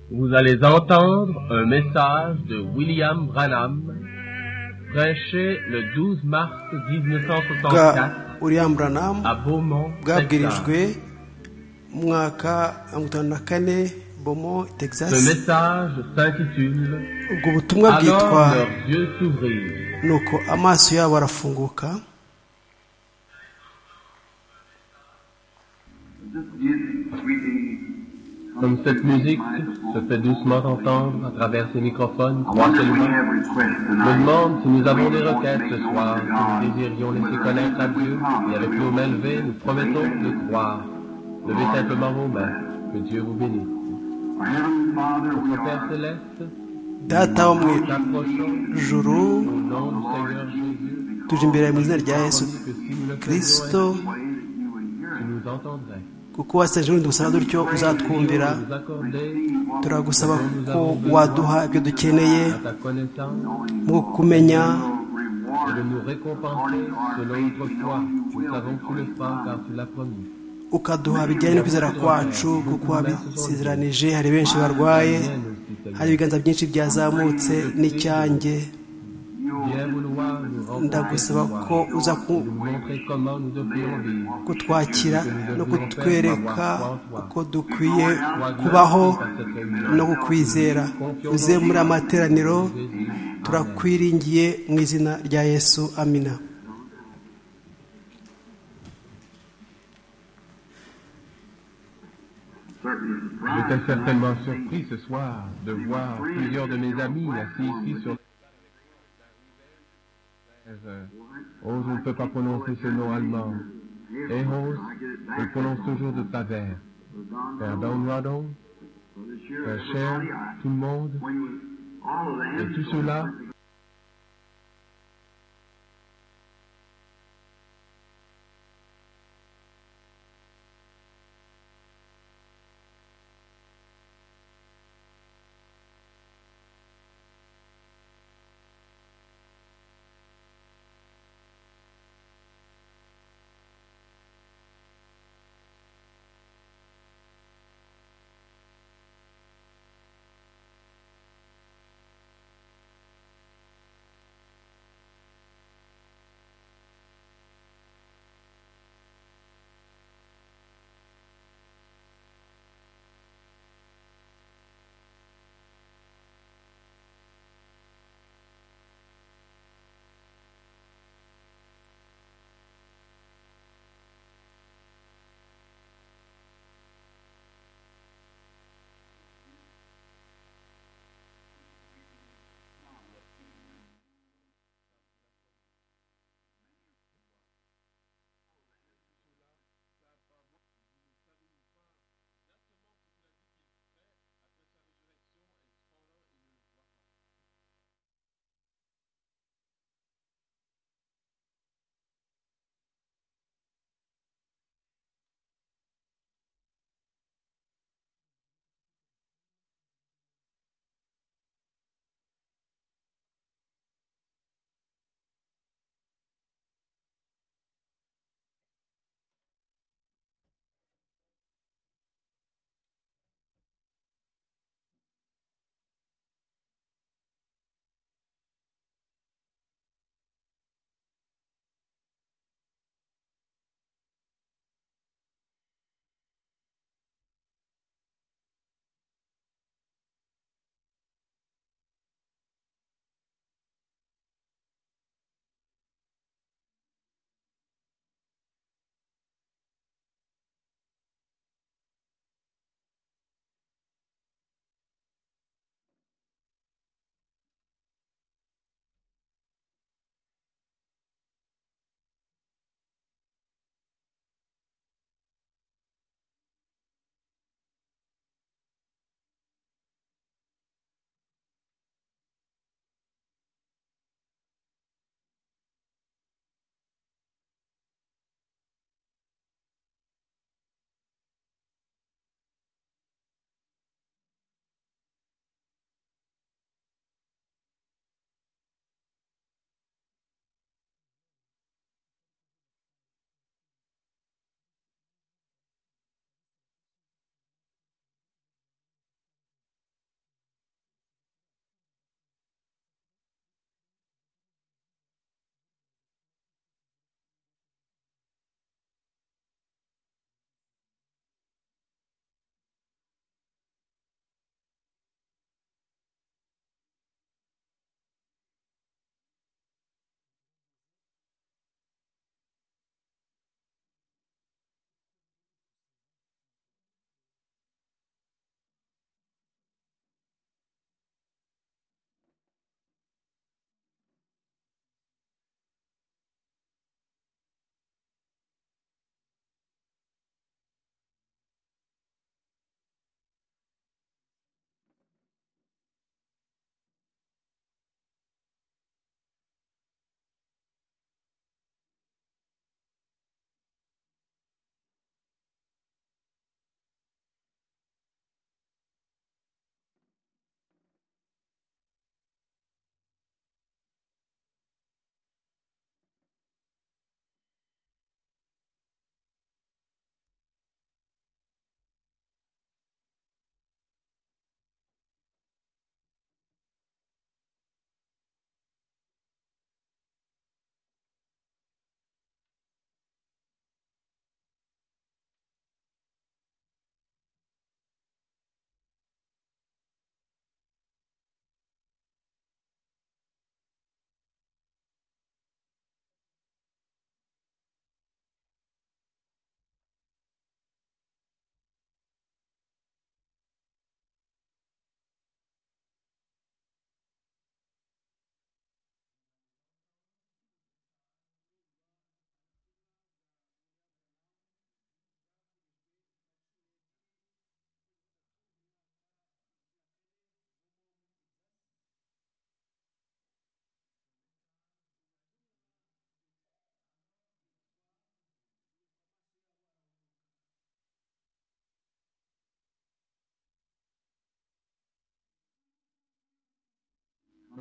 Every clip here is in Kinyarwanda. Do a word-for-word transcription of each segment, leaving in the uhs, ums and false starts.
Vous allez entendre un message de William Branham, prêché le douze mars mille neuf cent soixante-quatre William Branham à Beaumont, Texas. bwabwirijwe mu mwaka wa mirongo itanu na kane Beaumont, Texas. Ce message s'intitule ubwo butumwa Alors bwitwa leurs yeux s'ouvrirent. nuko amaso yabo arafunguka. Comme cette musique se fait doucement entendre à travers ces microphones, crois seulement. Je me demande si nous avons des requêtes ce soir, si nous désirions laisser connaître à Dieu, et avec nos mains levées, nous promettons de croire. Levez simplement vos mains, que Dieu vous bénisse. Notre Père Céleste, Data wo mu nous approchons ijuru, au nom du Seigneur Jésus, tuje imbere mu izina rya Yesu que si nous le Kristo, faisions, tu nous entendrais. kuko waseje urundi gusaba dutyo uzatwumvira. Nous accorder Turagusaba ko waduha ibyo dukeneye à ta connaissance mu kumenya et de nous récompenser selon notre foi. Nous savons que tu le feras car tu l'as promis. ukaduha bijyanye no kwizera kwacu, kuko wabisezeranije. Hari benshi barwaye, hari ibiganza byinshi byazamutse n'icyanjye. Viens vouloir nous rencontrer Ndagusaba ce ko soir, uza et nous montrer comment nous devrions vivre. kutwakira no kutwereka uko dukwiye kubaho no kukwizera. Uze muri amateraniro, turakwiringiye mu izina rya Yesu, amina. J'étais certainement surpris ce soir de voir plusieurs de mes amis assis ici sur Oh, je ne peux pas prononcer ce nom allemand. Ehos, je le prononce toujours de travers. Père Don Radon, Père Cher, tout le monde, et tout cela,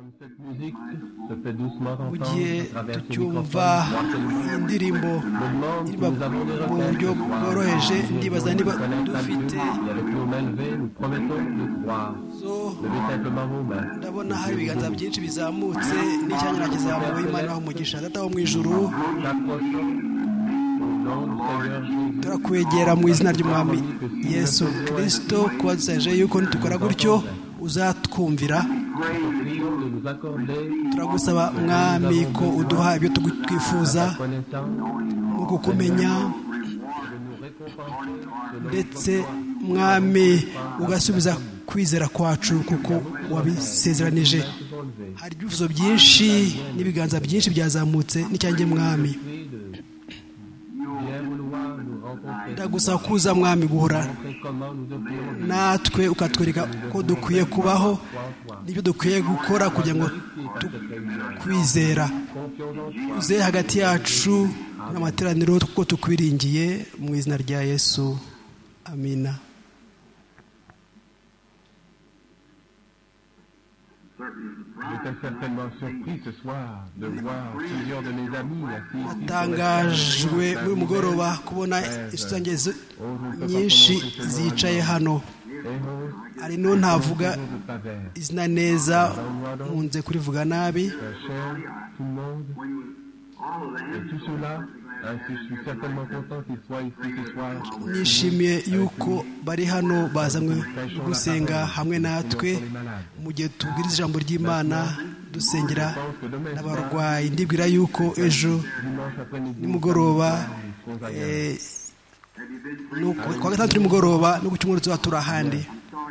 Cette musique se fait doucement mu entendre gihe à travers ces tucyumva microphones. indirimbo iririmba mu buryo bworoheje ndibaza niba dufite ndabona hari ibiganza byinshi bizamutse n'icyanya nakizamuye Imana aho umugisha data wo mu ijuru turakwegera mu izina ry'umwami Yesu Kristo kuba dusaje yuko nitukora gutyo uzatwumvira turagusaba mwami ko uduha ibyo twifuza mu kukumenya ndetse mwami ugasubiza kwizera kwacu kuko wabisezeranije hari ibyifuzo byinshi n'ibiganza byinshi byazamutse n'icyanjye mwami ndagusaba kuza mwami guhora natwe ukatwereka ko dukwiye kubaho n'ibyo dukwiye gukora kugira ngo tukwizera uze hagati yacu n'amateraniro kuko tukwiringiye mu izina rya Yesu amina. natangajwe muri mugoroba kubona inshuti nyinshi zicaye hano ari no ntavuga izina neza munze kurivuga nabi nishimiye yuko bari hano bazanywe gusenga hamwe natwe mu gihe tubwiriza ijambo ry'Imana dusengera n'abarwayi ndibwira yuko ejo nimugoroba kwa gatandatu nimugoroba no ku cyumweru tuba turi ahandi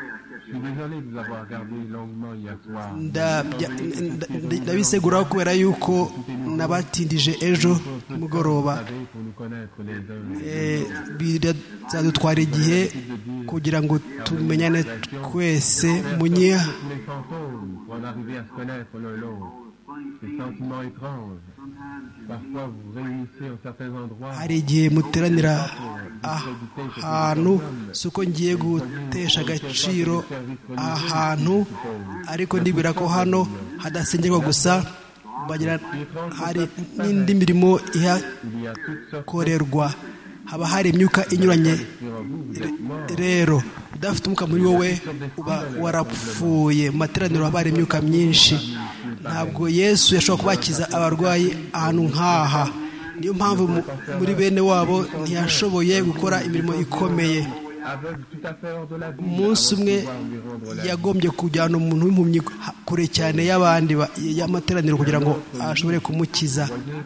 ndabisegura kubera yuko nabatindije ejo nimugoroba bizadutwara igihe kugira ngo tumenyane twese munye hari igihe muteranira ahantu si uko ngiye gutesha agaciro ahantu ariko ndibwira ko hano hadasengerwa gusa hari n'indi mirimo ihakorerwa haba hari imyuka inyuranye rero udafite umwuka muri wowe uba warapfuye mu materaniro haba hari imyuka myinshi ntabwo Yesu yashobora kubakiza abarwayi ahantu nk'aha niyo mpamvu muri bene wabo ntiyashoboye gukora imirimo ikomeye umunsi umwe yagombye kujyana umuntu w'impumyi kure cyane y'abandi y'amateraniro kugira ngo ashobore kumukiza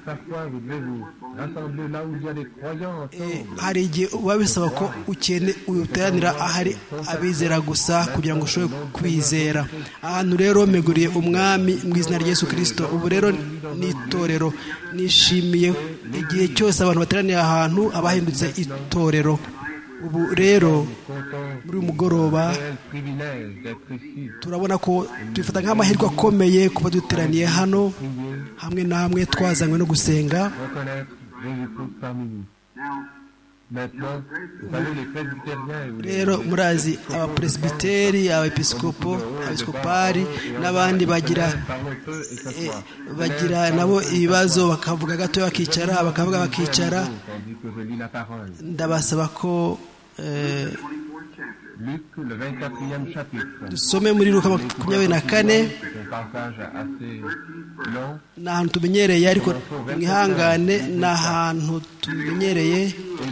hari igihe uba bisaba ko uteranira ahari abizera gusa kugira ngo ushobore kwizera ahantu rero meguriye umwami mu izina rya Yesu Kristo ubu rero n'itorero nishimiye igihe cyose abantu bateraniye ahantu abahindutse itorero ubu rero muri uyu mugoroba turabona ko tubifata nk'amahirwe akomeye kuba duteraniye hano hamwe na hamwe twazanywe no gusenga rero murazi abapresbiteri abepiskopo abepiskopari n'abandi bagira bagira nabo ibibazo bakavuga gato bakicara bakavuga bakicara ndabasaba ko dusome muri Luka makumyabiri na kane ni ahantu tumenyereye ariko mwihangane ni ahantu tumenyereye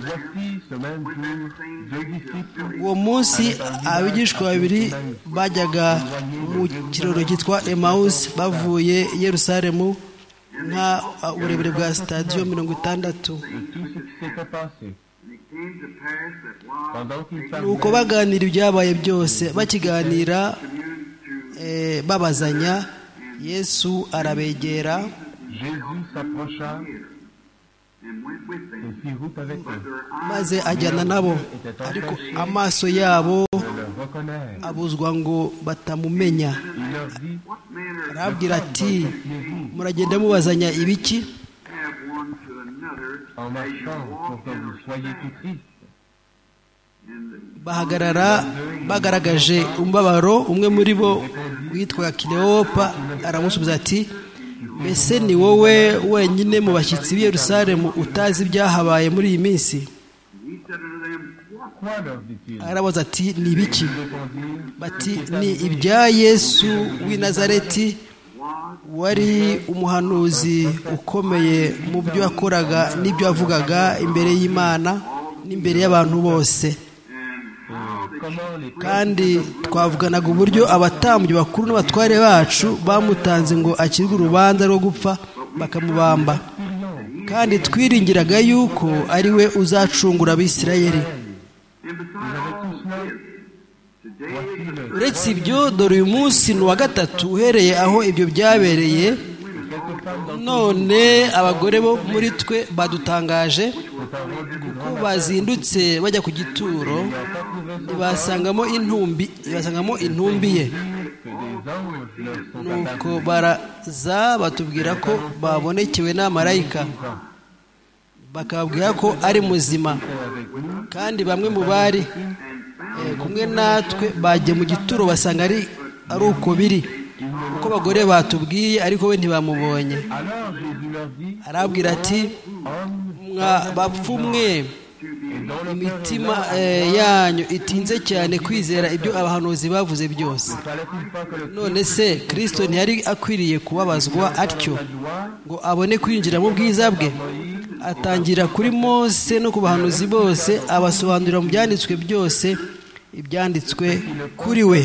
uwo munsi abigishwa babiri bajyaga mu kiraro cyitwa Emawusi bavuye i Yerusalemu nka uburebure bwa sitadiyo mirongo itandatu nuko baganira ibyabaye byose bakiganira babazanya Yesu arabegera maze ajyana nabo ariko amaso yabo abuzwa ngo batamumenya arabwira ati muragenda mubazanya ibiki en marchant pour que vous soyez tout triste. bahagarara bagaragaje umubabaro. umwe muri bo witwaga Kileopa aramusubiza ati, mbese ni wowe wenyine mu bashyitsi b'i Yerusalemu utazi ibyahabaye muri iyi minsi? arabaza ati, ni ibiki? bati, ni ibya Yesu w'i Nazareti, wari umuhanuzi ukomeye mu byo yakoraga n'ibyo yavugaga imbere y'Imana n'imbere y'abantu bose. kandi twavuganaga uburyo abatambyi bakuru n'abatware bacu bamutanze ngo acirwe urubanza rwo gupfa bakamubamba, kandi twiringiraga yuko ari we uzacungura Abisirayeli. uretse ibyo, dore uyu munsi ni uwa gatatu uhereye aho ibyo byabereye. none abagore bo muri twe badutangaje kuko bazindutse bajya ku gituro ntibasangamo intumbi ntibasangamo intumbi ye. nuko baraza batubwira ko babonekewe n'amarayika, bakababwira ko ari muzima. kandi bamwe mu bari kumwe natwe bagiye mu gituro basanga ari ari uko biri uko abagore batubwiye, ariko we ntibamubonye. arabwira ati, mwa bapfumwe, imitima yanyu itinze cyane kwizera ibyo abahanuzi bavuze byose. none se Kristo ntiyari akwiriye kubabazwa atyo ngo abone kwinjira mu bwiza bwe? atangira kuri Mose no ku bahanuzi bose, abasobanurira mu byanditswe byose ibyanditswe kuri we.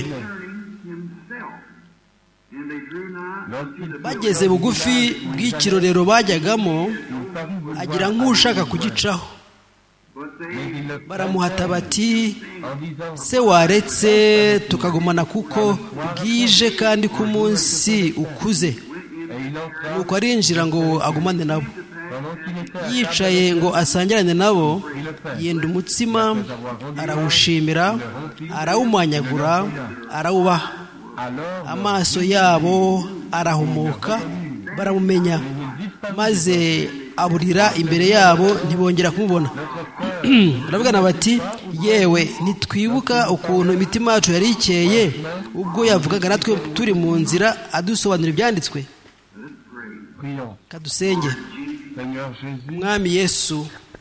bageze bugufi bw'ikirorero bajyagamo, agira nk'ushaka kugicaho. baramuhata bati, se waretse tukagumana kuko bwije kandi ko umunsi ukuze? nuko arinjira ngo agumane nabo. yicaye ngo asangirane nabo, yenda umutsima, arawushimira, arawumanyagura, arawubaha. amaso yabo arahumuka, baramumenya, maze aburira imbere yabo, ntibongera kumubona. baravugana bati, yewe ntitwibuka ukuntu imitima yacu yari ikeye ubwo yavugaga natwe turi mu nzira adusobanura ibyanditswe? kadusenge. Mwami Yesu,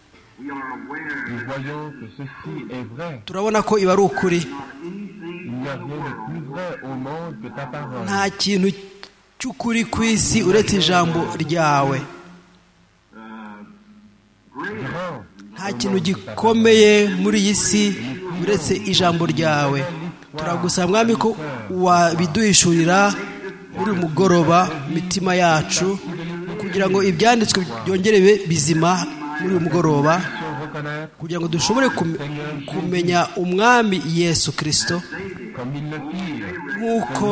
turabona ko iba ari ukuri. nta kintu cy'ukuri ku isi uretse ijambo ryawe. nta kintu gikomeye muri iyi si uretse ijambo ryawe. turagusaba Mwami ko wabiduhishurira muri uyu mugoroba imitima yacu, kugira ngo ibyanditswe byongere bizima muri uyu mugoroba, kugira ngo dushobore kumenya umwami Yesu Kristo nk'uko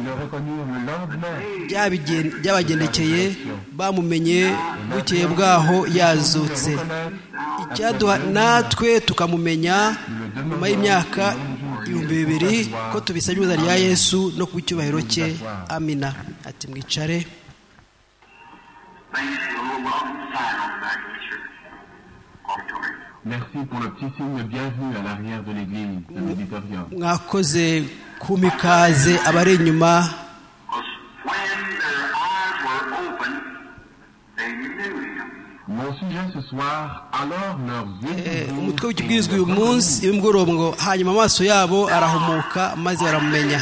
byabagendekeye, bamumenye bukeye bwaho yazutse. icyaduha natwe tukamumenya nyuma y'imyaka ibihumbi bibiri, ko tubisabye mu izina rya Yesu no ku cyubahiro cye. amina. ati mwicare. Merci pour le petit signe de bienvenue à l'arrière de l'église, de l'auditorium. mwakoze kumpa ikaze abari inyuma. Mon sujet ce soir, alors leurs yeux umutwe w'ikibwirizwa uyu munsi y'umugoroba ngo, hanyuma amaso yabo arahumuka maze baramumenya.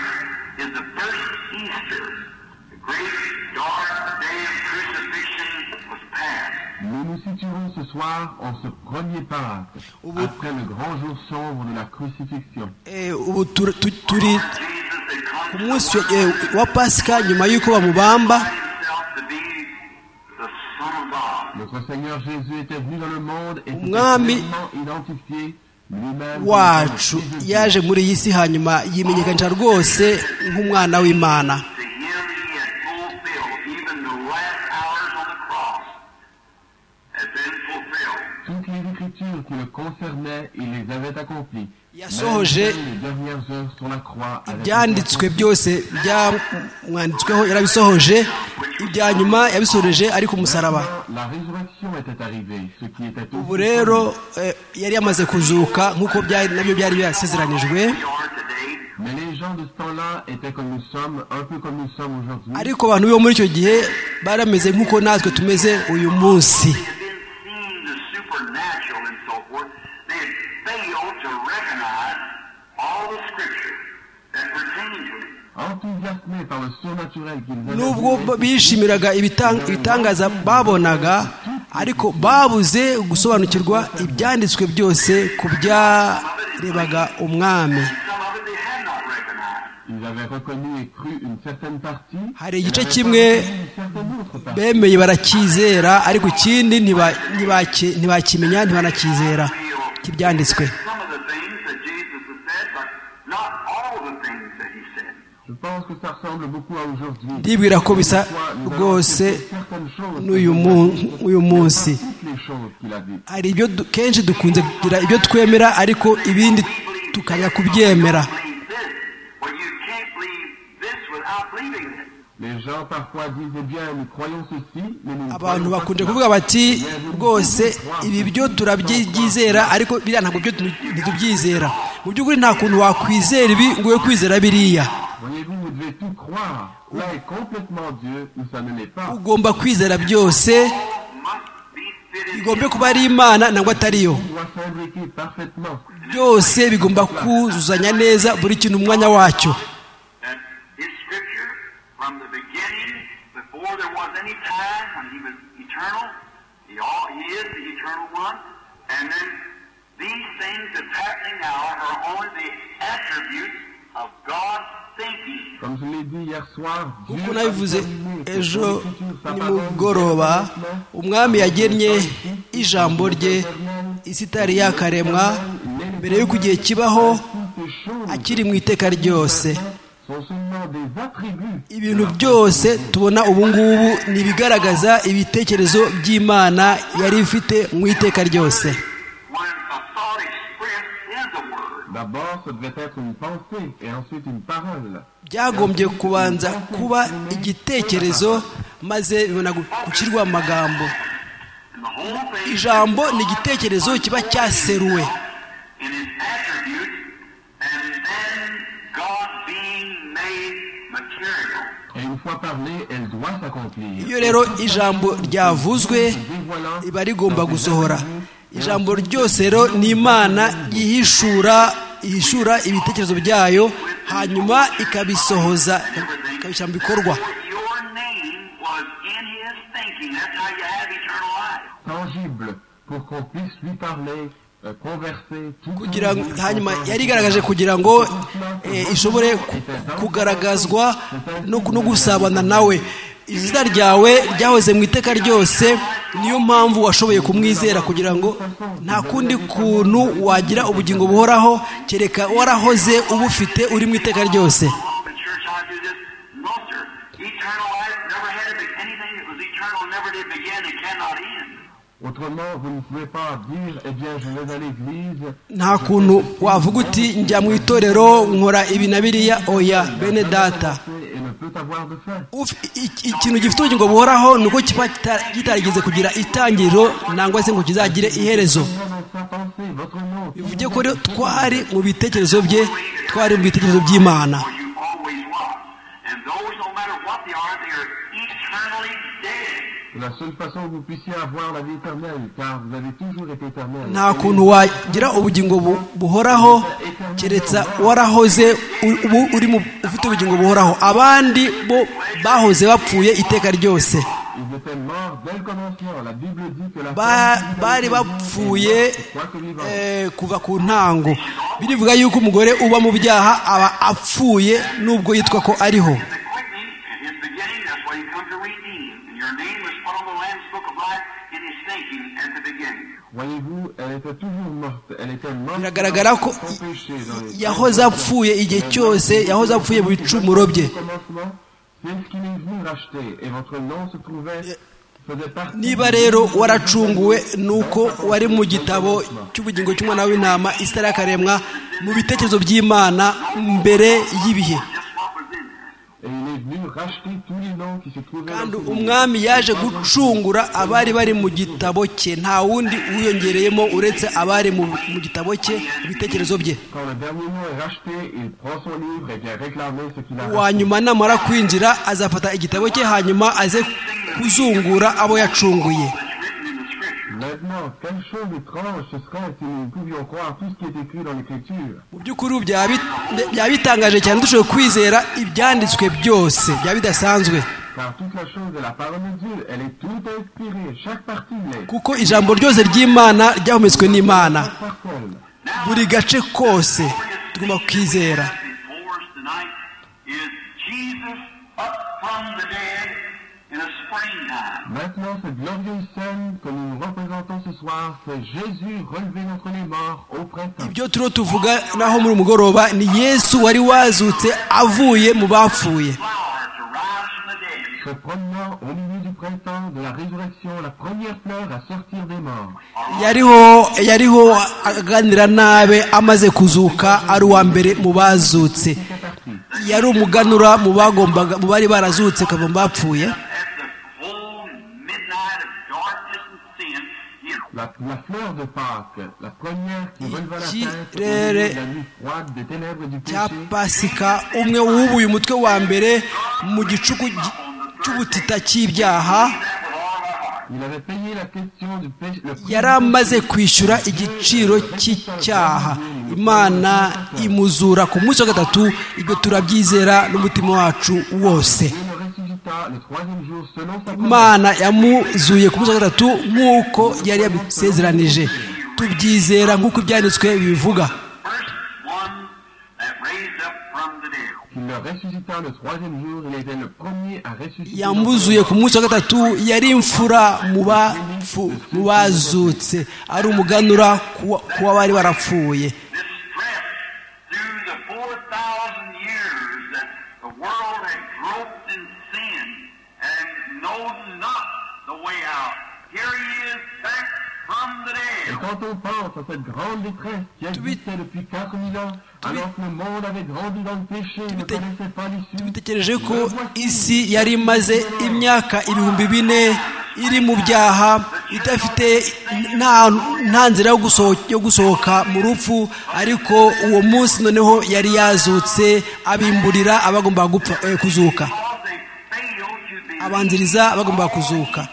Nous nous situons ce soir en ce premier Pâques, après le grand jour sombre de la crucifixion. ubu turi ku munsi wa Pasika nyuma y'uko bamubamba. Notre Seigneur Jésus était venu dans le monde et Umwami s'était identifié lui-même wacu yaje muri iyi si, hanyuma yimenyekanisha rwose nk'umwana w'Imana. toutes les écritures qui le concernaient, il les avait accomplies. yasohoje Les dernières heures sur la croix avec ibyanditswe byose byamwanditsweho, yarabisohoje ibya nyuma yabisoreje ari ku musaraba. Ubu rero yari yamaze kuzuka nk'uko nabyo byari byasezeranijwe, ariko abantu bo muri icyo gihe bari bameze nk'uko natwe tumeze uyu munsi. Nubwo bishimiraga ibitangaza babonaga, ariko babuze gusobanukirwa ibyanditswe byose ku byarebaga umwami. Hari igice kimwe bemeye barakizera, ariko ikindi ntibakimenya ntibanakizera kibyanditswe. Ndibwira ko bisa rwose n'uyu munsi. Hari ibyo kenshi dukunze kugira ibyo twemera, ariko ibindi tukajya kubyemera. Abantu bakunze kuvuga bati rwose ibi byo turabyizera, ariko biriya ntabwo byo ntitubyizera. Mu by'ukuri nta kuntu wakwizera ibi ngo we kwizera biriya. Ugomba kwizera byose, bigomba kuba ari Imana nangwa atariyo. Byose bigomba kuzuzanya neza, buri kintu umwanya wacyo. Kuko nabivuze ejo nimugoroba, umwami yagennye ijambo rye isi itari yakaremwa, mbere y'uko igihe kibaho, akiri mu iteka ryose. Ibintu byose tubona ubu ngubu ni ibigaragaza ibitekerezo by'Imana yari ifite mu iteka ryose. Byagombye kubanza kuba igitekerezo, maze bibona gushyirwa amagambo. Ijambo ni igitekerezo kiba cyaseruwe. Iyo rero ijambo ryavuzwe riba rigomba gusohora. Ijambo ryose rero ni Imana yihishura ihishura ibitekerezo byayo, hanyuma ikabisohoza, ikabishyira mu bikorwa. Kugira hanyuma yari igaragaje kugira ngo ishobore kugaragazwa no gusabana nawe. Izina ryawe ryahoze mu iteka ryose, niyo mpamvu washoboye kumwizera, kugira ngo nta kundi kuntu wagira ubugingo buhoraho kereka warahoze ubufite uri mu iteka ryose. Nta kuntu wavuga uti njya mu itorero nkora ibi na biriya. Oya bene data, ikintu gifite ubugingo buhoraho nuko kiba kitarigeze kugira itangiriro nangwa se ngo kizagire iherezo. Bivuge ko twari mu bitekerezo bye, twari mu bitekerezo by'Imana. Nta kuntu wagira ubugingo buhoraho keretse warahoze uri mu ufite ubugingo buhoraho. Abandi bo bahoze bapfuye iteka ryose, bari bapfuye kuva ku ntango. Birivuga yuko umugore uba mu byaha aba apfuye nubwo yitwa ko ariho. Biragaragara ko yahoze apfuye igihe cyose, yahoze apfuye mu bicumuro bye. Niba rero waracunguwe nuko wari mu gitabo cy'ubugingo cy'umwana w'intama isi yakaremwa, mu bitekerezo by'Imana mbere y'ibihe. kandi umwami yaje gucungura abari bari mu gitabo cye, nta wundi wiyongereyemo uretse abari mu gitabo cye ibitekerezo bye. Wa nyuma namara kwinjira azafata igitabo cye hanyuma aze kuzungura abo yacunguye. Mu by'ukuri byaba bitangaje cyane dushoboye kwizera ibyanditswe byose, byaba bidasanzwe kuko ijambo ryose ry'Imana ryahumetswe n'Imana, buri gace kose tugomba kwizera. Maintenant, cette glorieuse scène que nous représentons ce soir, c'est Jésus relevé d'entre les morts au printemps. Ibyo turo tuvuga naho muri umugoroba ni Yesu wari wazutse avuye mu bapfuye. Se promenant au milieu du printemps de la résurrection, la première fleur à sortir des morts. Yariho yariho aganira nabe amaze kuzuka ari uwa mbere mu bazutse. Yari umuganura mu bagombaga mu bari barazutse kava mu bapfuye. La, la fleur de Pâques, la première qui releva la tête de la nuit froide des ténèbres du péché. Pasika umwe wubuye umutwe wa mbere mu gicuku cy'ubutita cy'ibyaha. Yari amaze kwishyura igiciro cy'icyaha. Imana imuzura ku munsi wa gatatu, ibyo turabyizera n'umutima wacu wose. Imana yamuzuye ku munsi wa gatatu nk'uko yari yabisezeranije, tubyizera nk'uko ibyanditswe bibivuga. Yamuzuye ku munsi wa gatatu, yari imfura mu bazutse, ari umuganura kuba bari barapfuye. Et quand on pense à cette grande détresse qui existait depuis quatre mille ans, alors que le monde avait grandi dans le péché, ne connaissait pas l'issue. Tubitekereje ko isi yari imaze imyaka ibihumbi bine iri mu byaha, idafite nta nzira yo gusohoka mu rupfu, ariko uwo munsi noneho yari yazutse abimburira abagomba gupfa kuzuka, abanziriza abagomba kuzuka.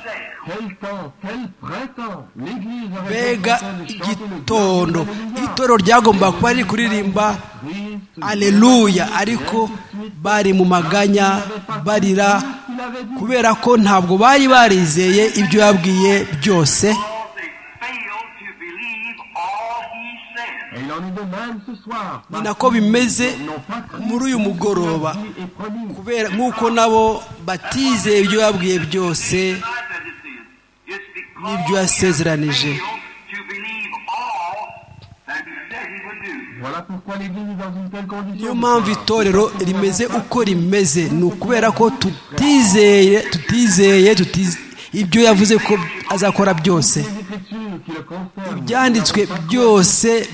Mbega igitondo, itorero ryagomba kuba riri kuririmba aleluya, ariko bari mu maganya barira kubera ko ntabwo bari barizeye ibyo yabwiye byose. Ni nako bimeze muri uyu mugoroba, kubera nk'uko nabo batizeye ibyo yabwiye byose n'ibyo yasezeranije. Niyo mpamvu itorero rimeze uko rimeze, ni ukubera ko tutizeye tutizeye ibyo yavuze ko azakora byose. Ibyanditswe byose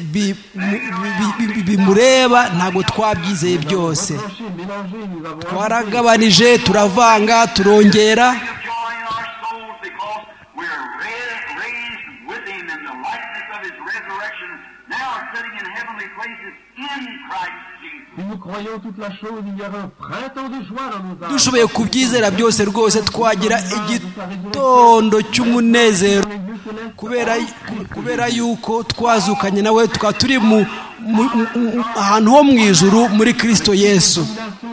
bimureba ntabwo twabyizeye byose, twaragabanije, turavanga, turongera. Dushoboye kubyizera byose rwose twagira igitondo cy'umunezero kubera yuko twazukanye nawe, tukaba turi ahantu ho mu ijuru muri Kristo Yesu.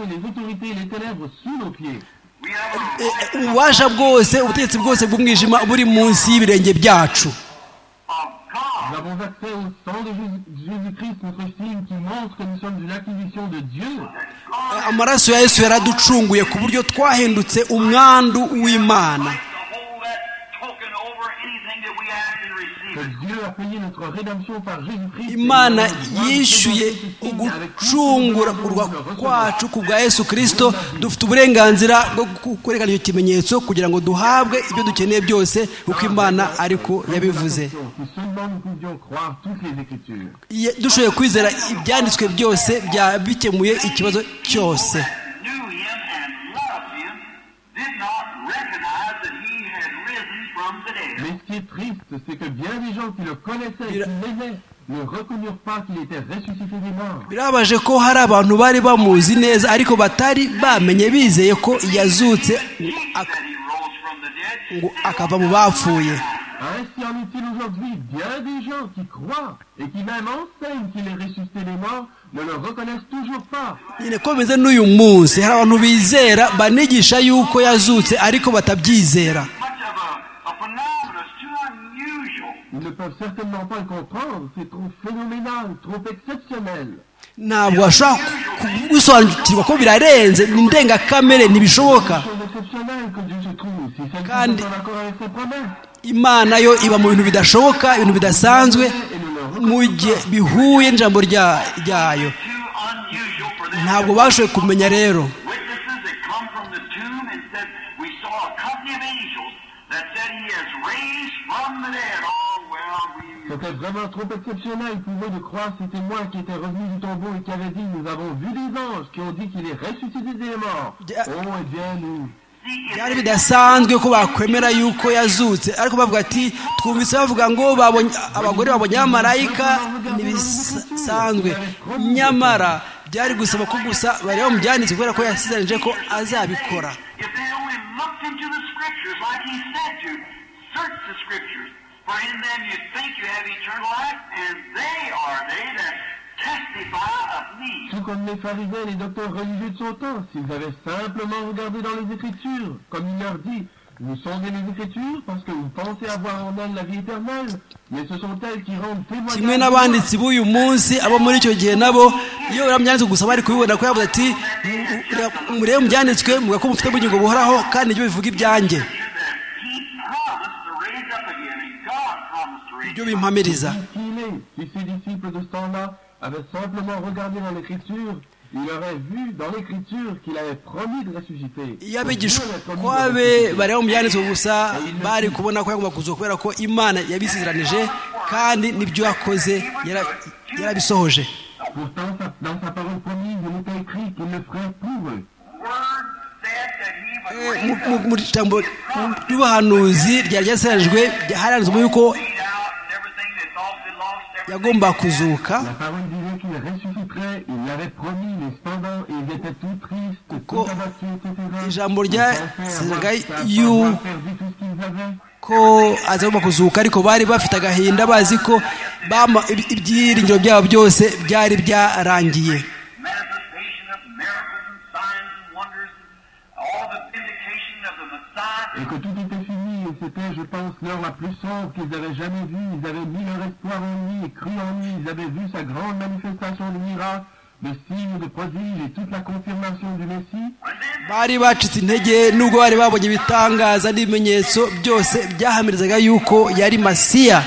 Ububasha bwose, ubutegetsi bwose bw'umwijima buri munsi y'ibirenge byacu. Nous avons accès au sang de Jésus-Christ, notre signe qui montre que nous sommes une acquisition de Dieu. Amaraso ya Yesu yaraducunguye ku buryo twahindutse umwandu w'Imana. Imana yishyuye ugucungura kwacu ku bwa Yesu Kristo. Dufite uburenganzira bwo kwerekana icyo kimenyetso kugira ngo duhabwe ibyo dukeneye byose, kuko Imana ariko yabivuze. Dushoboye kwizera ibyanditswe byose bikemuye ikibazo cyose. Mais ce qui est triste, c'est que bien des gens qui le connaissaient et qui l'aimaient ne reconnurent pas qu'il était ressuscité des morts. birabaje ko hari abantu bari bamuzi neza ariko batari bamenye bizeye ko yazutse ngo akava mu bapfuye. Ainsi en est-il aujourd'hui. Bien des gens qui croient et qui même enseignent qu'il est ressuscité des morts ne le reconnaissent toujours pas. nyine ko bimeze n'uyu munsi hari abantu bizera banigisha yuko yazutse ariko batabyizera. Ils ne peuvent certainement pas le comprendre. C'est trop phénoménal, trop exceptionnel. ntabwo bashobora gusobanukirwa ko birarenze ni ndengakamere ntibishoboka. kandi imana yo iba mu bintu bidashoboka, ibintu bidasanzwe mu gihe bihuye n'ijambo ryayo. ntabwo bashoboye kumenya rero. C'était vraiment trop exceptionnel pour eux de croire ces témoins qui étaient revenus du tombeau et qui avaient dit nous avons vu des anges qui ont dit qu'il est ressuscité des morts. Oh, et bien nous. byari bidasanzwe ko bakwemera yuko yazutse ariko bavuga ati twumvise bavuga ngo abagore babonye abamarayika ntibisanzwe, nyamara byari gusaba ko gusa bari bamubyanditse kubera ko yasezeranyije ko azabikora. For in them you think you have eternal life, and they are they that testify of me. Tout comme les pharisiens et les docteurs religieux de son temps, s'ils avaient simplement regardé dans les Écritures, comme il leur dit, vous sondez les Écritures parce que vous pensez avoir en elles la vie éternelle, mais ce sont elles qui rendent témoignage. kimwe n'abanditsi b'uyu munsi abo muri icyo gihe nabo iyo barabyanditse gusa bari kubibona ko yavuze ati murebe mu byanditswe muvuga ko mufite ubugingo buhoraho kandi ibyo bivuga ibyanjye. ibyo bimpamiriza. Si ces disciples de ce temps-là avaient simplement regardé dans l'Écriture, ils auraient vu dans l'Écriture qu'il avait promis de ressusciter. iyo abigishwa be bareba mu byanditswe gusa bari kubona ko yagomba kuzuka kubera ko Imana yabisezeranije kandi n'ibyo yakoze yarabisohoje. Pourtant, dans sa parole promise, il était écrit qu'il le ferait pour eux. mu jambo ry'ubuhanuzi ryari ryasezeranijwe haranditswe yuko yagomba kuzuka. La parole disait qu'il ressusciterait, il l'avait promis, mais cependant ils étaient tout tristes, tout abattus, et cetera. ijambo ryasezeraga yuko azagomba kuzuka ariko bari bafite agahinda bazi ko ibyiringiro byabo byose byari byarangiye. Et que tout était fini, et c'était, je pense, l'heure la plus sombre qu'ils avaient jamais vue. Ils avaient mis leur espoir en lui et cru en lui. Ils avaient vu sa grande manifestation de miracles, de signes, de prodiges et toute la confirmation du Messie. bari bacitse intege nubwo bari babonye ibitangaza n'ibimenyetso byose byahamirizaga yuko yari Masiya.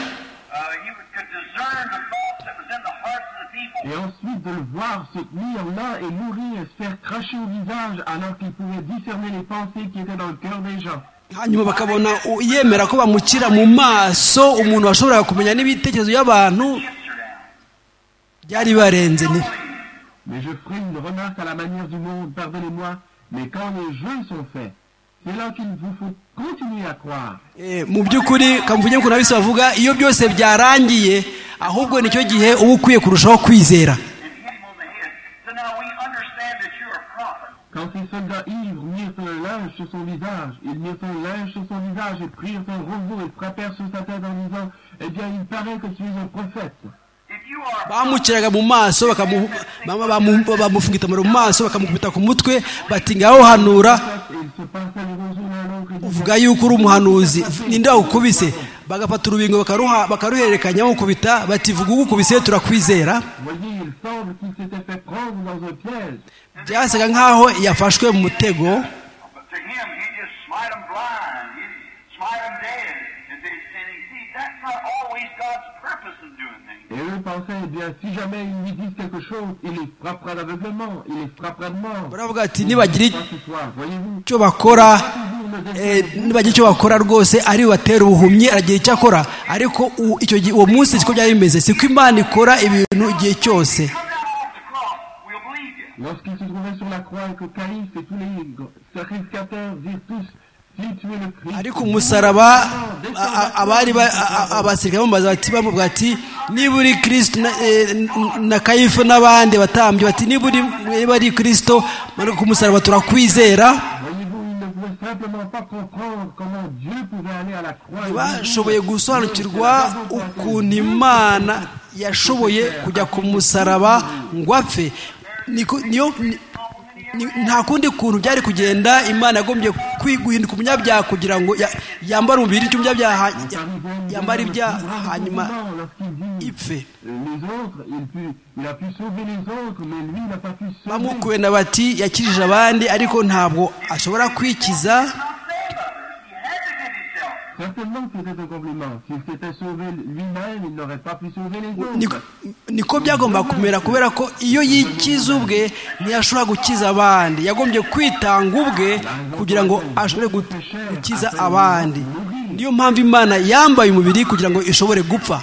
Et ensuite de le voir se tenir là et mourir et se faire cracher au visage alors qu'il pouvait discerner les pensées qui étaient dans le cœur des gens. hanyuma bakabona yemera ko bamukira mu maso umuntu washoboraga kumenya n'ibitekerezo y'abantu byari barenze. Mais je ferai une remarque à la manière du monde, pardonnez-moi, mais quand les jeux sont faits, c'est là qu'il vous faut continuer à croire. mu by'ukuri kamvuge ko nabise bavuga iyo byose byarangiye ahubwo nicyo gihe uba ukwiye kurushaho kwizera. Quand ces soldats ivres mirent un linge sur son visage, ils mirent un linge sur son visage et prirent un roseau et frappèrent sur sa tête en disant, eh bien il paraît que tu es un prophète. bamukiraga mu maso bamufungita mu maso bakamukubita ku mutwe bati ngaho hanura uvuga yuko uri umuhanuzi ninde wagukubise, bagafata urubingo bakaruhererekanya bamukubita bati vuga ugukubise turakwizera. byasaga nkaho yafashwe mu mutego. Et eux pensaient, eh bien, si jamais ils lui disent quelque chose, il les frappera d'aveuglement, il les frappera de mort. baravuga ati nibagira icyo bakora nibagira icyo bakora rwose ari batera ubuhumyi aragira icyo akora, ariko icyo gihe uwo munsi siko byari bimeze, siko Imana ikora ibintu igihe cyose. Lorsqu'il se trouvait sur la croix et que Caïphe et tous les sacrificateurs dirent tous, ariko umusaraba abari abasirikare bamubaza bati bamuvuga ati niba uri Kristo na Kayifa n'abandi batambye bati niba uri Kristo ku musaraba turakwizera. Ntibashoboye gusobanukirwa ukuntu Imana yashoboye kujya ku musaraba ngo apfe. Niyo nta kundi kuntu byari kugenda. Imana yagombye guhinduka umunyabyaha kugira ngo yambare umubiri cy'umunyabyaha, yambare ibyaha hanyuma ipfe. Bamukwena bati yakirije abandi ariko ntabwo ashobora kwikiza. Niko byagomba kumera, kubera ko iyo yikiza ubwe ntiyashobora gukiza abandi. Yagombye kwitanga ubwe kugira ngo ashobore gukiza abandi. Niyo mpamvu Imana yambaye umubiri kugira ngo ishobore gupfa.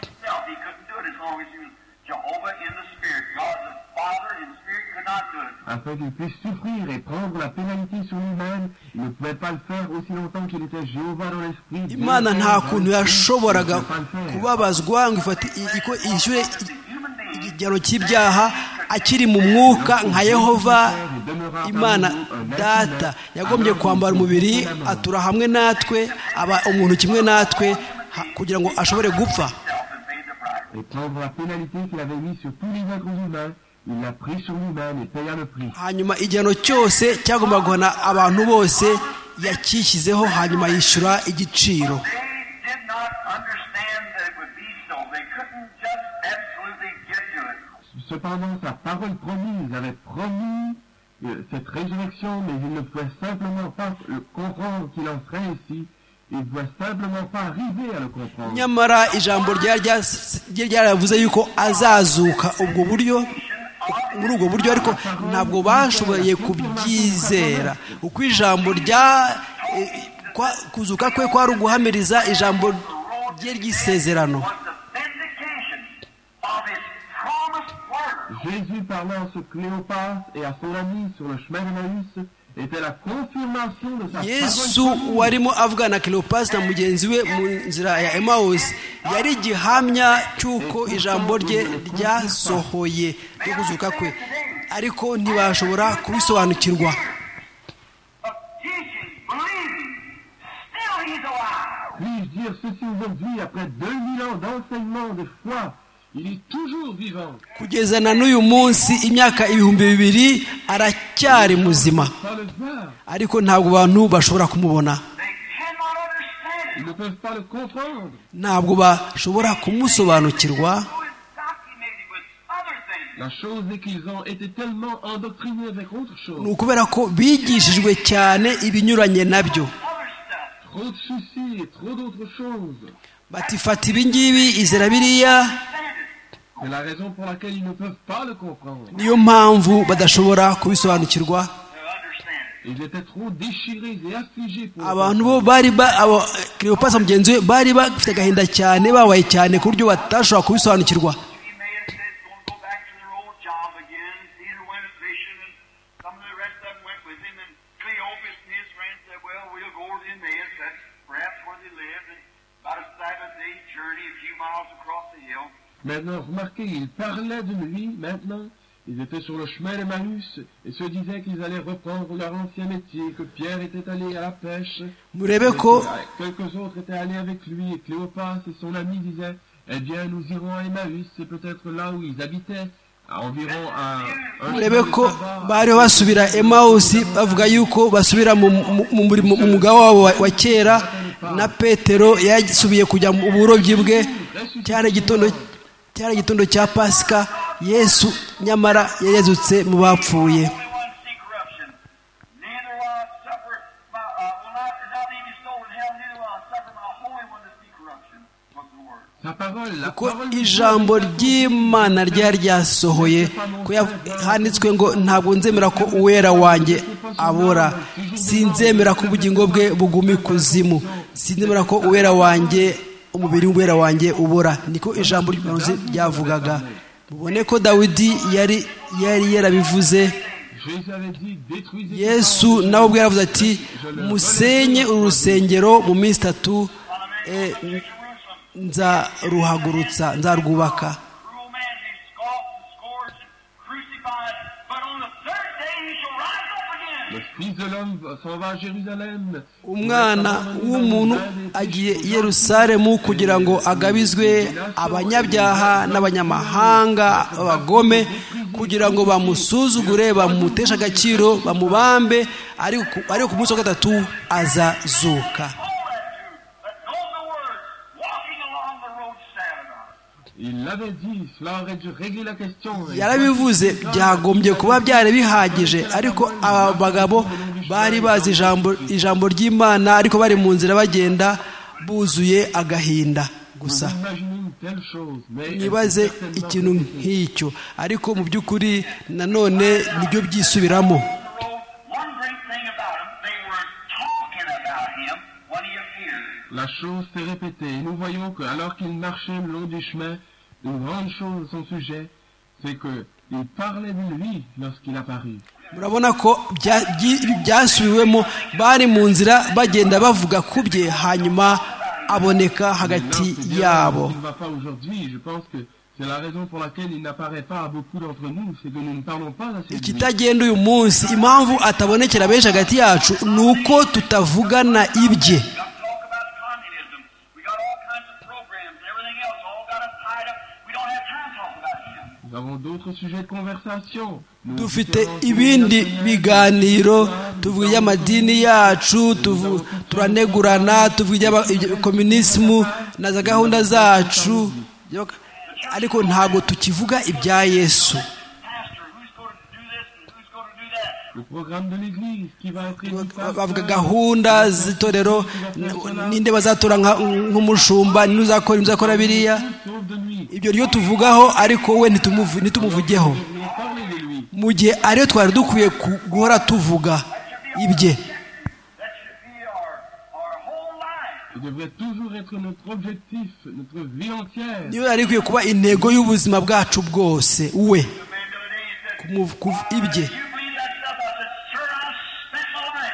Afin qu'il puisse souffrir et prendre la pénalité sur lui-même, il ne pouvait pas le faire aussi longtemps qu'il était Jéhovah dans l'esprit. Imana nta kuntu yashoboraga kubabazwa ngo ifate iko ishyure igihano cy'ibyaha akiri mu mwuka nka Yehova. Imana Data yagombye kwambara umubiri atura hamwe natwe, aba umuntu kimwe natwe kugira ngo ashobore gupfa. Et prendre la pénalité qu'il avait mise sur tous les êtres humains. Il l'a pris sur lui-même et paya le prix. Hanyuma igihano cyose cyagomba guhana abantu bose yakishyizeho hanyuma yishyura igiciro. Cependant, sa parole promise avait promis cette résurrection, mais il ne pouvait simplement pas comprendre qu'il en serait ainsi. Il ne pouvait simplement pas arriver à le comprendre. Nyamara ijambo ryaravuze yuko azazuka ubwo buryo muri ubwo buryo, ariko ntabwo bashoboye kubyizera. Uko ijambo rya kuzuka kwe kwari uguhamiriza ijambo rye ry'isezerano. Jésus parlant à ce Cléopas et à son ami sur le chemin d'Emmaüs était la confirmation de sa parole. Yesu warimo avugana na Cleopas na mugenzi we mu nzira ya Emmaus yari gihamya cyuko ijambo rye ryasohoye ryo kuzuka kwe, ariko ntibashobora kubisobanukirwa. Puis-je dire ceci aujourd'hui, après deux mille ans d'enseignement de foi, il est toujours vivant. Kugeza na n'uyu munsi imyaka ibihumbi bibiri aracyari muzima, ariko ntabwo abantu bashobora kumubona. Ils ne peuvent pas le comprendre. Ntabwo bashobora kumusobanukirwa. La chose est qu'ils ont été tellement endoctrinés avec autre chose. Nukubera ko bigishijwe cyane ibinyuranye nabyo. Trop de soucis et trop d'autres choses. Batifata ibingibi izera biriya. C'est la raison pour laquelle ils ne peuvent pas le comprendre. Niyo mpamvu badashobora kubisobanukirwa. Ils étaient trop déchirés et affligés pour. Abantu bo bari ba Cleopas mugenzi we bari bafite gahinda cyane, babaye cyane ku buryo batashobora kubisobanukirwa. Maintenant, remarquez, ils parlaient de lui, maintenant, ils étaient sur le chemin d'Emmaüs et se disaient qu'ils allaient reprendre leur ancien métier, que Pierre était allé à la pêche, Murebeko, quelques autres étaient allés avec lui, et Cléopas et son ami disaient, eh bien, nous irons à Emmaüs, c'est peut-être là où ils habitaient, à environ à un Murebeko bari basubira Emmaus bavuga yuko basubira mu mugabo wabo wa kera, na Petero yasubiye kujya mu burobyi bwe. Cyane gitondo cyari gitondo cya Pasika, Yesu nyamara yazutse mu bapfuye. Ko ijambo ry'Imana ryari ryasohoye, ko handitswe ngo ntabwo nzemera ko uwera wanjye abora, sinzemera ko ubugingo bwe buguma ikuzimu, sinzemera ko uwera wanjye umubiri w'uwera wanjye ubora. Niko ijambo ry'Imana ryavugaga. Mubone ko Dawidi yari yari yarabivuze. Jésus avait dit, détruisez yesu nawe ubwo yaravuze ati musenye uru rusengero mu minsi itatu eh, nzaruhagurutsa nzarwubaka. Cruel man, he scoffed and scourged and crucified, but on the third day he shall rise up again. le Fils de l'homme s'en va à Jérusalem. umwana w'umuntu agiye i Yerusalemu kugira ngo agabizwe abanyabyaha n'abanyamahanga b'abagome, kugira ngo bamusuzugure, bamuteshe agaciro, bamubambe, ariko ariko ku munsi wa gatatu azazuka. Il l'avait dit, cela aurait dû régler la question. yarabivuze byagombye kuba byari bihagije, ariko aba bagabo bari bazi ijambo ijambo ry'Imana, ariko bari mu nzira bagenda buzuye agahinda gusa. Vous imaginez une telle chose, mais Nibaze ikintu nk'icyo, ariko mu by'ukuri nanone nibyo byisubiramo. One great thing about him, they were talking about him when he appeared. la chose s'est répétée. Et nous voyons que alors qu'il marchait le long du chemin, une grande chose à son sujet, c'est que il parlait de lui lorsqu'il apparut. Murabona ko bya- byi- byasubiwemo, bari mu nzira bagenda bavuga ku bye, hanyuma aboneka hagati Et là, yabo. il ne va pas aujourd'hui. Je pense que c'est la raison pour laquelle il n'apparaît pas à beaucoup d'entre nous, c'est que nous ne parlons pas assez de lui. Ikitagenda uyu munsi, impamvu atabonekera benshi hagati yacu, ni uko tutavugana ibye. Got to talk about communism. We got all kinds of programs and everything else, all got us tied up. We don't have time to talk about him. Nous avons d'autres sujets de conversation. Nous Dufite différents ibindi sujets biganiro, tuvuga iby'amadini yacu, tuvu- turanegurana, tuvuga iby'abakomunismu na za gahunda zacu, ariko ntabwo tukivuga ibya Yesu. Pastor, who's going to do this and who's going to do that? Le programme de l'Église qui va être élu par- Bavuga gahunda z'itorero, n- ninde bazatora nka- nk'umushumba, ninde uzakora ibyo uzakora biriya. sauf de lui. Ibyo ryo tuvugaho, ariko we ntitumuvu- ntitumuvugeho, Nous devrions parler de lui. mu gihe ariyo twari dukwiye ku- guhora tuvuga ibye. That should be our, our whole life. Il devrait toujours être notre objectif, notre vie entière. Niyo yari ikwiye kuba intego y'ubuzima bwacu bwose, we The man the other day, he said, kumu- kuv- ibye. you believe that stuff? I said, sir, I spent my life.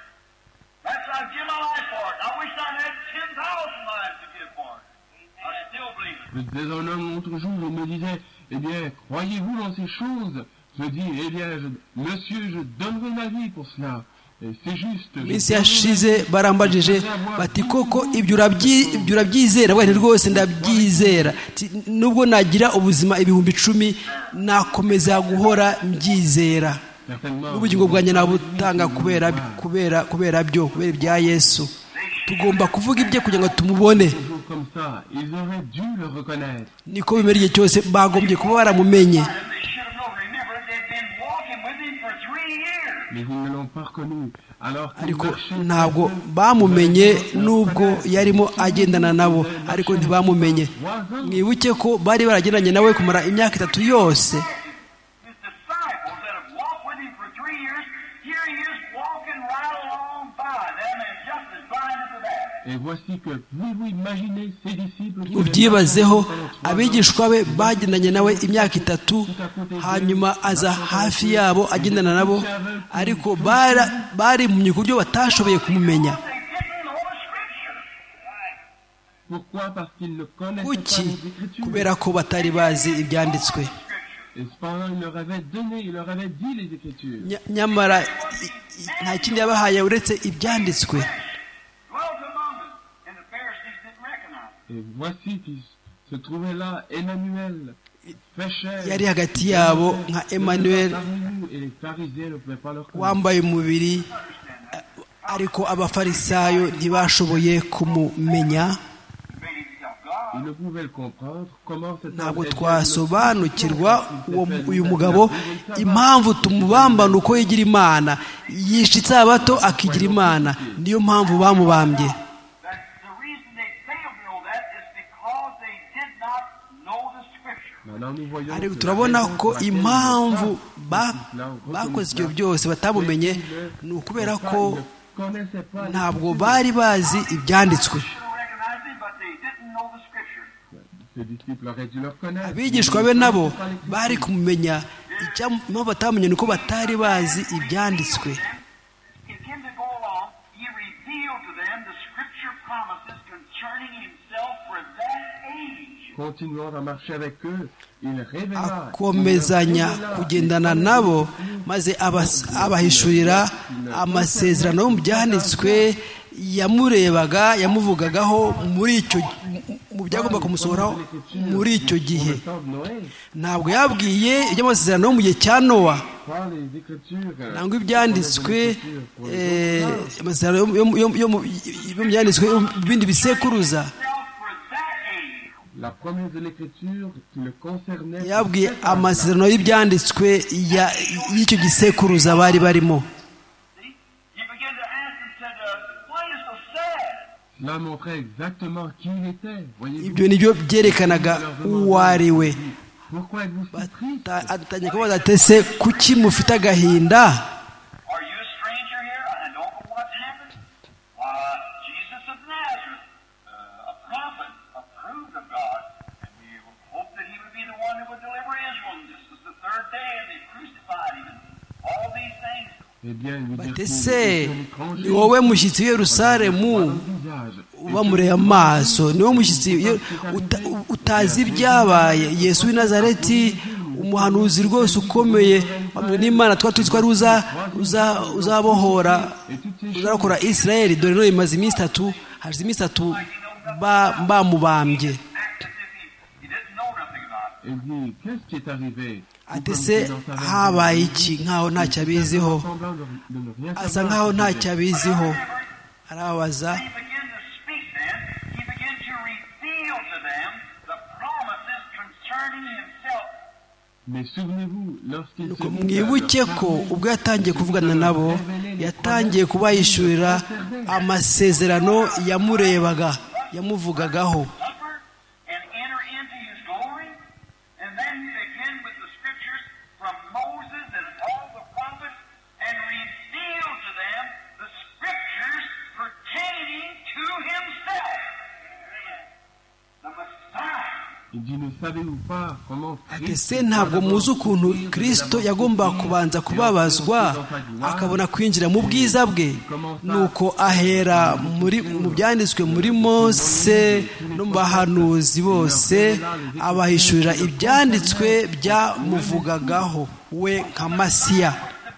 That's I give my life for it. I wish I had ten thousand lives to give for it. I still believe it. Je disais un homme l'autre jour, il me disait, eh bien, croyez-vous dans ces choses? Je dis, eh bien, je- monsieur, je donnerai ma vie pour cela. Et c'est juste. je iminsi donnerai yashize ma vie. barambajije bati koko ibyo urabyi- ibyo urabyizera? Wenda rwose ndabyizera. Ti- nubwo nagira ubuzima ibihumbi icumi, nakomeza guhora mbyizera. Certainement. N'ubugingo bwanjye nabutanga kubera kubera kubera byo, kubera ibya Yesu. Tugomba kuvuga ibye kugira ngo tumubone. Toujours comme ça, ils auraient dû le reconnaître. Niko bimera igihe cyose, bagombye kuba baramumenye, They should have known. Remember, they'd been walking with him for three years. Mais ils ne l'ont pas reconnu. Alors qu'ils ariko marchaient ntabwo avec eux, bamumenye nubwo yarimo agendana nabo, ariko ntibamumenye. Mwibuke ko bari baragendanye nawe kumara imyaka itatu yose. His disciples that have walked with him for three years, here he is walking right along by them and just as blind as that. Et voici que, pouvez-vous imaginer ces disciples qui Mubyibazeho, abigishwa be bagendanye nawe imyaka itatu, hanyuma aza hafi yabo agendana nabo, ariko bara- bari mu buryo batashoboye kumumenya. They didn't know the scripture. Pourquoi? Parce qu'ils ne connaissaient pas Kuki? les Écritures. Kubera ko batari bazi ibyanditswe. Et cependant, il leur avait donné, il leur avait dit les Écritures. Nya- nyamara i- i- nta kindi yabahaye uretse ibyanditswe. Dwelt among them, and the Pharisees didn't recognize him. Et voici qu'il se trouvait là, Emmanuel, fait chair. Yari hagati yabo nka Emmanuel, Parmi nous, et les pharisiens ne pouvaient pas leur connaître. wambaye umubiri, ariko abafarisayo ntibashoboye kumumenya. He made himself God. Ils ne pouvaient le comprendre. Comment cet Ntabwo homme était twasobanukirwa uwo uyu mugabo impamvu tumubambana uko yigira Imana, yishe isabato akigira Imana, niyo mpamvu bamubambye. That the reason they failed to know that is because they did not know the scripture. Maintenant, nous voyons ariko que turabona la raison ko pour laquelle impamvu ils ba- n'ont pas bakoze reconnu ibyo byose batamumenye ni ukubera ko ils ne connaissaient pas les ntabwo bari bazi ibyanditswe. They don't recognize him, but they didn't know the scripture. Ces disciples auraient dû le connaître. Abigishwa be nabo bari kumumenya, impamvu batamenye ni uko batari bazi ibyanditswe. It came to go along, he revealed to them the scripture promises concerning himself for that age. Continuant à marcher avec eux, il révéla, akomezanya kugendana nabo maze abas- abahishurira amasezerano yo mu byanditswe yamurebaga yamuvugagaho muri icyo mu byagomba kumusohoraho muri icyo gihe. Ntabwo yabwiye iby'amasezerano yo mu gihe cya Nowa par les Écritures, nangwa ibyanditswe eh, amasezerano yo- yo- yo- yo mu- yo mu byanditswe yo mu bindi bisekuruza. For that age. la promesse de l'Écriture qui le concernait. Yabwiye amasezerano y'ibyanditswe ya- y'icyo gisekuruza bari barimo. See? He began to ask and said, uh, why are you so sad? Cela montrait exactement qui il était. Voyez-vous? Ibyo nibyo byerekanaga uwo ari we. Pourquoi êtes-vous si triste? Ta- atangiye kubaza ati ese kuki mufite agahinda? Are you a stranger here and don't know what's happened? Why, Jesus of Nazareth, uh, a prophet, approved of God, and we hoped that he would be the one who would deliver Israel. And this is the third day, and they crucified him, and all these things. Eh bien, lui Bati dire ese ni wowe mushyitsi w'i Yerusalemu visage. ubamureye amaso, ni wowe mushyitsi iyo uta- utazi ibyabaye. Yesu w'i Nazareti, umuhanuzi rwose ukomeye wabwiwe n'Imana, twa tuzi ko ari uza- uza- uzabohora uzarokora Isirayeli. Dore none imaze iminsi itatu hashize iminsi itatu ba- bamubambye. Acted as if he, he didn't know nothing about it. Et dit, qu'est-ce qui est arrivé? ati se habaye iki? Nkaho ntacyo abiziho, Semblant de, de ne rien asa savoir. nkaho ntacyo abiziho. Arababaza, He began to speak then, he began to reveal to them the promises concerning himself. Mais souvenez-vous, lorsqu'il nuko se mit à mwibuke leur ko parler, ubwo yatangiye kuvugana nabo yatangiye kubahishurira amasezerano yamurebaga yamuvugagaho. Suffer and enter into his glory. And then he began with the scriptures from Moses and all the prophets and revealed to them the scriptures pertaining to himself. The Messiah. il dit, ne savez-vous pas comment ati Christ se ntabwo muzi ukuntu Kristo yagomba kubanza kubabazwa akabona kwinjira mu bwiza bwe? Nuko ahera muri mu byanditswe muri Mose no mu bahanuzi bose abahishurira ibyanditswe byamuvugagaho we nka Masiya,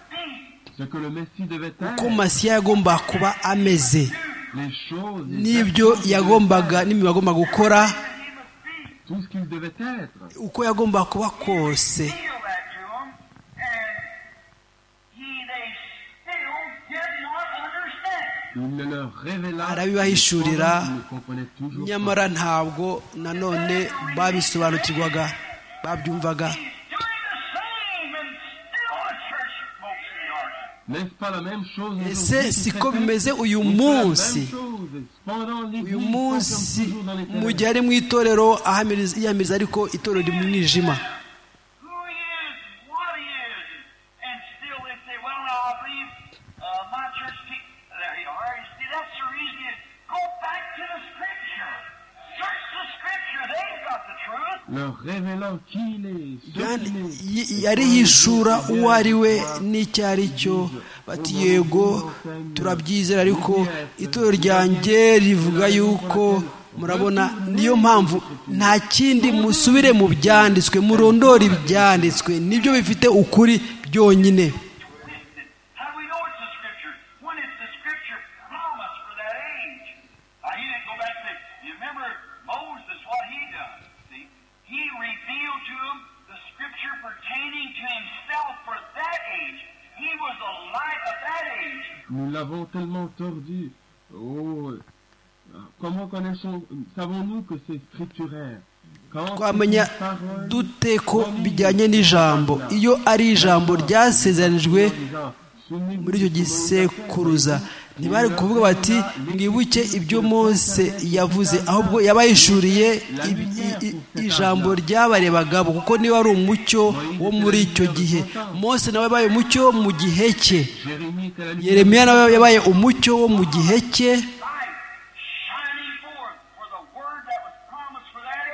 ce que le Messie devait être, ko Masiya yagomba kuba ameze, les choses, les n'ibyo actions, yagombaga n'imirimo yagombaga gukora, tout ce qu'il devait être. uko yagomba kuba kose. Revealed that to them, and he, they still did not understand. Il ne leur révéla, Arabibahishurira, ils ne comprenaient toujours pas. nyamara ntabwo nanone babisobanukirwaga babyumvaga. He's doing the same, and still the church smokes in the ark. N'est-ce pas la même chose aujourd'hui Ese qui siko fait bimeze uyu Il fait la même munsi chose. Cependant, l'Église uyu fonctionne munsi toujours dans les mu ténèbres. gihe ari mu itorero ahamiriza yiyamiriza, ariko itorero riri mu mwijima. Who he is, what he is, and still they say, well, now I believe uh, my church people. There you are. You see, that's the reason you go back to the Scripture. Search the Scripture. They've got the truth. Leur révélant qui il est, ce Yani qu'il est. y- yari yishura uwo ari we n'icyo ari cyo. Bati yego turabyizera, ariko itorero ryanjye rivuga yuko, murabona, niyo mpamvu nta kindi, musubire mu byanditswe, murondore ibyanditswe, nibyo bifite ukuri byonyine. How do we know it's the Scripture? When it's the Scripture promise for that age. Now, he didn't go back and say, you remember Moses, what he done? See, he revealed to them the Scripture pertaining to himself for that age. He was the light of that age. Nous l'avons tellement tordu. Oh, comment connaissons, savons-nous que c'est scripturaire? Quand twamenya c'est une parole, dute ko bijyanye n'ijambo, iyo ari ijambo ryasezeranijwe muri icyo gisekuruza. Ntibari kuvuga bati mwibuke ibyo Mose yavuze, ahubwo yabayishuriye ibi- i- i- ijambo ryabarebagabo, kuko niba ari umucyo wo muri icyo gihe. Mose nawe yabaye umucyo mu gihe cye, Jérémie était la lumière. Yeremiya nawe yabaye umucyo wo mu gihe cye. Light shining forth for the word that was promised for that age. Il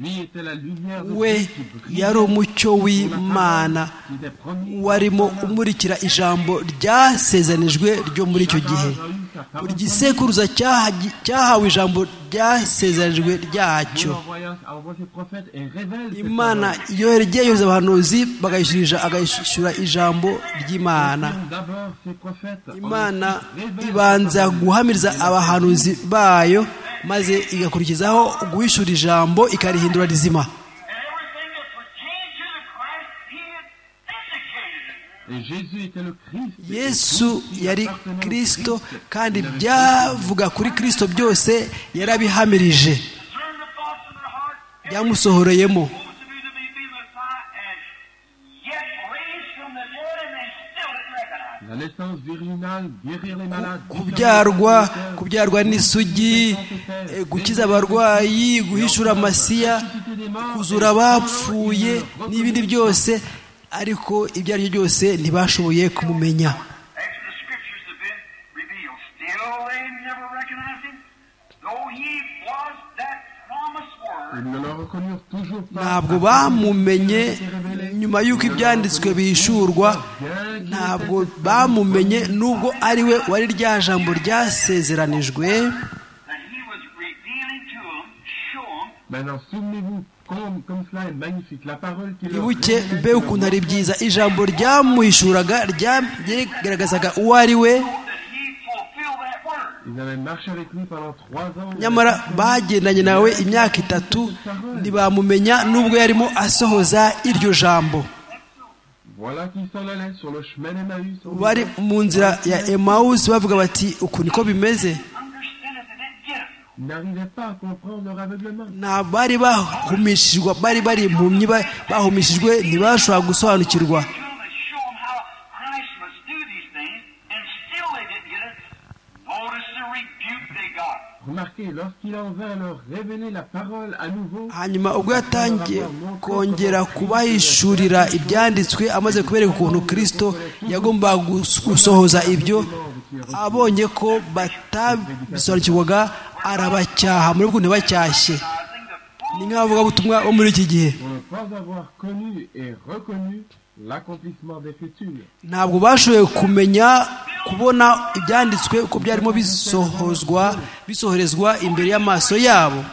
Lui était la lumière de we Dieu qui brillait yari umucyo w'imana qui était promis. warimo umurikira ijambo ryasezanijwe ryo muri icyo gihe buri gisekuruza cyaha- cyahawe ijambo ryasezanijwe Dieu ryacyo envoya, envoie ses prophètes et révèle cette imana parole. iyo yagiye yohereza abahanuzi bagayishyura agayishyura ijambo ry'imana D'abord ses prophètes. imana Révèle ibanza guhamiriza abahanuzi bayo maze igakurikizaho guhishura ijambo ikarihindura rizima And everything that pertained to the Christ, he had indicated it. Et Jésus était le Christ. yesu yari kristo kandi byavuga kuri kristo byose yarabihamirije Turn the thoughts of their heart. byamusohoreyemo Supposed to be to be, be the Messiah, and yet raised from the dead, and they still didn't recognize him. La naissance virginale, guérir les malades. kubyarwa kubyarwa n'isugi eh, gukiza abarwayi guhishura amasiya kuzura abapfuye n'ibindi byose ariko ibyo ari byo byose ntibashoboye kumumenya After the scriptures have been revealed, still they never recognized him, though he was that promised word. Ils ne le reconnurent toujours pas. ntabwo bamumenye nyuma y'uko ibyanditswe bihishurwa ntabwo bamumenye nubwo ari we wari rya jambo ryasezeranijwe That he was revealing to them, show them, Maintenant, souvenez-vous, comme, comme cela est magnifique, la parole qui leur ibuke révèle mbe ukuntu ari byiza ijambo ryamuhishuraga ryagaragazaga uwo ari we that he fulfilled that word. Ils avaient marché avec lui pendant trois ans. nyamara bagendanye nawe imyaka itatu ntibamumenya nubwo yarimo asohoza iryo jambo Voilà qui s'en allait sur le chemin d'Emmaüs. bari mu nzira ya emawusi bavuga bati uku niko bimeze Understand it, they didn't get it. Ils n'arrivaient pas à comprendre leur aveuglement. nta bari bahumishijwe bari bari impumyi ba- bahumishijwe ntibashobora gusobanukirwa To them and show them how Christ must do these things, and still they didn't get it. Notice the rebuke they got. Remarquez, lorsqu'il en vint leur révéler la parole à nouveau, hanyuma ubwo yatangiye kongera kubahishurira ibyanditswe amaze kubereka ukuntu kristo yagombaga gus- gusohoza ibyo abonye ko batabisobanukirwaga arabacyaha muri bwo ntibacyashye ni nk'abavugabutumwa bo muri iki gihe pour ne pas avoir connu et reconnu l'accomplissement des futurs. ntabwo bashoboye kumenya kubona ibyanditswe uko byarimo bisohozwa bisohorezwa imbere y'amaso yabo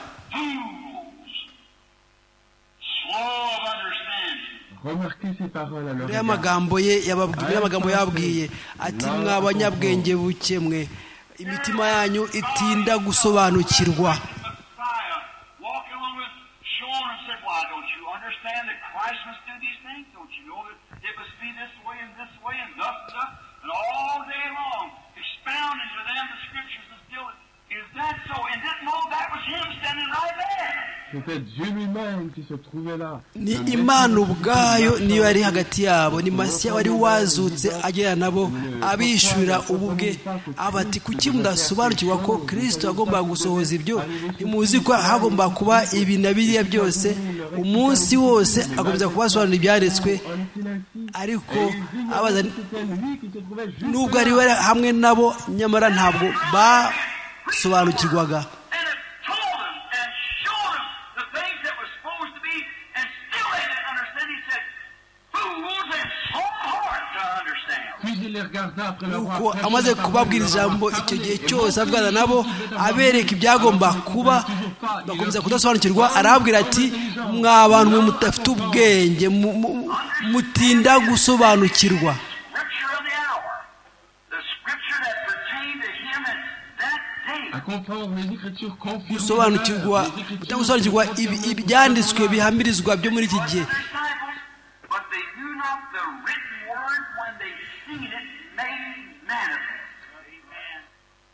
Slow of understanding. Remarquez ces paroles à leur muri égard. y'amagambo ye yababwiye muri y'amagambo yababwiye ati mwa banyabwenge buke mwe imitima yanyu itinda gusobanukirwa Messiah walking along with showing and said, why don't you understand that Christ must do these things? Don't you know that it must be this way and this way and thus and thus? And all day long expounding to them the scriptures and still, is that so? And didn't know that was him standing right there. C'était Dieu lui-même qui se trouvait là. ni Le imana Messie ubwayo qui niyo yari hagati yabo ni masiya wari wazutse agera nabo abishyurira ubu bwe abati kuki mudasobanukirwa ko kristo yagombaga gusohoza ibyo ntimuzi ko hagomba kuba ibi na biriya byose umunsi wose agomba kubasobanurira ibyanditswe en Sinai. ariko Et ils ignoraient abaza que c'était lui qui se trouvait juste nubwo là. ari we hamwe nabo nyamara ntabwo basobanukirwaga And it told them and showed them the things that were supposed to be, and still they didn't understand. He said, fools and so hard to understand. Puis il les regarda après leur nuko avoir prêché amaze la parole, kubabwira leur avoir ijambo parlé, icyo gihe et cyose montré avugana les nabo choses qui devaient avoir abereka lieu. ibyagomba Alors, ils ne kuba comprenaient toujours pas. Il bakomeza leur kudasobanukirwa dit, arababwira ati mwa bantu mwe mudafite ubwenge mu- mu- mutinda gusobanukirwa Scripture of the hour, the scripture that pertained to him at that day. à comprendre les Écritures confirmées. gusobanukirwa les Écritures cyangwa gusobanukirwa ibi- ibyanditswe bihamirizwa byo muri iki gihe Disciples, but they knew not the written word when they seen it made manifest. Amen.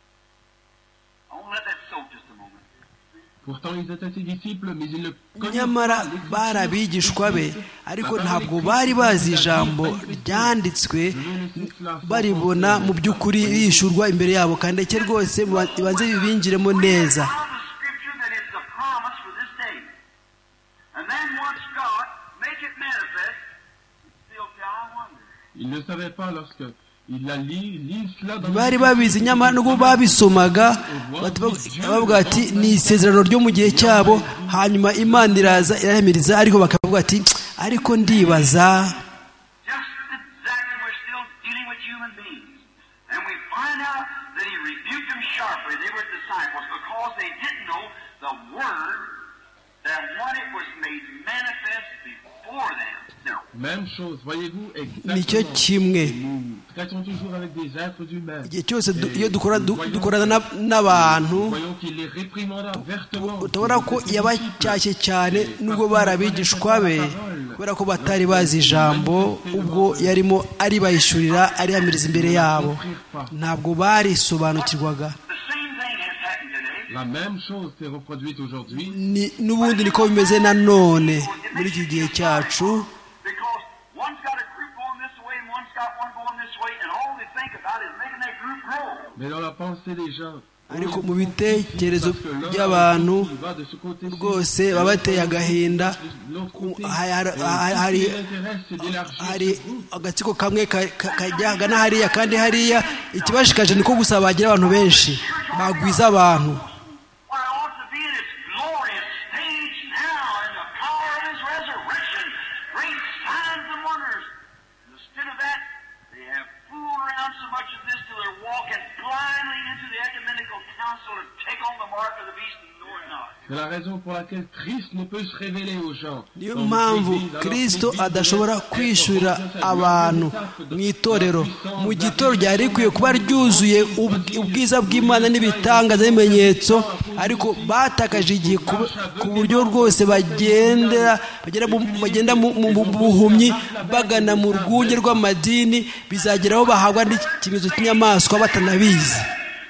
I won't let that soak just a moment. Pourtant, ils étaient ses disciples, mais ils ne connaissaient nyamara pas l'Écriture. bari abigishwa be ariko ntabwo bari bazi ijambo ryanditswe baribona mu by'ukuri rishurwa imbere yabo kandi eke rwose bibanze bibinjiremo neza Found the scripture that is the promise for this day. And then once God make it manifest, still say, I wonder. Ils ne savaient pas lorsque bari babizi nyamara nubwo babisomaga bavuga ati ni isezerano ryo mu gihe cyabo, hanyuma Imana iraza irahemiriza, ariko bakavuga ati ariko ndibaza. Nicyo kimwe igihe cyose iyo dukorana n'abantu tubona ko yabacyashye cyane nubwo barabigishwa be, kubera ko batari bazi ijambo ubwo yarimo aribayishurira arihamiriza imbere yabo, ntabwo barisobanukirwaga. N'ubundi niko bimeze nanone muri iki gihe cyacu. Ariko mu bitekerezo by'abantu rwose baba bateye agahinda. Hari agatsiko kamwe kajya hagana hariya kandi hariya, ikibashikaje niko gusa bagira abantu benshi, bagwiza abantu. Niyo mpamvu Kristo adashobora kwishurira abantu mu itorero. Mu gitoro ryari rikwiye kuba ryuzuye ubwiza bw'Imana n'ibitangaza n'ibimenyetso, ariko batakaje igihe ku buryo rwose bagenda bagenda mu buhumyi bagana mu rwunge rw'amadini, bizageraho bahabwa n'ikimenyetso cy'inyamaswa batanabizi.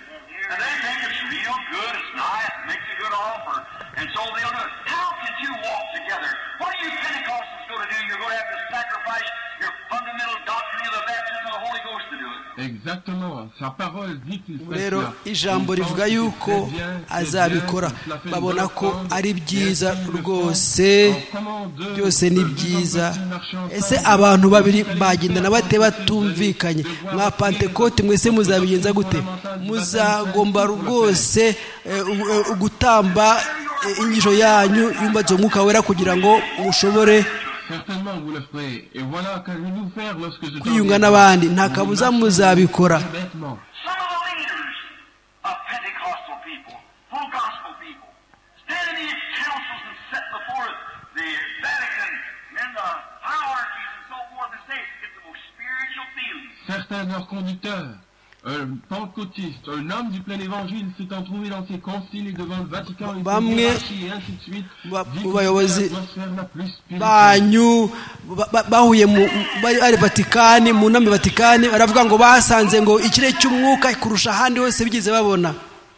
Rero ijambo rivuga yuko azabikora, babona ko ari byiza rwose, byose ni byiza. Ese abantu babiri bagendana bate batumvikanye? Mwa Pentekote mwese muzabigenza gute? Muzagomba rwose gutamba inyigisho yanyu yumbatse umwuka wera kugira ngo mushobore kwiyunga n'abandi, nta kabuza muzabikora. Certains de leurs conducteurs, un pentecôtiste, un homme du plein évangile s'étant trouvé dans ses conciles et devant le Vatican, bamwe et ainsi de suite, mu bayobozi banyu bahuye ari Vatikani, mu nama Vatikani, baravuga ngo basanze ngo ikire cy'umwuka kurusha ahandi hose bigeze babona.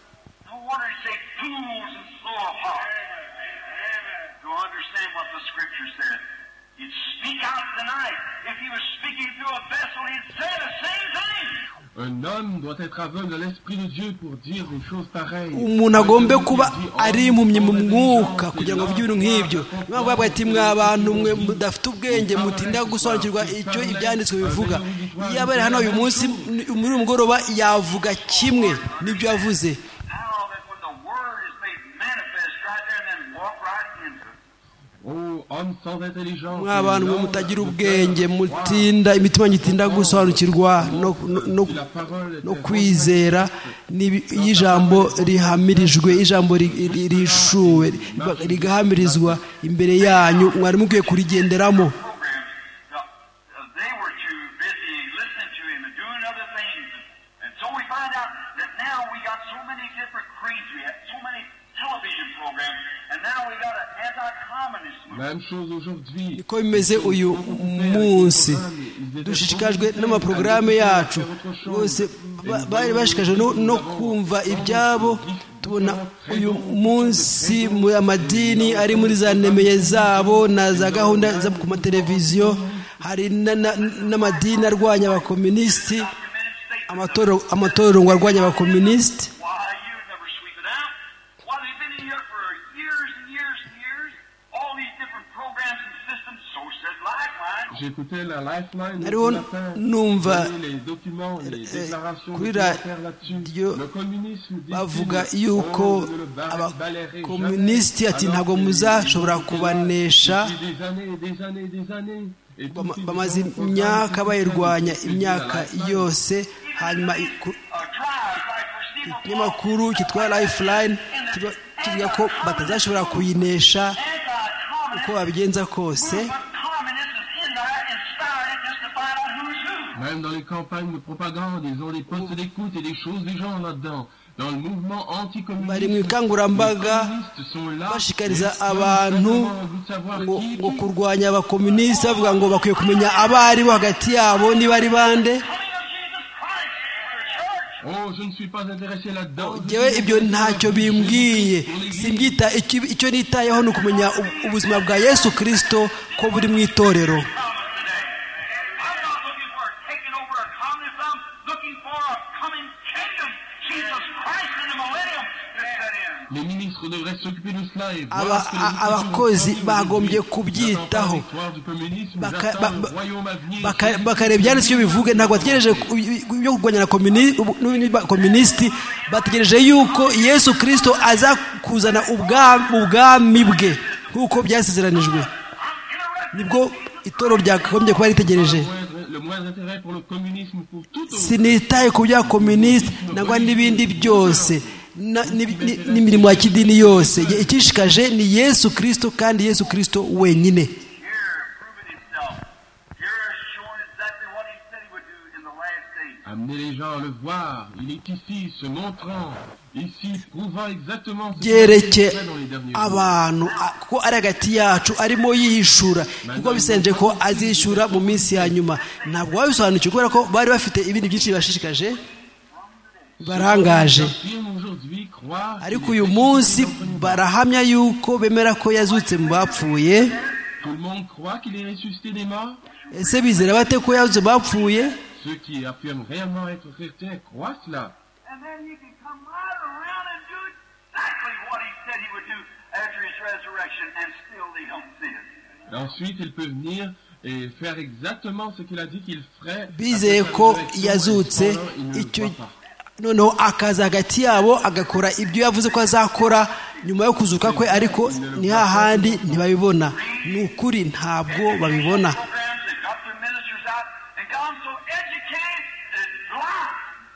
Umuntu agombe kuba ari impumyi mu mwuka kugira ngo avuge ibintu nk'ibyo. Niyo mpamvu ati mwa bantu mwe mudafite ubwenge mutinda gusobanukirwa icyo ibyanditswe bivuga. Iyo abari hano uyu munsi muri uyu mugoroba yavuga kimwe n'ibyo yavuze. Mwa bantu mwe mutagira ubwenge, mutinda imitima ngitinda gusobanukirwa no, no, no kwizera y'ijambo rihamirijwe, ijambo rishuwe rigahamirizwa imbere yanyu, mwari mukwiye kurigenderamo. Niko bimeze uyu munsi. Dushishikajwe n'amaporogaramu yacu bose, bari bashishikajwe no kumva ibyabo. Tubona uyu munsi mu amadini ari muri za nemeye zabo na za gahunda zo ku mateleviziyo, hari n'amadini arwanya abakomunisiti, amatorero ngo arwanya abakomunisiti. j'écoutais la Lifeline nariho ce matin, numva les documents, les déclarations kuri documentaires là-dessus. radiyo Le communisme dit bavuga yuko on ne le ba- balayerait abakomunisiti jamais, ati alors ntabwo que muzashobora ils étaient là kubanesha depuis des années et des années et des années. Et tous Bama- ces bamaze différents programmes imyaka bayirwanya qui se imyaka disent à la yose hanyuma iku- A tribe like for Stephen ikinyamakuru cyitwa lifeline kivuga- kivuga ko batazashobora kuyinesha uko babigenza kose. But communists is in there and started just to find out who's who. Même dans les campagnes de propagande, ils ont des postes d'écoute et des choses du genre là-dedans. Dans le mouvement anticommuniste, bari mu les ikangurambaga communistes sont là, bashishikariza et ils sont abantu simplement en vue de savoir ngo qui est ngo qui. kurwanya abakomunisiti bavuga ngo bakwiye kumenya abo ari bo hagati yabo niba ari bande. Oh, je ne suis pas intéressé là-dedans. Je Jewe suis ibyo intéressé ntacyo par Jésus bimbwiye pour l'Église. simbyita icyo icyo nitayeho ni ukumenya u- ubuzima bwa Yesu Kristo ko buri mu itorero. I'm not looking for taking over a communism. I'm looking for a coming kingdom. Jesus Christ in the millennium to set in. Les ministres devraient s'occuper de cela et Aba- voir ce que les a- Écritures abakozi ont promis bagombye aujourd'hui. kubyitaho. J'attends pas la victoire du communisme, Baka- j'attends ba- le ba- royaume à venir. Baka- bakareba ibyanditse icyo bivuge, ntabwo bategereje ku- ibyo kurwanya na komuni- ubu- n'abakomunisiti, bategereje yuko Yesu Kristo aza kuzana ubwa- ubwami bwe nk'uko byasezeranijwe. Nibwo itorero ryakagombye kuba ritegereje. Le moindre- le moindre intérêt pour le communisme, pour tout autre. Sinitaye ku bya komunisiti nangwa n'ibindi byose na- n'ibi- ni- n'imirimo ya kidini yose. Ikishikaje ni Yesu Kristo kandi Yesu Kristo wenyine. Here, proving himself. Here, showing exactly what he said he would do in the last days. Amener les gens à le voir. Il est ici, se montrant, ici, prouvant exactement ce qu'il a byereke fait dans les derniers jours. abantu a- kuko ari hagati yacu arimo yihishura kuko bisenje ko azishyura mu minsi ya nyuma. Ntabwo wabisobanukiwe kubera ko bari bafite ibindi byinshi bibashishikaje barangaje, Affirme aujourd'hui croire ariko qu'il est uyu munsi ressuscité d'entre nous. barahamya yuko bemera ko yazutse mu bapfuye. Tout le monde croit qu'il est ressuscité des morts. Ese bizera bate ko yazutse mu bapfuye? Ceux qui affirment réellement être chrétiens croient cela. And then you can come right around and do exactly what he said he would do after his resurrection, and still they don't see it. Et ensuite, il peut venir et faire exactement ce qu'il a dit qu'il ferait. Bizeye après sa ko résurrection, yazutse, et cependant, il ne le icyo croit pas. noneho akaza hagati yabo agakora ibyo yavuze ko azakora nyuma yo kuzuka kwe, ariko ni hahandi ntibabibona. Ni ukuri ntabwo babibona. Programs, they've got their ministers out and got them so educated and blind,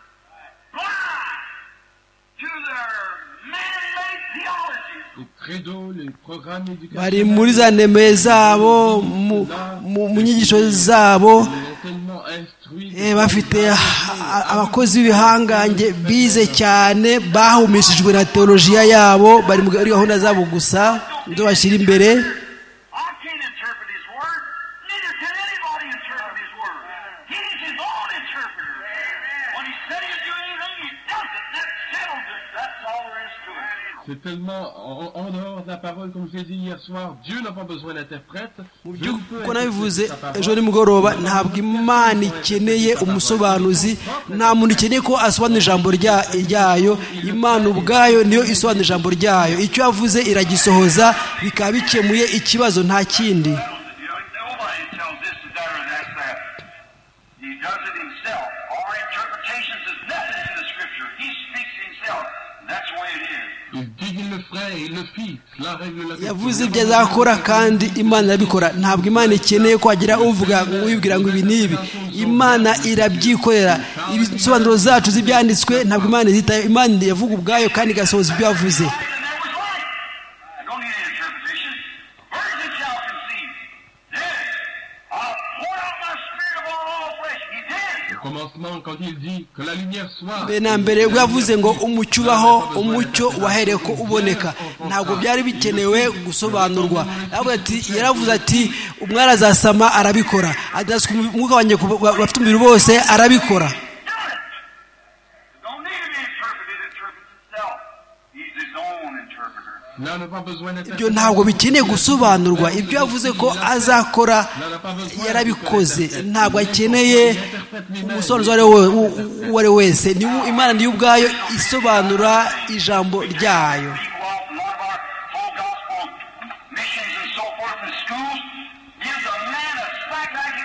blind to their man-made theologies. Les credos, les programmes éducatifs, Bari muri za neme zabo mu mu- mu nyigisho zabo, ils sont tellement instruits. eh, bafite a- abakozi b'ibihangange bize cyane bahumishijwe na teolojiya yabo, bari muri gahunda zabo gusa ibyo bashyira imbere. I can't interpret his word. Neither can anybody interpret his word. He's his own interpreter. When he said he'd do anything, he does it. That settles it. That's all there is to it. C'est tellement en, en dehors de la parole, comme je l'ai dit hier soir, Dieu n'a pas besoin d'interprète. Mu Je byo ne peux uko nabivuze interpréter sa ejo parole. nimugoroba, ntabwo Imana ikeneye umusobanuzi, nta muntu ikeneye ko asobanura ijambo rya- ryayo. Imana ubwayo niyo isobanura ijambo ryayo. Icyo yavuze iragisohoza, bikaba bikemuye ikibazo, nta kindi. You know, nobody tells this is there and that's that. He does it himself. Our interpretations is nothing to the Scripture. He speaks himself. And that's the way it is. Il dit qu'il le ferait et il le fit. Cela règle la Yavuze ibyo azakora kandi Imana irabikora. Ntabwo Imana ikeneye ko hagira uvuga ngo wibwira ngo ibi n'ibi. Imana irabyikorera. Ibisobanuro zacu z'ibyanditswe ntabwo Imana izitayo. Imana yavuga ubwayo kandi igasohoza ibyo yavuze. And there was light. I don't need any interpretation. Virgin shall conceive. Yes. I'll pour out my spirit upon all flesh. He did. Au commencement, quand il dit que la lumière soit. mbere na mbere ubwo yavuze ngo umucyo ubaho, umucyo wahereye ko uboneka, ntabwo byari bikenewe gusobanurwa. Yaravuze ati yaravuze ati umwari azasama, arabikora. Adasuka umwuka wanjye ku bafite umubiri bose, arabikora. Done it. Don't need to be interpreted. It interprets itself. He's his own interpreter. Cela n'a pas besoin Ibyo ntabwo bikeneye gusobanurwa. Ibyo yavuze ko azakora yarabikoze, ntabwo akeneye umusobanuzi uwo ari we- uwo ari we wese. Ni we- Imana niyo ubwayo isobanura ijambo ryayo. People off a lot of our full gospel missions and so forth in schools gives a man a sack like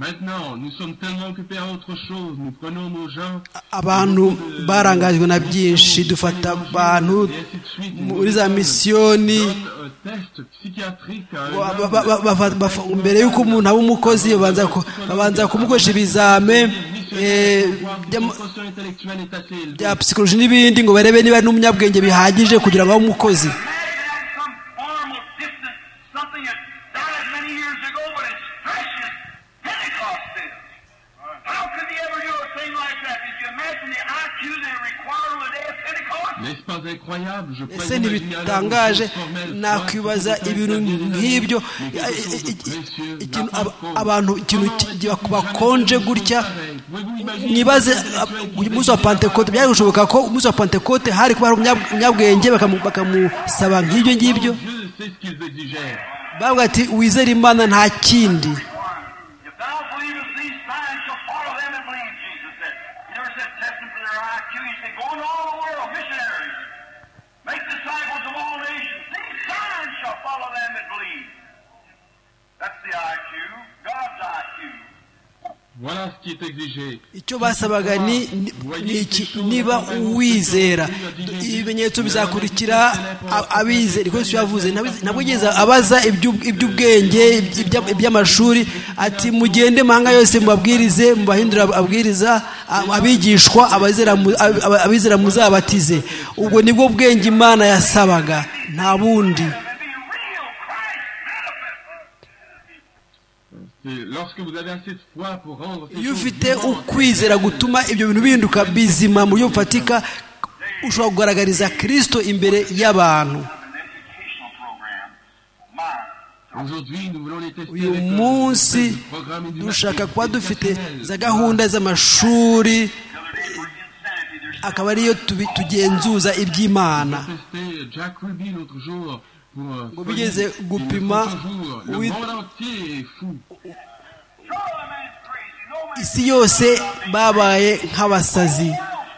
Maintenant, nous sommes tellement occupés à autre chose. Nous prenons nos gens. abantu barangajwe na byinshi dufata abantu muri za misiyoni mbere y'uko umuntu aba umukozi babanza kumukoresha ibizame bya psikoloji n'ibindi ngo barebe niba n'umunyabwenge bihagije kugira ngo abe umukozi. ese ntibitangaje nakwibaza ibintu nk'ibyo abantu ikintu bakonje gutya nibaze umunsi wa Pentekote byari gushoboka ko umunsi wa Pentekote hari kuba hari umunyabwenge bakamusaba nk'ibyo ngibyo bavuga ati wizere Imana nta kindi. icyo basabaga ni niba uwizera ibimenyetso bizakurikira abizera. niko Yesu yavuze ntabwo yigeze abaza iby'ubwenge iby'amashuri ati mugende mahanga yose mubabwirize mubahindura abwiriza abigishwa abizera muzabatize. ubwo nibwo bwenge Imana yasabaga nta bundi. iyo ufite ukwizera gutuma ibyo bintu bihinduka bizima mu buryo bufatika ushobora kugaragariza Kristo imbere y'abantu. uyu munsi dushaka kuba dufite za gahunda z'amashuri akaba ariyo tugenzuza iby'Imana ngo bigeze gupima isi yose babaye nk'abasazi.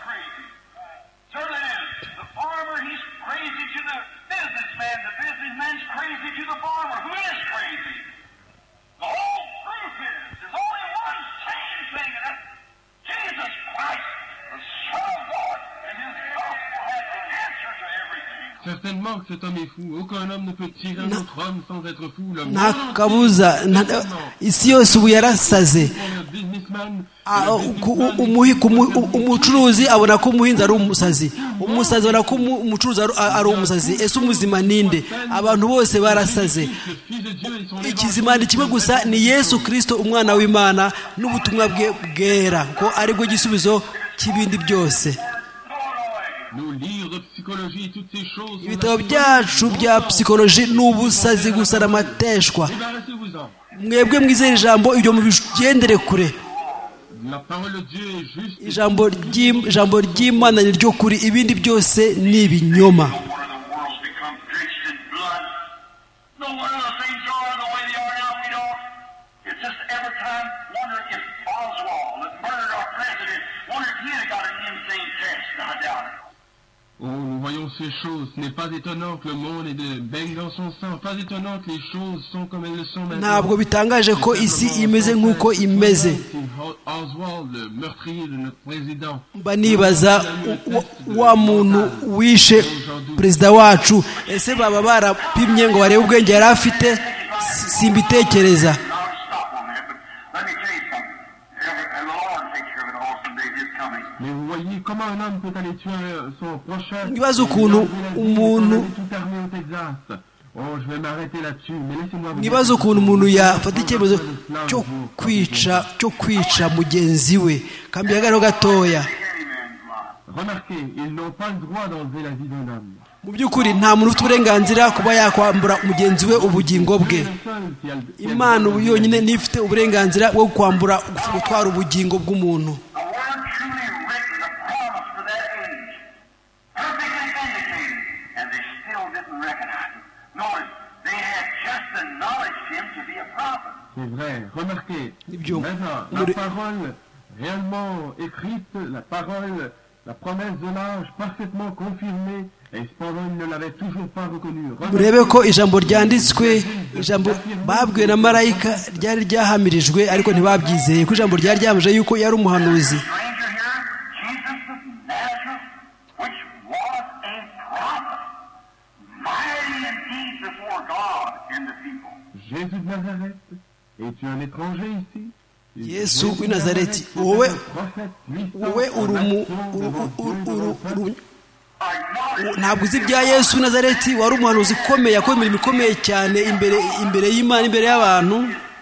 Certainement que cet homme est fou. Aucun homme ne peut tirer un autre homme sans être fou. nta kabuza isi yose ubu yarasaze. umucuruzi abona ko umuhinzi ari umusazi, umusazi abona ko umucuruzi ari umusazi. ese umuzima ninde? abantu bose barasaze. ikizima ni kimwe gusa, ni Yesu Kristo umwana w'Imana n'ubutumwa bwe bwera ko ari bwo gisubizo cy'ibindi byose. ibitabo byacu bya psikoloji ni ubusazi gusa n'amateshwa. mwebwe mwizere ijambo ibyo mubigendere kure. ijambo ry'Imana ni ryo kuri, ibindi byose ni ibinyoma. Oh, nous voyons ces choses. Ce n'est pas étonnant que le monde ait de baigne dans son sang. Pas étonnant que les choses sont comme elles le sont maintenant. ntabwo bitangaje ko isi imeze nk'uko imeze. Oswald, le meurtrier de notre président. mba nibaza wa muntu wishe perezida wacu, ese baba barapimye ngo barebe ubwenge yari afite? simbitekereza. Nibaza ukuntu umuntu nibaza ukuntu umuntu yafata icyemezo cyo kwica cyo kwica mugenzi we. Kambiagaro gatoya. mu by'ukuri nta muntu ufite uburenganzira kuba yakwambura mugenzi we ubugingo bwe. Imana ubu yonyine nifite uburenganzira bwo kwambura gutwara ubugingo bw'umuntu. C'est vrai. Remarquez, maintenant, la parole réellement écrite, la parole la promesse de l'âge parfaitement confirmée, et cependant ils ne l'avaient toujours pas reconnue. murebe ko ijambo ryanditswe ijambo babwiwe na marayika ryari ryahamirijwe ariko ntibabyizeye ko ijambo ryari ryamuje yuko yari umuhanuzi. Jésus de Nazareth, es-tu un étranger ici? Yesu w'i Nazareti, wowe wowe uri umu ntabwo uzi ibya Yesu w'i Nazareti, wari umuhanuzi ukomeye, yakoze imirimo ikomeye cyane imbere imbere y'Imana, imbere y'abantu.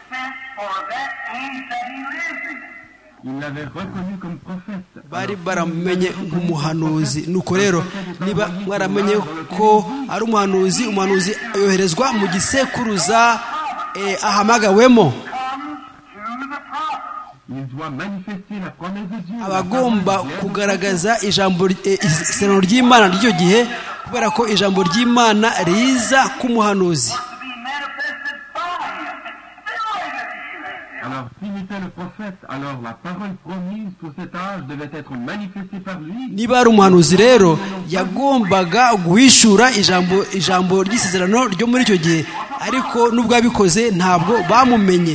Bari baramumenye nk'umuhanuzi. Nuko rero niba mwaramenye ko ari umuhanuzi, umuhanuzi yoherezwa mu gisekuruza ahamagawemo. Abagomba kugaragaza ijambo isezerano ry'Imana ry'icyo gihe, kubera ko ijambo ry'Imana riza k'umuhanuzi. Alors, s'il était le prophète, alors la parole promise pour cet âge devait être manifestée par lui. Niba ari umuhanuzi rero yagombaga guhishura ijambo ijambo ry'isezerano ryo muri icyo gihe, ariko nubwo abikoze ntabwo bamumenye.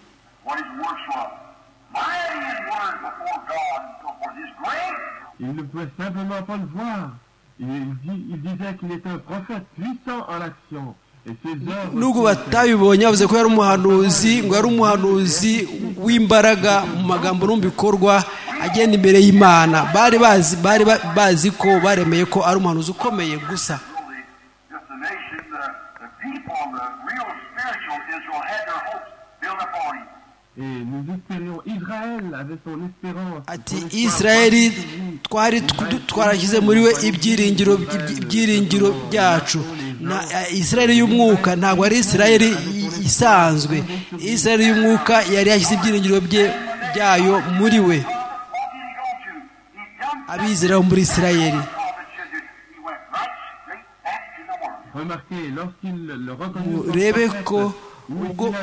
Il ne pouvait simplement pas le voir. Il, dit, il disait qu'il était un prophète puissant en action. Nubwo batabibonye bavuze ko yari umuhanuzi, ngo yari umuhanuzi w'imbaraga mu magambo no mu bikorwa agenda imbere y'Imana. Bari bazi bari bazi ko baremeye ko ari umuhanuzi ukomeye gusa. Ati Israeli twari twarashyize muri we ibyiringiro ibyiringiro byacu. Na Israeli y'umwuka ntabwo ari Israeli isanzwe. Israeli y'umwuka yari yashyize ibyiringiro bye byayo muri we. Abizera muri Israeli. Urebe ko ubwo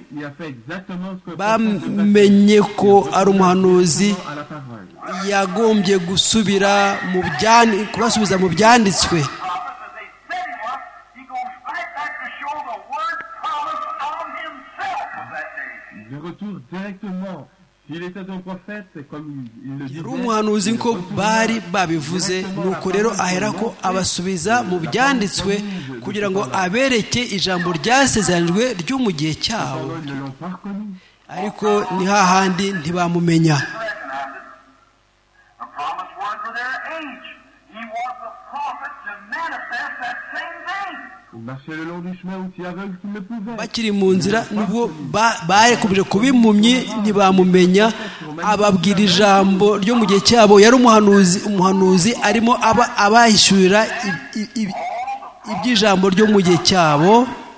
bamenye ko ari umuhanuzi, yagombye gusubira mu byanditswe, kubasubiza mu byanditswe. Yari umuhanuzi nko bari babivuze. Nuko rero ahera ko abasubiza mu byanditswe kugira ngo abereke ijambo ryasezeranijwe ryo mu gihe cyabo, ariko ni hahandi ntibamumenya. Bakiri mu nzira nubwo barekomeje kuba impumyi ntibamumenya. Ababwira ijambo ryo mu gihe cyabo. Yari umuhanuzi umuhanuzi arimo abahishurira iby'ijambo ryo mu gihe cyabo.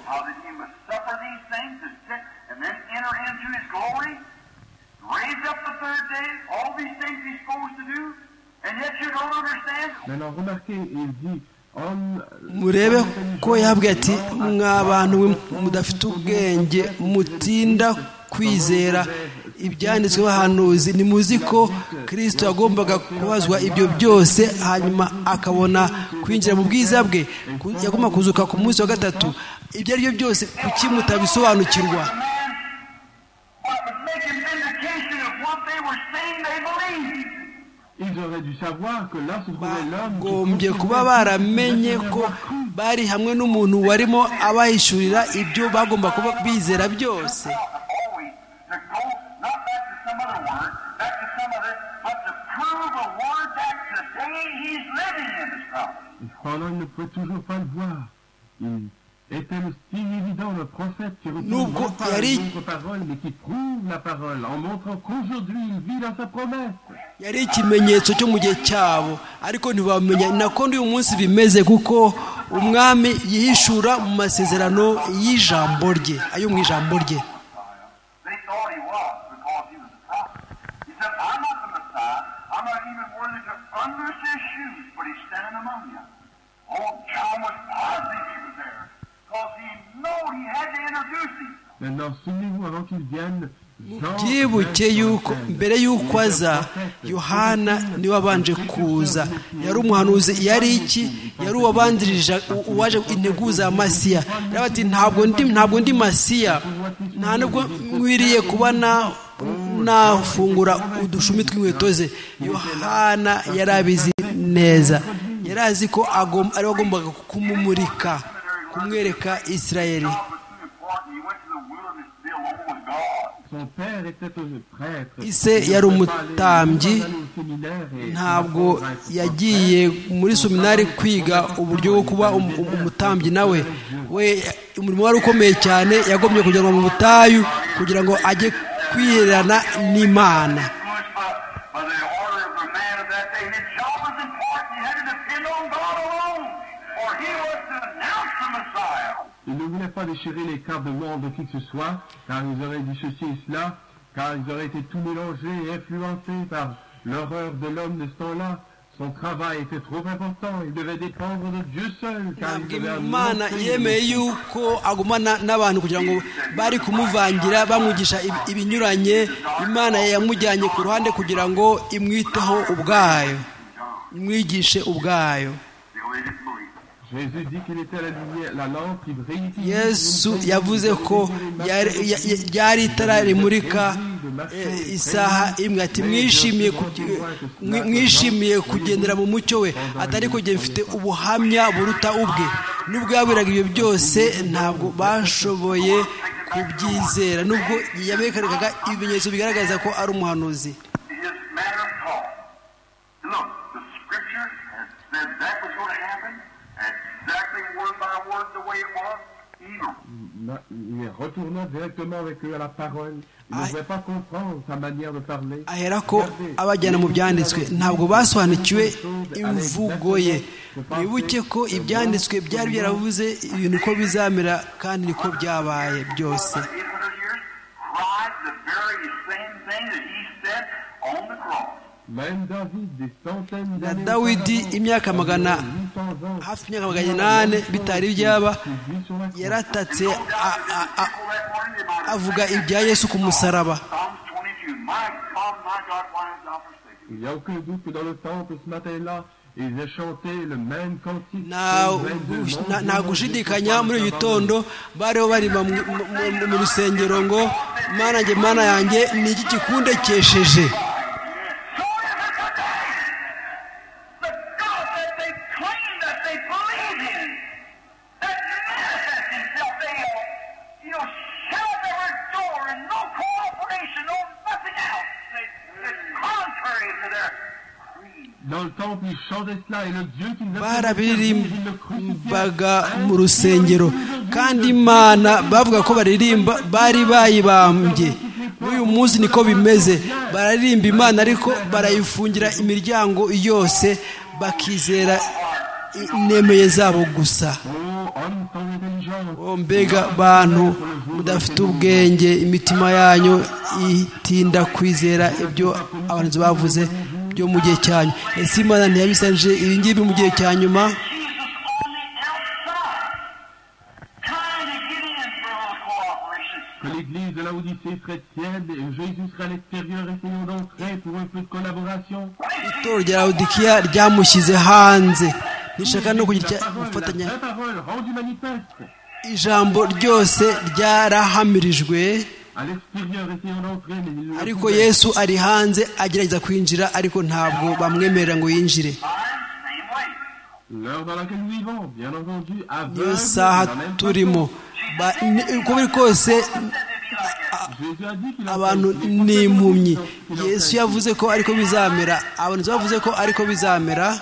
Murebe ko yabwiye ati mwa bantu mudafite ubwenge mutinda kwizera ibyanditswe bahanuzi, nimuzi ko Kristo yagombaga kubazwa ibyo byose hanyuma akabona kwinjira mu bwiza bwe, yagomba kuzuka ku munsi wa gatatu. Ibyo ari byo byose kuki mutabisobanukirwa? Bagombye kuba baramenye ko bari hamwe n'umuntu warimo abahishurira ibyo bagomba kuba bizera byose. Était le signe évident, le prophète qui retourne non pas à notre parole, mais qui prouve la parole, en montrant qu'aujourd'hui il vit dans sa promesse. Yari ikimenyetso cyo mu gihe cyabo, ariko ntibamenya nako ndi umunsi bimeze, kuko umwami yihishura mu masezerano y'ijambo rye, ayo mu ijambo rye. Maintenant, souvenez-vous, avant qu'il vienne, byibuke yuko mbere y'uko aza yohana niwe wabanje kuza. Yari umuhanuzi. Yari iki? Yari uwabanzirije uwaje integuza ya masiya. Yari ati ntabwo ndi ntabwo ndi masiya, nta nubwo nkwiriye kuba na nafungura udushumi tw'inkweto ze. Yohana yari abizi neza, yari azi ko ari we agombaga kumumurika, kumwereka Isirayeli. Ise yari umutambyi, ntabwo yagiye muri seminari kwiga uburyo bwo kuba umutambyi. Nawe we umurimo wari ukomeye cyane, yagombye kujyanwa mu butayu kugira ngo ajye kwihererana n'Imana. Ils ne voulaient pas déchirer les cartes de monde de qui que ce soit, car ils auraient dit ceci et cela, car ils auraient été tout mélangés et influencés par l'horreur de l'homme de ce temps-là. Son travail était trop important, il devait dépendre de Dieu seul, car il devait Imana yemeye yuko agumana n'abantu kugira ngo bari kumuvangira bamugisha ibinyuranye. Imana yamujyanye ku ruhande kugira ngo imwiteho ubwayo, imwigishe ubwayo. Yesu yavuze ko ryari itara rimurika isaha imwe. Ati mwishimiye kugendera mu mucyo we, atari ko mfite ubuhamya buruta ubwe. Nubwo yabwiraga ibyo byose ntabwo bashoboye kubyizera, nubwo yaberekanaga ibimenyetso bigaragaza ko ari umuhanuzi. Il retourna directement avec eux à la parole. Il ne pouvait pas comprendre sa manière de parler. Aherako abajyana mu byanditswe, ntabwo basobanukiwe imvugo ye. Mwibuke ko ibyanditswe byari byaravuze ibintu uko bizamera, kandi niko byabaye byose. Na Dawidi imyaka magana hafi imyaka magana inani bitari byaba, yaratatse avuga ibya Yesu ku musaraba. Il n'y a aucun doute que dans le temple ce matin-là, ils aient chanté le même cantique. Nta gushidikanya muri iki gitondo bariho baririmba mu rusengero ngo Mana yanjye, Mana yanjye, ni iki kikundekesheje? barabirimbaga mu rusengero, kandi Imana bavuga ko baririmba bari bayibambye. Uyu munsi niko bimeze, baririmba Imana ariko barayifungira imiryango yose, bakizera nemeye zabo gusa. Mbega bantu mudafite ubwenge, imitima yanyu itinda kwizera ibyo abantu bavuze byo mu gihe cyanyu. Ese Imana ntiyabisanje ibi ngibi mu gihe cya nyuma? Que l'église de Laodicée serait tiède et Jésus serait à l'extérieur, essayons d'entrer pour un peu de collaboration. Itorero rya Laodikiya ryamushyize hanze, nishaka no kugira gufatanya. Ijambo ryose ryarahamirijwe, ariko Yesu ari hanze agerageza kwinjira, ariko ntabwo bamwemerera ngo yinjire. Niyo saha turimo, uko biri kose abantu ni impumyi. Yesu yavuze ko ariko bizamera, abantu bavuze ko ariko bizamera.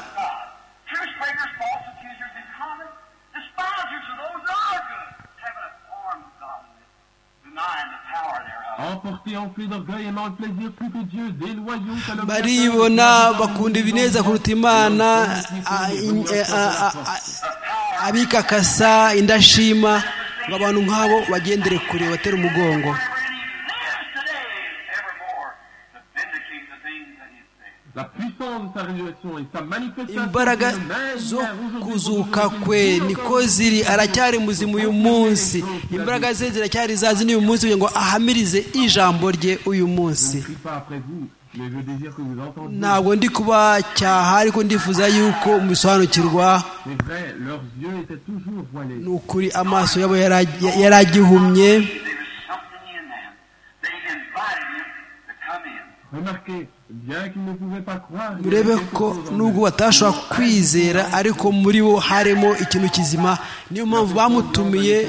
Baribona bakunda ibineza kuruta Imana, abikakasa, indashima, ngo abantu nk'abo bagendere kure, batera umugongo. la puissance de sa résurrection et sa manifestation imbaraga de même zo hier, aujourd'hui, kuzuka aujourd'hui, kwe aujourd'hui, niko ziri aracyari muzima uyu munsi imbaraga ze ziracyari zazi n'uyu munsi kugira ngo ahamirize ijambo rye uyu Je munsi ne crie pas après vous, mais je désire que vous entendiez. ntabwo ndi kubacyaha ariko ndifuza yuko mubisobanukirwa C'est vrai, leurs yeux étaient toujours voilés. ni ukuri amaso yabo yari yari agihumye There was something in them. They invited him to come in. Remarquez, bien qu'ils ne pouvaient pas croire, il y murebe avait quelque ko chose en nubwo eux. batashobora kwizera ariko muri bo harimo ikintu kizima niyo mpamvu bamutumiye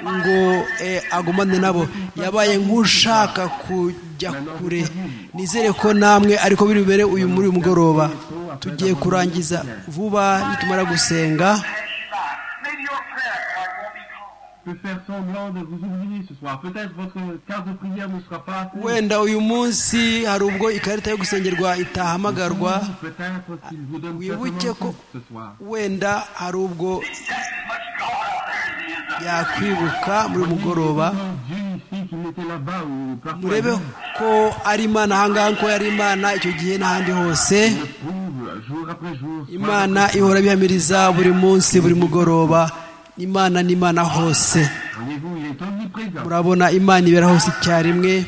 ngo eh, agumane nabo yabaye nk'ushaka kujya kure nizere ko namwe ariko biri bubere uyu muri uyu mugoroba tugiye kurangiza vuba nitumara gusenga Pass you by. Maybe your prayer card won't be called. peut faire semblant de vous oublier ce soir. Peut-être votre carte de prière ne sera pas appelée. wenda uyu munsi hari ubwo ikarita yo gusengerwa itahamagarwa Peut-être qu'il vous donne wibuke simplement ko ce soir. wenda hari ubwo Just as much God out there as he is up yakwibuka muri uyu mugoroba Dieu ici qu'il était là-bas ou parfois murebe ailleurs, ko ari imana ahangaha ko yari imana icyo gihe n'ahandi hose le prouve jour après jour. soir imana après ihora bihamiriza buri munsi buri mugoroba imana ni imana hose soir. Voyez-vous, il est omniprésent. murabona imana ibera hose icyarimwe He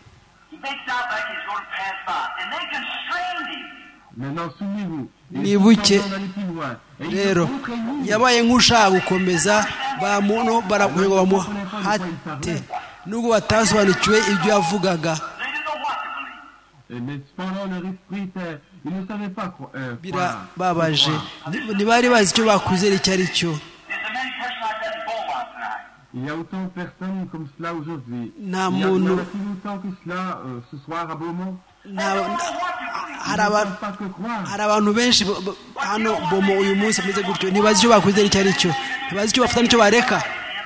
makes out like he's going to pass by. And they constrained him. Maintenant, souvenez-vous. il Mwibuke est d'aller plus loin. Et il rero est contraigné. yabaye nk'ushaka gukomeza bamuno barakuye ngo bamuhate nubwo batasobanukiwe ibyo yavugaga They didn't know what to believe. Et Mais cependant, leur esprit était... Ils ne savaient pas quoi. Euh, croire. birababaje Ni- ntibari bazi icyo bakwizera icyo ari cyo There's a many persons like that in Beaumont tonight. Il y a autant de personnes comme cela aujourd'hui. Nta Il y a, il y muntu- en a si longtemps que cela euh, ce soir à Beaumont. Nta- They don't know what to believe. Ils hari ne aba- savent pas que croire. hari abantu benshi bo- bo- hano bomo uyu munsi bameze gutyo ntibazi icyo bakwizera icyo ari cyo ntibazi icyo bafata n'icyo bareka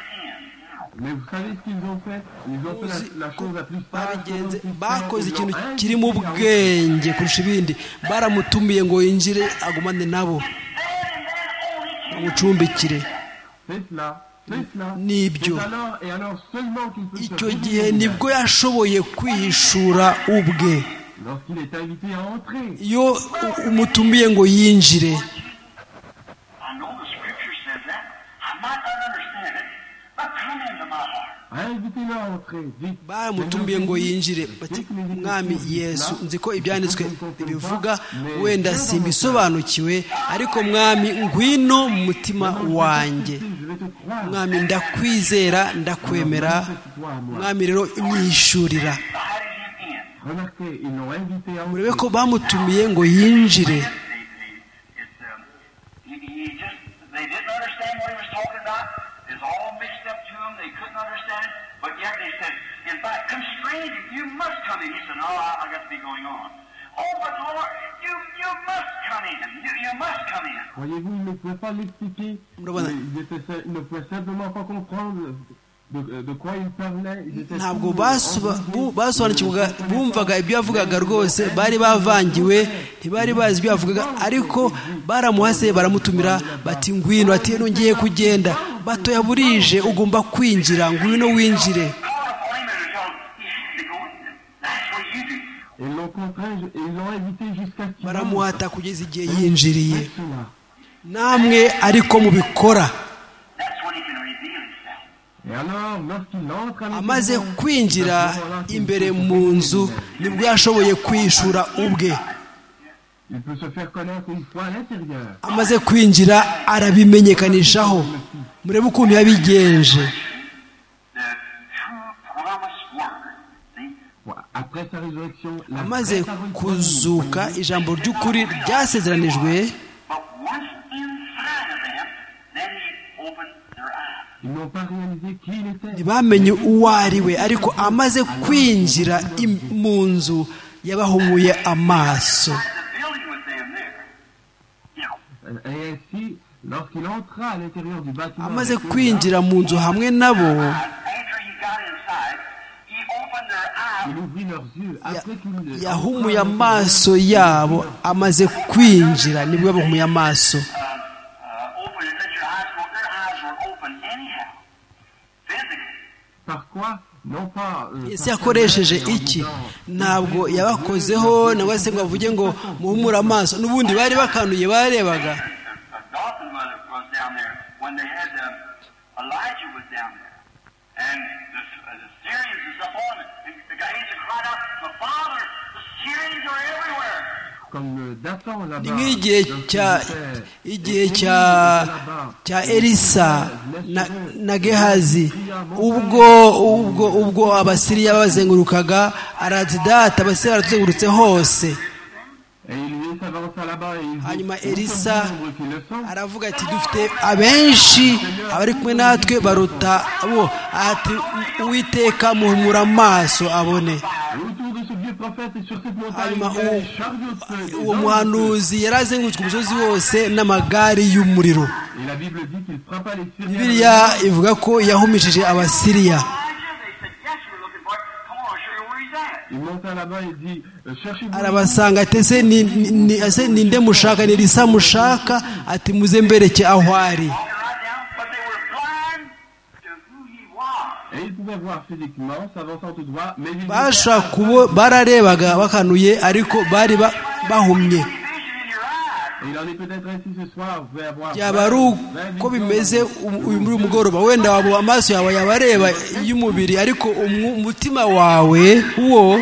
Mais vous savez ce qu'ils ont fait? Ils ont fait la, la chose la plus sage que l'on babigenze puisse bakoze faire. ikintu Ils l'ont kiri mu invité à bwenge kurusha ibindi baramutumiye ngo yinjire agumane nabo bamucumbikire C'est cela. C'est cela. Nibyo. C'est alors et alors seulement qu'il peut se icyo révéler gihe lui-même. nibwo yashoboye kwihishura ubwe Lorsqu'il est invité à entrer. iyo u- umutumiye ngo yinjire I know the scripture says that. I might not understand it, but come into my heart. Invitez-le à entrer. Dites. baramutumiye ngo yinjire bati mwami yesu nzi ko ibyanditswe bivuga wenda simbisobanukiwe ariko mwami ngwino mu mutima wanjye Je vais te croire. mwami ndakwizera ndakwemera mwami rero imyishurira Invited him in. Remarquez, ils l'ont invité à murebe entrer. ko bamutumiye ngo yinjire They, they, it's, um, he, he just, they didn't understand what he was talking about. It's all mixed up to them. They couldn't understand it. But yet they said, in fact, constrained him. You must come in. He said, no, I, I got to be going on. Oh, but Lord, you, you must come in. You, you must come in. Voyez-vous, ils ne pouvaient pas l'expliquer. Murabona. Ils, étaient- ils ne pouvaient simplement pas comprendre de, de quoi ils parlaient. Ils étaient ntabwo tous, basoba- euh, bu- basobanukirwaga bumvaga ibyo yavugaga rwose bari bavangiwe ntibari bazi ibyo yavugaga ariko baramuhase baramutumira bati ngwino ati nongeye kugenda batoya burije ugomba kwinjira ngwino winjire Called upon him and told him, he had to go in. That's what you do. Ils l'ont contraint et ils l'ont invité jusqu'à ce qu'il baramuhata kugeza igihe yinjiriye Faites cela. namwe ariko mubikora That's when he can reveal himself. Et alors, lorsqu'il entre à amaze l'intérieur, kwinjira à ce moment-là, il imbere peut se mu faire nzu connaître. nibwo yashoboye kwishura ubwe Il peut se faire connaître une fois à l'intérieur. amaze kwinjira arabimenyekanishaho murebe ukuntu yabigenje The true promised word. See? Après sa résurrection, la amaze vraie parole kuzuka promise, ijambo ry'ukuri ryasezeranijwe But once inside of them, then he opened their eyes. ils n'ont pas réalisé qui il était. ntibamenye uwo ari we ariko amaze kwinjira im- mu nzu yabahumuye amaso The building with them there. You know, Et ainsi, lorsqu'il entra à l'intérieur du bâtiment, amaze avec eux, kwinjira mu nzu hamwe nabo after he got inside, he opened their eyes. il ouvrit leurs yeux. Après qu'il yahumuye amaso yabo amaze kwinjira nibwo yabahumuye amaso Uh, open and let your eyes go. Their eyes were open anyhow. Physically. Par quoi? ese yakoresheje iki? Ntabwo yabakozeho nangwa se ngo avuge ngo muhumure amaso, n'ubundi bari bakanuye barebaga. Ni nk'igihe cya igihe cya cya Elisa na, na Gehazi, ubwo ubwo ubwo abasiriya bazengurukaga aradidata, abasiriya baratuzengurutse hose. Hanyuma Elisa aravuga ati dufite abenshi abari kumwe natwe baruta bo, ati Uwiteka muhumura amaso abone. Hanyuma uwo muhanuzi yarazengurutswe umusozi wose n'amagare y'umuriro. Bibiliya ivuga ko yahumishije abasiriya. Arabasanga ati ese ni nde mushaka? Ni Elisa mushaka? Ati muze mbereke aho ari. Basha kubo bararebaga bakanuye ariko bari bahumye. Byaba ari uko bimeze uyu muri umugoroba, wenda wabo amaso yawe yabareba y'umubiri ariko umutima wawe wo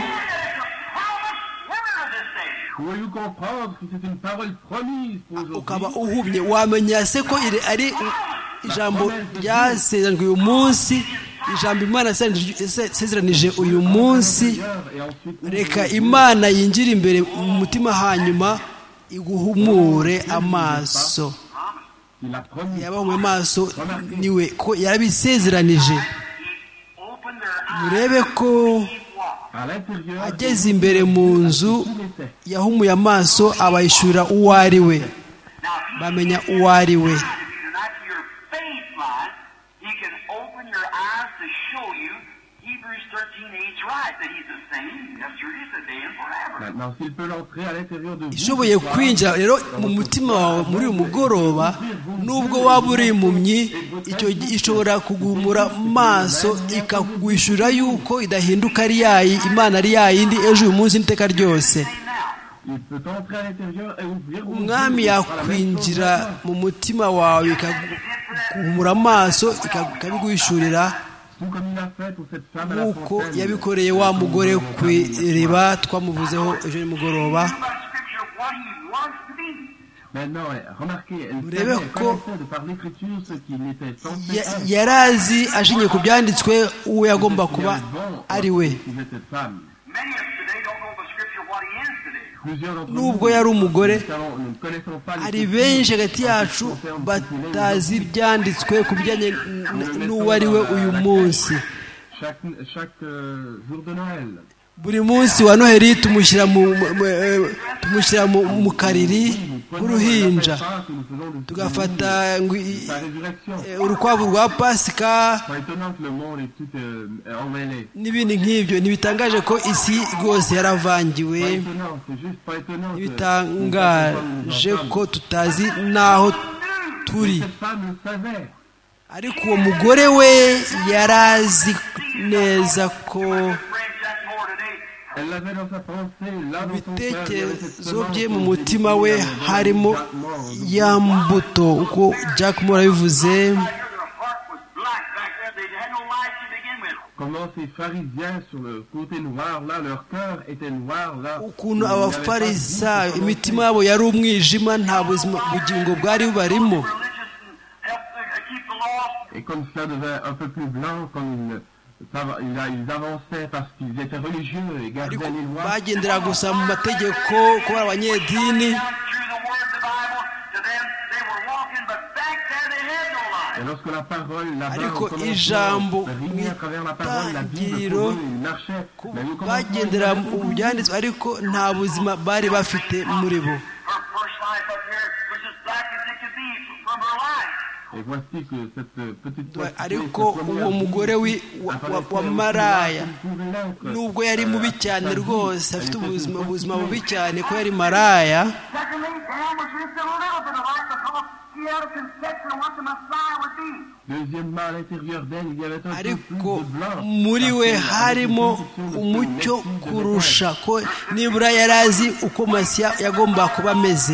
ukaba uhumye. Wamenya se ko ari ijambo ryasezeranywe uyu munsi, ijambo Imana yasezeranije uyu munsi. Reka Imana yinjire imbere mu mutima hanyuma iguhumure amaso. Yabahumye amaso niwe ko yarabisezeranije. Murebe ko ageze imbere mu nzu yahumuye amaso, abayishura uwo ari we, bamenya uwo ari we. Ishoboye kwinjira rero mu mutima wawe muri uyu mugoroba, nubwo waba uri impumyi, icyo ishobora kuguhumura amaso ikakwishyura yuko idahinduka ari yayi Imana ari yayindi ejo uyu munsi n'iteka ryose. Umwami yakwinjira mu mutima wawe ikaguhumura amaso ikabiguhishurira, nk'uko yabikoreye wa mugore ku iriba twamuvuzeho ejo nimugoroba. Murebe ko yarazi ashingiye ku byanditswe uwo yagomba kuba ari we. Nubwo yari umugore, hari benshi hagati yacu batazi ibyanditswe ku bijyanye n'uwo ari we uyu munsi. Buri munsi wa Noheli tumushyira mu kariri nk'uruhinja, tugafata urukwavu rwa Pasika n'ibindi nk'ibyo. Ntibitangaje ko isi rwose yaravangiwe, ntibitangaje ko tutazi n'aho turi, ariko uwo mugore we yarazi neza ko ibitekerezo bye mu mutima we harimo ya mbuto, uko Jack Moore yabivuze. Ukuntu abafarisayo imitima yabo yari umwijima, nta buzima bugingo bwari bubarimo. Ils avançaient parce qu'ils étaient religieux et gardaient les lois. Bagendera gusa mu mategeko kuba abanyedini. Et lorsque la parole, la ariko ijambo mw'itangiriro bagendera mu byanditswe ariko nta buzima bari bafite muri bo. Ariko uwo mugore wa maraya nubwo yari mubi cyane rwose, afite ubuzima bubi cyane ko yari maraya, she had a conception of what the Messiah would be. Deuxièmement, à l'intérieur d'elle, il y avait un peu plus ariko de blanc. muri we harimo umucyo kurusha ko nibura yari azi uko masiya yagomba kuba ameze.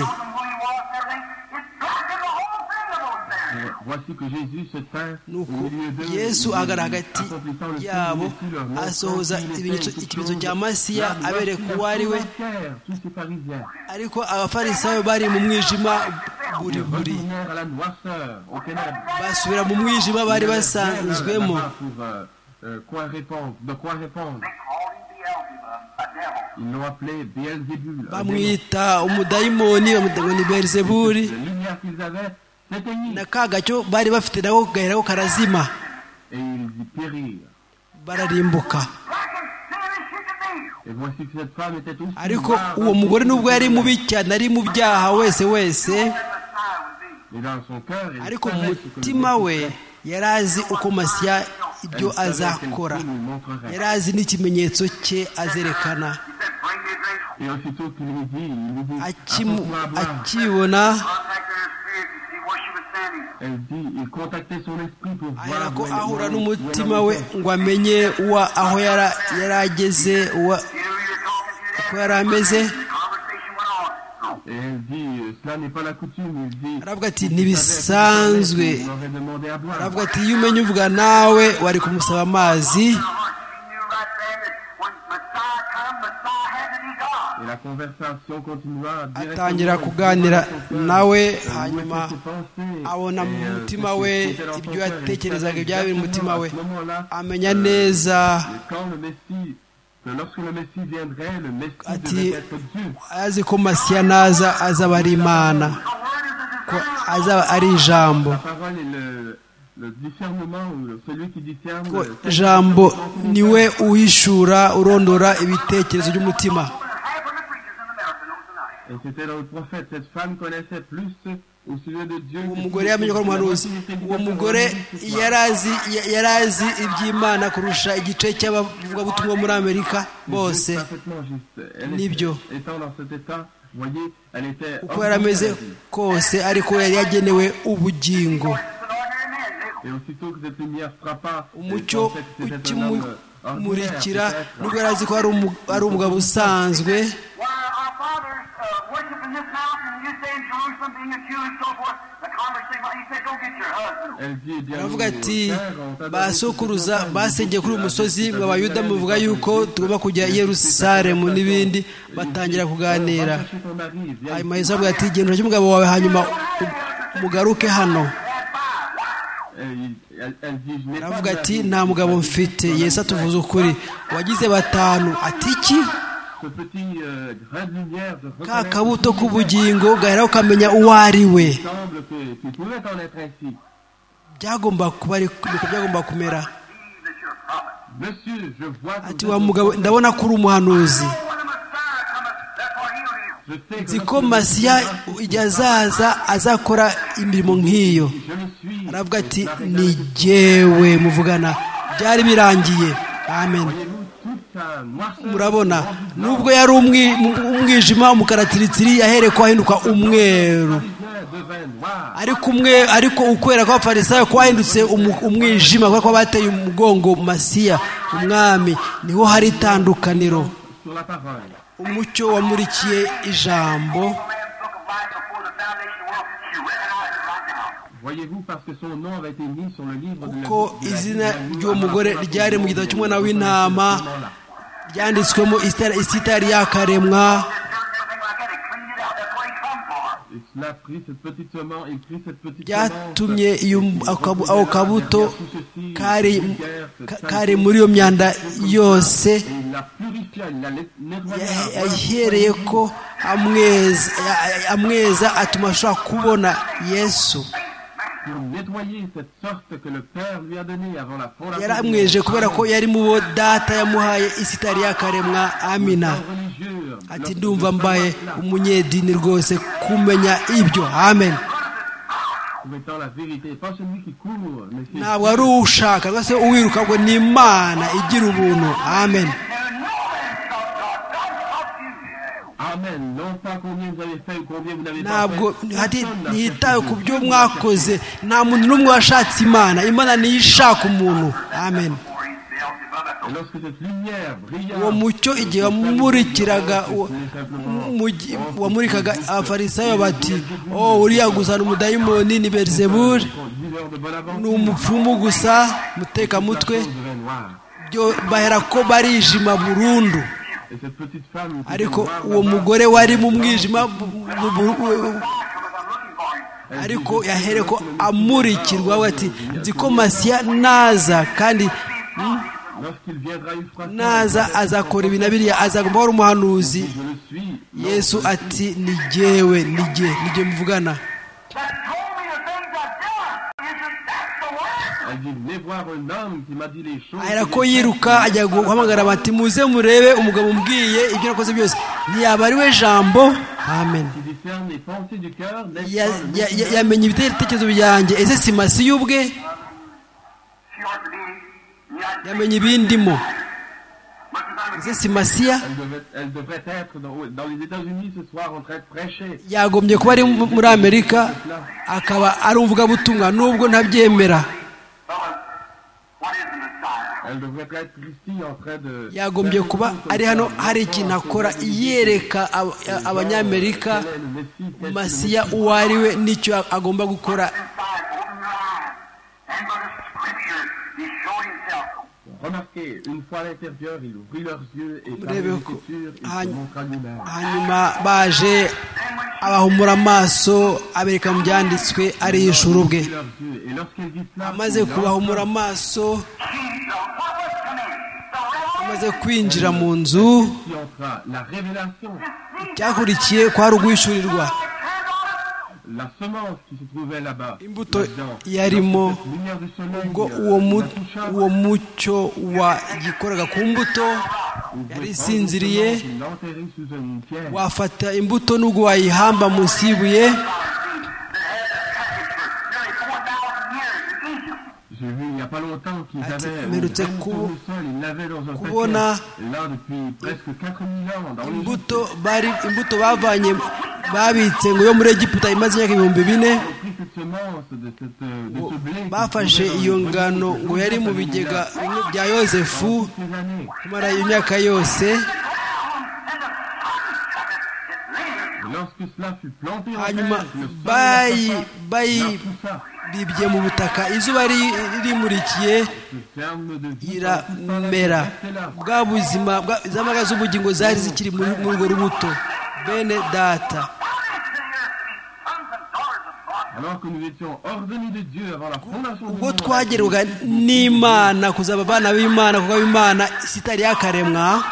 Voici que Jésus se tint au nuko milieu d'eux, yesu agara hagati accomplissant le yabo signe de leur nom, asohoza comme s'il ibimenyetso- était une ikimenyetso chose, cya masiya la abereka voici uwo la ari we. foule entière, tous ces pharisiens. ariko abafarisayo bari mu mwijima buri Ils buri retournèrent à la noirceur, aux ténèbres. basubira mu mwijima bari basanzwemo. Là-bas pour euh, euh, quoi répondre, de quoi répondre. They called him Beelzebub, a devil. Ils l'ont appelé Beelzébul. un démon. bamwita umudayimoni bamwita ngo ni beelzebuli. La lumière qu'ils avaient s'éteignit na ka gacyo bari bafite nako gahera karazima et ils y périrent. bararimbuka. Black and sin as she could be. Et voici que cette femme était aussi ariko noire uwo dans mugore son nubwo yari cœur. mubi cyane ari mu byaha wese wese, That Messiah would be. Et dans son cœur, elle ariko mu savait ce que le mutima we Messie yari azi uko masiya ibyo Elle savait azakora, qu'elle nous montrerait. yari azi n'ikimenyetso cye azerekana. He said, bring me a drink. Et aussitôt qu'il lui dit, il lui dit, Akimu- apporte-moi à boire. akibona Contacted her spirit to see where she was standing. Elle dit, il contactait son esprit pour voir ahera ko où elle- ahura où elle- n'umutima où we elle en était. ngo amenye uwa aho yara- yari ageze uwa You know who you're talking to uko there? yari ameze. The conversation went on. Et elle dit, euh, cela n'est pas la coutume. Il dit, aravuga ati si tu savais, ntibisanzwe. tu m'aurais demandé à boire. aravuga ati iyo umenya uvuga nawe wari kumusaba amazi. She knew right then that when Messiah come, Messiah had to be God. Et la conversation continua directement. atangira Il kuganira demanda à son cœur, nawe euh, où hanyuma étaient ses pensées, abona mu et, euh, mutima ce qui we était dans son ibyo cœur. Elle yatekerezaga savait ibyari mu mutima we, exactement à ce moment-là, amenya euh, neza quand le Messie, que lorsque le Messie viendrait, le Messie ati devait être Dieu. azi ko masiya naza azaba ari imana, ko azaba ari ijambo, La parole est le, le discernement, ou le- celui qui discerne. ko le- ijambo niwe uhishura urondora ibitekerezo by'umutima. Half of the preachers in America knows tonight. Et c'était dans le prophète. Cette femme connaissait plus au sujet de Dieu. uwo que mugore tout- yamenye ko ari umuhanuzi. uwo mugore yari azi yari azi iby'imana kurusha igice cy'abavugabutumwa muri amerika bose. Juste, parfaitement juste. Elle Nibyo. était- étant dans cet état, vous voyez, elle était uko yari ameze kose ariko yari yagenewe ubugingo. Et aussitôt que cette lumière frappa, elle umucyo pensait que c'était un homme ordinaire, ukimurikira peut-être. nubwo yari azi ko ari umu- ari umugabo usanzwe. Why our fathers uh, worship in this mountain, and you say in Jerusalem being a Jew and so forth. The conversation, he said, go get your husband. Elle dit, eh bien, aravuga nous, ati Père, on t'a donné basokuruza cette basengeye kuri uyu musozi montagne, mwe abayuda muvuga yuko tugomba kujya i yerusalemu n'ibindi. batangira kuganira, Va chercher ton mari, viens hanyuma ici. yesu aravuga ati genda ujye umugabo wawe hanyuma u- mugaruke hano. Elle, elle- elle dit, je n'ai pas aravuga de ati mari. nta mugabo mfite. yesu atuvuze ukuri, wagize batanu. ati iki? Ce petit euh, grain de lumière de ka reconnaître kabuto qui k'ubugingo gahera ukamenya uwo ari we. il semble que tu pouvais en être ainsi. byagomba kuba ari niko byagomba kumera. See that you're a prophet. Monsieur, je vois que ati vous wa êtes mugabo un ndabona ko uri umuhanuzi. When the Messiah cometh, that's what he'll do. Je sais que nzi lorsque ko le masiya Messie igihe azaza azakora imirimo nk'iyo. je le suis. aravuga ati Et cela ni réglera jyewe muvugana. byari birangiye. amen. Voyez-vous, toute sa noirceur murabona rendue blanche. nubwo yari umwi- umwijima umukaratiritiri yahereye ko ahinduka umweru, Parisien devint noir. ariko umwe ariko ukwera kw'abafarisayo kwahindutse umu- umwijima kubera ko bateye umugongo masiya umwami. niho hari itandukaniro. Sur la parole. umucyo wamurikiye ijambo. Man's book of life before the foundation of the world, she recognized it right now. Voyez-vous, parce que son nom avait été mis sur le livre de la kuko de la izina vie, ry'uwo mugore ryari mu gitabo cy'umwana w'intama ryanditswemo isitari isitari yakaremwa. Everything like that, they cleaned it out. That's what he come for. Et cela a pris cette petite semence, il prit cette petite byatumye semence, iyo et il ako kabu- reposait ako là, kabuto derrière tout ceci, kari cette vulgaire, cette ka- saleté, kari muri iyo myanda yose. et il la purifia, il la nettoya. Ya- yahereye ko amweza ya- amweza atuma ashobora kubona Yesu. Pour nettoyer cette sorte que le Père lui a donnée avant la fondation. yari amweje kubera ko yari mu bo data yamuhaye isitari yakaremwa. amina. religieux, ati ndumva mbaye umunyedini rwose kumenya ibyo. amen. étant la vérité, pas celui qui court, mais c'est ntabwo ari uwushaka cyangwa se uwiruka, ahubwo ni imana igira ubuntu. amen. Amen. Non pas qu'on vienne vous avez fait ou combien vous n'avez pas ntabwo fait. hati Personne n'a ntihitawe cherché ku Dieu. byo Personne n'a mwakoze cherché. nta muntu n'umwe washatse imana imana niyo ishaka umuntu amen. Et lorsque cette lumière brilla, uwo mucyo igihe wamurikiraga uwo- mu gi- wamurikaga abafarisayo bati oh uriya gusa ni umudayimoni ni berizebuli ni umupfumu gusa mutekamutwe byo bahera ko barijima burundu. ariko uwo mugore wari mu mwijima bu- bu- bu- ariko yahere ko amurikirwa we ati nzi ko masiya naza kandi mm, naza azakora ibi na biriya azagomba kuba ari umuhanuzi. Yesu ati ni jyewe ni jye ni jye muvugana. That told me the things I've done. Isn't that the word? Elle dit, venez voir un homme qui m'a dit les choses. ahera ko yiruka ajya guhamagara bati muze murebe umugabo umbwiye ibyo nakoze byose ntiyaba ari we jambo. amen. Qui discerne les pensées du cœur, n'est-ce Ya- pas le ya- Messie? ya- yamenye ibitekerezo byanjye ese si masiya ubwe She ought to be in the United States. yamenye ibindimo Much as I'm ese si masiya Elle devait, elle devrait être dans, dans les États-Unis ce soir en train de prêcher. yagombye kuba ari mu- muri amerika akaba ari umuvugabutumwa nubwo ntabyemera. what is the Messiah? Elle devrait être ici en train de... yagombye kuba ari hano hari ikintu akora yereka ab- abanyamerika Quel est le Messie, quel est le masiya Messie? uwo ari we n'icyo agomba gukora. Inside, open your eyes. And by the Scripture, He showed Himself. Remarquez, une fois à l'intérieur, il ouvrit leurs yeux et par Murebe ko l'écriture, il se hany- montra lui-même. hanyuma baje abahumura amaso abereka mu byanditswe ari ijuru ubwe. Il ouvrit leurs yeux. Et lorsqu'elle dit cela, amaze il kubahumura entre amaso Jesus, what was coming? The amaze kwinjira mu nzu qui entra la révélation, cyakurikiye kwari ugwishyurirwa. la semence qui se trouvait là-bas. imbuto là-dedans. yarimo Cette lumière du soleil, ubwo euh, uwo mu- la toucha, uwo mucyo wagikoraga ku mbuto vous yari pouvez isinziriye prendre une semence, l'enterrer sous une pierre. wafata imbuto n'ubwo wayihamba munsi y'ibuye. J'ai vu il n'y a pas longtemps qu'ils Ati, avaient mperutse une graine ku- sur le sol, ils l'avaient dans un kubona paquet. Là, depuis presque quatre mille ans, dans l'Égypte. imbuto bari imbuto bavanye babitse ngo yo muri Egiputa imaze imyaka ibihumbi bine Ils ont pris cette semence de, cette, euh, de ce blé qui bafashe se trouvait iyo dans le ngano grenier, ngo yari mu pendant bigega bimwe bya yosefu ces années. kumara imyaka yose. Et lorsque cela fut planté en hanyuma terre, le sol bayi la poussa, bayiribye mu butaka izuba ri- rimurikiye ce germe de vie iramera. restait là. bwa buzima bwa- z'amaga z'ubugingo zari zikiri muri muri urwo rubuto. bene data Alors que nous étions ordonnés de Dieu avant la fondation du ubwo monde, twagerwaga n'imana kuzaba abana b'imana kuko imana isi itari yakaremwa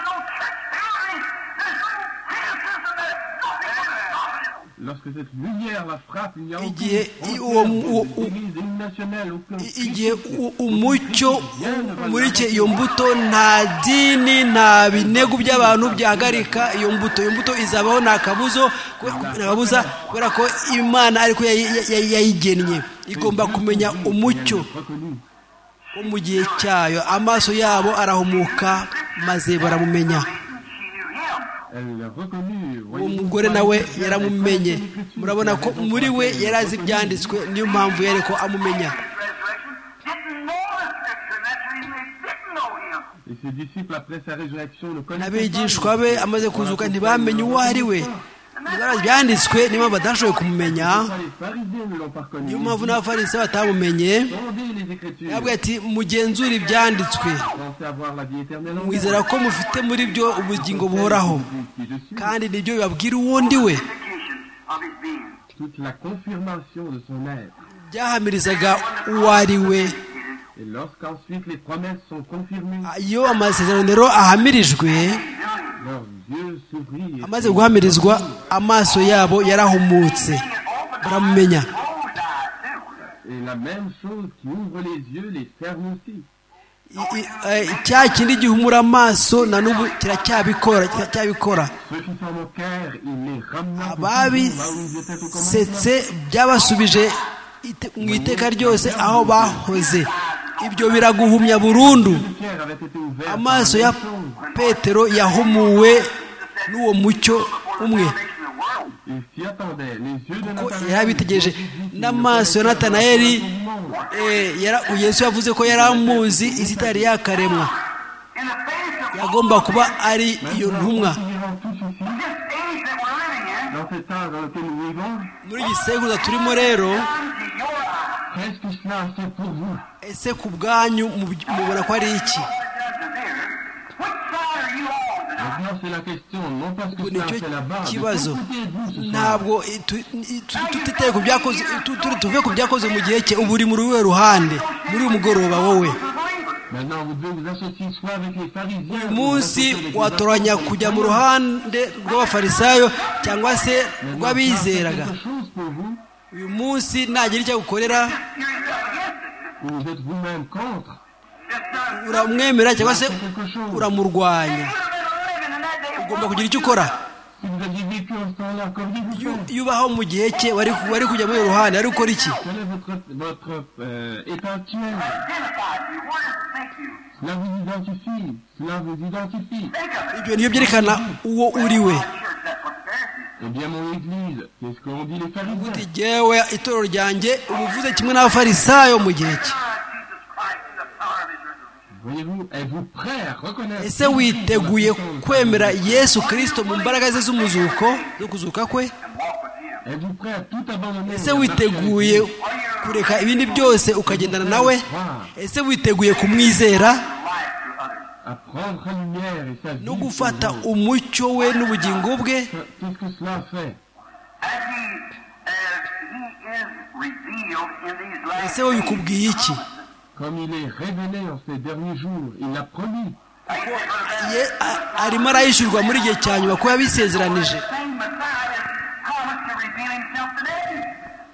lorsque cette lumière la frappe, il n'y a aucune Igihe i- frontière, uwo mu- uwo- aucune église, aucune nationale, aucun I- igihe Christ. u- umucyo umurike iyo mbuto nta dini nta binego by'abantu byahagarika iyo mbuto. iyo mbuto izabaho nta kabuzo nta kabuza kubera ko imana ariko yayi- yayi- yayigennye igomba kumenya umucyo Reconnu. wo mu gihe cyayo. amaso yabo arahumuka maze baramumenya. Elle l'a reconnu. uwo Voyez-vous, mugore voyez-vous, nawe il y a yaramumenye. des écritures, murabona il y a ko des muri we écritures, yari azi reconnu. ibyanditswe niyo mpamvu yari ko amumenya. Didn't know the Scripture, and that's the reason they didn't know Him. Et ses disciples, après sa résurrection, ne connaissaient n'abigishwa pas. be amaze kuzuka ntibamenye uwo ari we. Ntibari byanditswe niyo mpamvu badashoboye kumumenya. Pourquoi les pharisiens ne l'ont pas reconnu? niyo mpamvu n'abafarisi batamumenye. Sondez les Écritures. yabwiye ati mugenzure ibyanditswe Pensez avoir la vie éternelle en mwizera vous. ko mufite muri byo ubugingo buhoraho Qui je suis. kandi nibyo bibabwira uwo ndi we. Indication of His being. Toute la confirmation de son être. byahamirizaga uwo ari we. Et lorsqu'ensuite les promesses sont confirmées, iyo amasezerano rero ahamirijwe leurs yeux s'ouvrirent. amaze guhamirizwa amaso yabo yarahumutse baramumenya. Et la même chose qui ouvre les yeux les cerne aussi. I- i- eh, cya kindi gihumura amaso na n'ubu kiracyabikora kiracyabikora. Ceux qui s'en moquèrent, il les ramena pour toujours là où ils étaient au commencement. ababisetse byabasubije ite- mu iteka ryose aho bahoze. ibyo biraguhumya burundu. Pierre avait été ouvert par amaso la ya même chose. petero yahumuwe n'uwo mucyo umwe. il s'y attendait. Les yeux de kuko Nathanaël yarabitegereje ont dit qu'il n'amaso ya ne connaissait pas natanayeli la personne du monde. eh, yara- yesu yavuze ko yari amuzi isi itari yakaremwa, In the face of yagomba kuba ari iyo ntumwa. Considérant tout ceci, this age that we're living in, dans cet âge dans lequel nous vivons, muri iki sekuruza turimo rero, unto your eyes, qu'est-ce que cela a fait pour vous? ese ku bwanyu mubi- mubona ko ari iki? which side are you on tonight? Maintenant, c'est la question, non pas ce que Ubwo cela a nicyo fait là-bas, mais kibazo. quel côté êtes-vous ce soir? Ntabwo i- tu- i- tu- tutitaye ku byakoze tu- tu- tuve ku byakoze mu gihe cye, ubu uri muri uwe ruhande muri uyu mugoroba wowe. Maintenant, vous devez vous associer soit avec les pharisiens, uyu soit vous munsi associer avec les watoranya apôtres, kujya mu ruhande rw'abafarisayo cyangwa se Maintenant, rw'abizeraga. quelque chose pour vous, uyu munsi nagira icyo agukorera, ou vous êtes vous-même contre. uramwemera cyangwa se uramurwanya. ugomba kugira icyo ukora. Si vous aviez vécu en ce temps-là, qu'auriez-vous Iyo- fait? iyo ubaho mu gihe cye wari wari kujya muri uyu ruhande, ari gukora iki? Quel est votre, votre euh, état actuel? Cela vous identifie. Cela vous identifie. ibyo niyo byerekana uwo uri we. Eh bien, mon église, c'est ce qu'ont dit les pharisiens. uti jyewe itorero ryanjye ubuvuze kimwe n'abafarisayo mu gihe cye. Voyez-vous, êtes-vous prêt à reconnaître ese witeguye kwemera yesu kirisito mu mbaraga ze z'umuzuko zo kuzuka kwe? Êtes-vous prêt à tout abandonner? ese witeguye kureka ibindi byose ukagendana nawe? ese witeguye kumwizera à prendre sa lumière et sa vie no pour gufata vous? umucyo we n'ubugingo bwe? Qu'est-ce que cela fait? As he, as he is revealed in these last ese we bikubwiye iki? Comme il est révélé en ces derniers jours, il l'a promis. Ye- a- arimo arayishyurwa muri igihe cya nyuma ko yabisezeranije. same Messiah is promised to reveal himself today.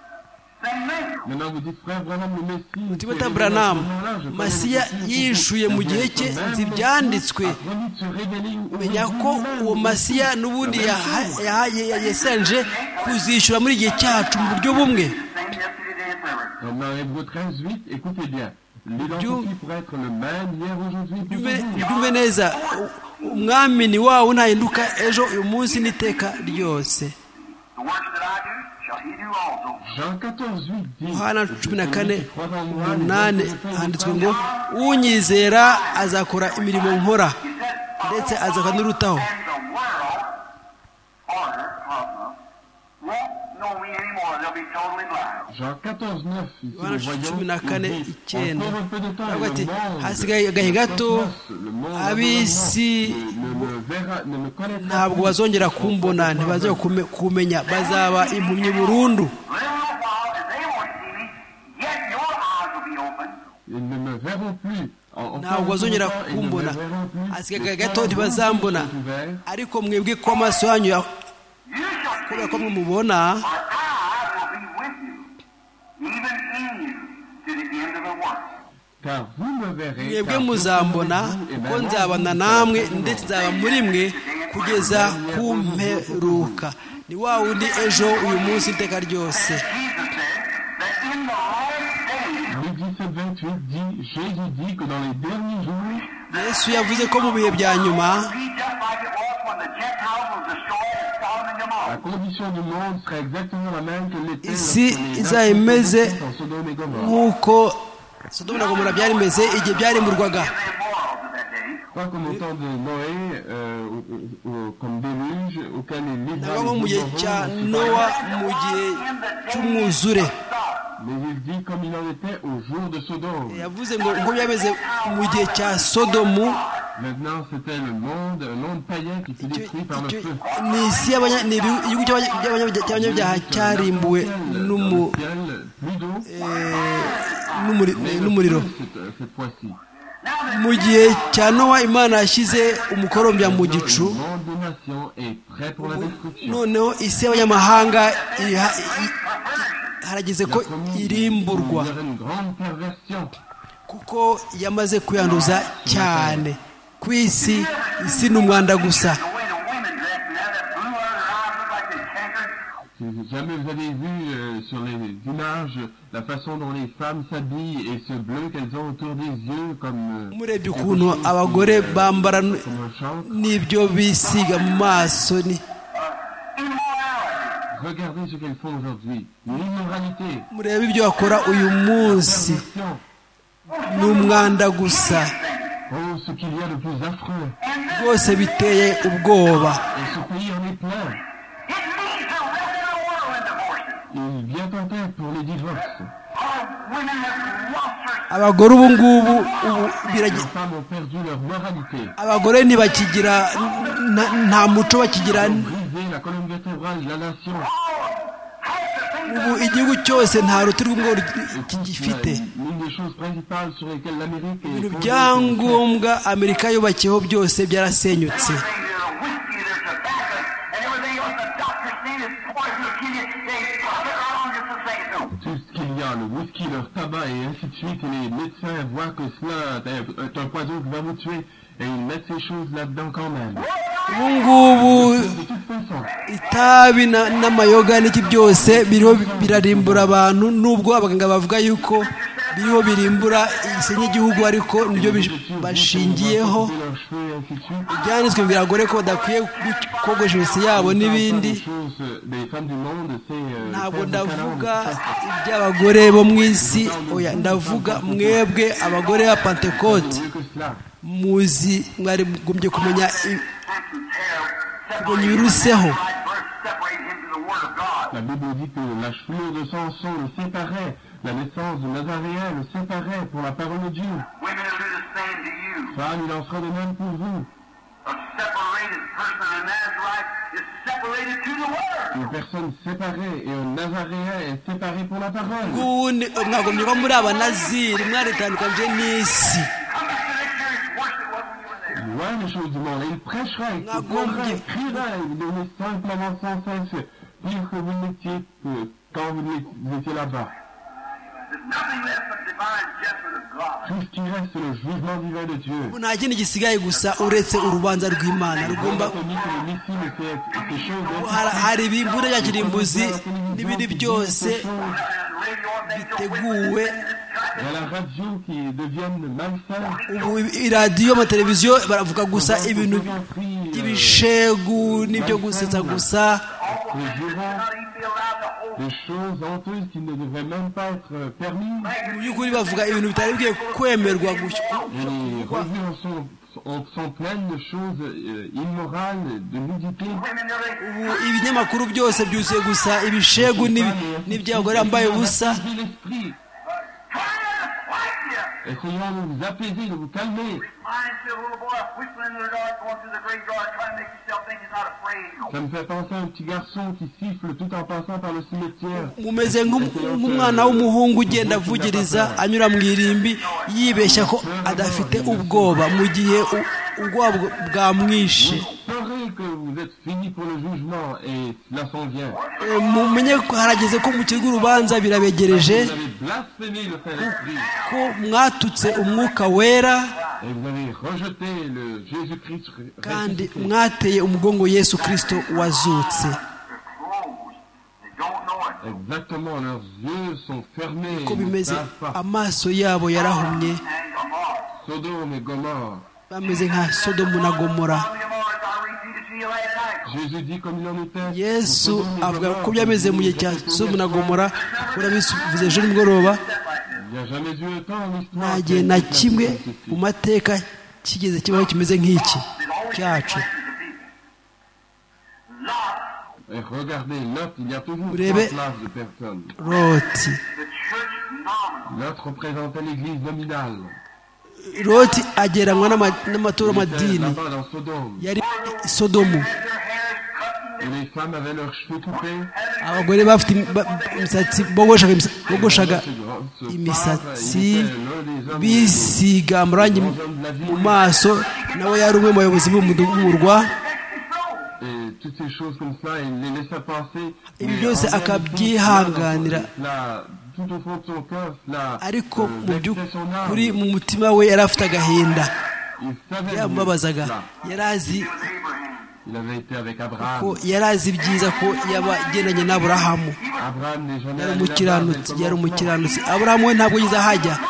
Same thing. Maintenant, vous dites, frère Branham, le Messie. Mutima s'est révélé Branham, à ce moment-là, je connais Masiya les Écritures, yishuye mu gihe cye, c'est bien, nzi même ibyanditswe. Messie a promis de se révéler menya aujourd'hui ko même. uwo masiya n'ubundi yaha- yaha- ya- yasenje kuzishyura muri igihe cyacu mu buryo bumwe. Same yesterday, today, and forever. Dans Hébreux treize huit, écoutez bien. L'identifie pour être le même hier, aujourd'hui, pour Byumve- toujours. byumve neza, u- umwami ni wawe ntahinduka ejo uyu munsi n'iteka ryose. The works that I do, shall he do also. Jean quatorze huit dit, Yohana cumi na kane Celui qui croit en moi, umunani les œuvres que je fais, handitswe il ngo fera. unyizera azakora imirimo nkora He said, ndetse azakora n'urutaho. and the world, order, cosmos, won't know me anymore. They'll be totally blind. Jean quatorze neuf, ici, Yohana nous voyons, cumi na kane il dit, icyenda. encore un peu de temps, Aravuga et ati, le monde, hasigaye agahe gato, le cosmos, le monde, ab'isi ne, ne me verra, ne me connaîtra ntabwo plus. bazongera kumbona, ntibazongera kume- kumenya, bazaba impumyi burundu. Little while, and they won't see me, yet your eyes will be open. Ils ne me verront plus. En- encore ntabwo un peu de bazongera temps, ils ne me kumbona, verront plus. hasigaye Les agahe gato cœurs ntibazambona, sont ouverts. ariko mwebwe ko amaso yanyu ya- You shall kubera see ko me, mumubona, or I will be with you, even in you, to the end of the world. Car vous me verrez, mwebwe car je muzambona serai avec vous, et kuko même nzabana vous, namwe jusqu'à la ndetse fin nzaba muri mwe kugeza ku mperuka. Ni wa wundi ejo uyu munsi iteka ryose. Jesus said that in the last days, Luc dix-sept vingt-huit dit, Jésus dit que dans les derniers jours, Yesu yavuze ko mu bihe bya nyuma be just like it was when the Gentiles were destroyed at Sodom and la Gomorrah. condition du monde serait exactement la même que l'était Isi lorsque les izaba imeze nations en Sodome et Gomorrhe. nk'uko Sodomu na Gomora byari bimeze igihe byarimburwaga. The immorals of that day. Pas comme au temps de Noé, euh, ou- ou- ou- comme déluge, auquel les livres ntabwo nko mu gihe cya Nowa mu gihe cy'umwuzure. mais il dit comme il en était au jour de Sodome. Yavuze ngo uko byameze mu gihe cya Sodomu, Maintenant, c'était le monde, un monde païen qui fut icyo- détruit par le icyo- feu. ni isi y'abanya- ni igihugu igihugu cy'abanya- cy'abanya- cy'abanyabyaha cyarimbuwe n'umu- Plus d'eau, eh, n'umuri- mais n'umuriro. cette, cette fois-ci. Mu gihe cya Nowa Imana yashyize umukorombya mu Le gicu, monde des nations est prêt pour la destruction. noneho isi y'abanyamahanga iriha- i- harageze ko Il a promis qu'il irimburwa y aurait une grande perversion. kuko yamaze kuyanduza cyane. Ku isi, isi ni umwanda gusa. The way the women dress now, that blue out of their eyes look like they cankered. Si jamais vous avez vu euh, sur les images la façon dont les femmes s'habillent et ce bleu qu'elles ont autour des yeux comme, euh, murebye ukuntu abagore bambara n- comme un chantre, n'ibyo bisiga mu maso ni Immorality. Regardez ce qu'elles font aujourd'hui. L'immoralité. murebe ibyo bakora uyu munsi ni umwanda gusa Oh, ce qu'il y a de plus affreux. rwose biteye ubwoba. Et ce pays en est plein. Il vient en tête pour les divorces. abagore ubu ngubu ubu Les biragi- femmes ont perdu leur moralité. abagore ntibakigira nta- nta muco bakigira. Brisé la colonne vertébrale de la nation. Ubu igihugu cyose nta ruti rw'umwe Et toute gifite. la- L'une des choses principales sur lesquelles l'Amérique est ibintu fondée, byangombwa amerika yubakiyeho byose byarasenyutse. tout ce qu'il y a, le whisky, leur tabac et ainsi de suite, et les médecins voient que cela est un, est un poison qui va vous tuer, et ils mettent ces choses là-dedans quand même. ubu ngubu De toute façon, itabi na- n'amayoga n'iki byose biriho birarimbura abantu, nubwo abaganga bavuga yuko biriho birimbura igisenge cy'igihugu, ariko nibyo bish- bashingiyeho. couper leurs cheveux et ainsi de suite. ibyanditswe biragore ko badakwiye gu- kogosha imisatsi yabo n'ibindi. Des choses, euh, des femmes du monde, c'est euh, ntabwo faire du ndavuga câlin, iby'abagore bo mu isi, oya ndavuga mwebwe abagore ba pentekote. mieux que cela. muzi mwari mugombye kumenya i- kumenya ibiruseho. La Bible dit que la chevelure de Samson le séparait, la naissance de Nazaréen le séparait pour la parole de Dieu. Women will do the same to you. Femme, il en sera de même pour vous. A separated person, a Nazarite, is separated to the Word. Une personne séparée et un Nazaréen est séparé pour la parole. ubundi mwagombye ko muri abanaziri mwaritandukanyije n'isi. Come back to next year, it's worse than it was when you were there. Loin des choses du monde. Et il prêchera, il Ah, proclamera, bon, il criera, il donnait simplement sans cesse, pire que vous l'étiez euh, quand vous l'é- vous étiez là-bas. There's nothing left but divine judgment of God. Tout ce qui reste, c'est le jugement divin de Dieu. nta kindi gisigaye gusa uretse urubanza rw'imana rugomba. On dit que le Messie ne fait que des choses Hari- hari ibimbura bya kirimbuzi n'ibindi byose biteguwe. Il y a la radio qui devienne malsaine. ubu iradiyo amateleviziyo baravuga gusa ibintu by'ibishegu n'ibyo gusetsa gusa. Les jurons, des choses honteuses qui ne devraient même pas être euh, permises. mu by'ukuri bavuga ibintu bitari bikwiye kwemerwa Et les revues en sont, sont, sont pleines de choses euh, immorales, de nudité. ubu ibinyamakuru byose byuzuye gusa ibishegu n'ibi- n'iby'abagore bambaye ubusa. Apaiser l'esprit. Essayons de vous apaiser, de vous calmer. Mine still a little boy whistling in the dark, going through the graveyard, trying to make himself think he's not afraid. Ça me fait penser à un petit garçon qui siffle tout en passant par le cimetière. mumeze nk'um- nk'umwana w'umuhungu ugenda avugiriza anyura mu irimbi yibeshya ko adafite ubwoba mu gihe u- ubwoba bw- bwamwishe. Vous saurez que vous êtes fini pour le jugement et cela s'en vient. Eh, mumenye ko harageze ko mu kigo urubanza birabegereje, Vous avez blasphémé le Saint-Esprit ko mwatutse umwuka wera et vous avez rejeté le Jésus-Christ kandi ressuscité. mwateye umugongo Yesu Kristo wazutse. They're closed. They don't know it. Exactement, leurs yeux sont fermés. ko Ils ne bimeze, savent pas. amaso yabo yarahumye, And Gomorrah. Sodome et Gomorre. bameze nka Sodomu na Gomora. Gomorrah, I repeated to you last night. Jésus dit comme il en était. Yesu pour Sodome et avuga Gomorre, ko byameze mu gihe cya Sodomu na Gomora, urabivuze ejo nimugoroba. Il n'y a jamais eu un temps en histoire. Nta gihe na kimwe mu mateka kigeze kibaho kimeze nk'iki cyacu. Lot, Et regardez, Lot, il y a toujours Vous trois rêvez- classes de personnes. Loti the church nominal. Lot représentait l'église nominale. Loti agereranywa n'ama- n'amaturo Il était y'amadini, là-bas dans Sodome. yari Sodomu. Their hairs cut Et les femmes avaient leurs cheveux coupés. Abagore bafite imi- ba- imisatsi bogoshaga imisa- bogoshaga Ce grand- ce imisatsi, phare, il était l'un des hommes bisiga amarangi mu mu maso, nawe yari umwe mu bayobozi b'umurwa. et toutes ces choses comme ça, il les laissait passer. Ibi Mais byose en réalité, akabyihanganira. cela, tout au fond de son cœur, cela ariko euh, mu vexait son âme. by'ukuri mu mutima we yari afite agahinda, Il savait yamubabazaga, cela. yari azi Il avait été avec Abraham. ko yari azi ibyiza ko yaba agendanye n'Aburahamu. Abraham n'est jamais Yari allé umukiranutsi, là-bas, yari mais umukiranutsi. Aburahamu we ntabwo yigeze ahajya.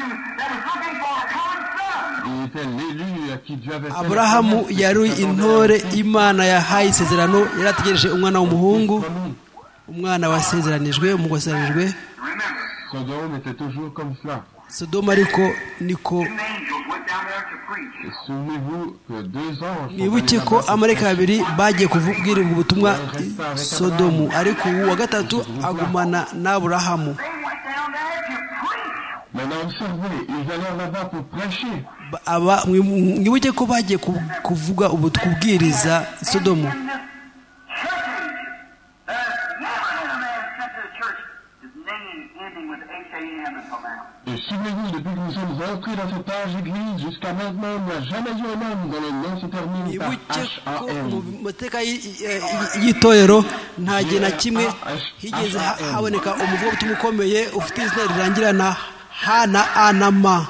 il était l'élu à qui Dieu avait fait la Aburahamu promesse, yari qui s'attendait à intore un fils Imana yahaye isezerano, yari ategereje umwana w'umuhungu. promis. umwana wasezeranijwe umugore wasezeranijwe. Remember, Sodome était toujours comme cela. Sodoma ariko niko. two angels went down there to preach. Et souvenez-vous que deux anges sont mwibuke allés ko là-bas amarayika pour babiri prêcher. bagiye kubwira ubwo butumwa i Sodomu, ariko uwa gatatu agumana n'Aburahamu. They went down there to preach. Maintenant, observez, ils allèrent là-bas pour prêcher. Ba- aba mwibuke ko bagiye ku- kuvuga ubu kubwiriza i Sodomu. In this church age, there's never been a man sent to the church his name ending with H A M until now. Et souvenez-vous, depuis que nous sommes entrés dans cet âge église, jusqu'à maintenant, il n'y a jamais eu un homme dont le nom se termine par mwibuke H A ko mu M. mateka y- y- y'itorero nta gihe na kimwe higeze ha- haboneka umuvugabutumwa ukomeye ufite izina rirangira na ha na a na ma.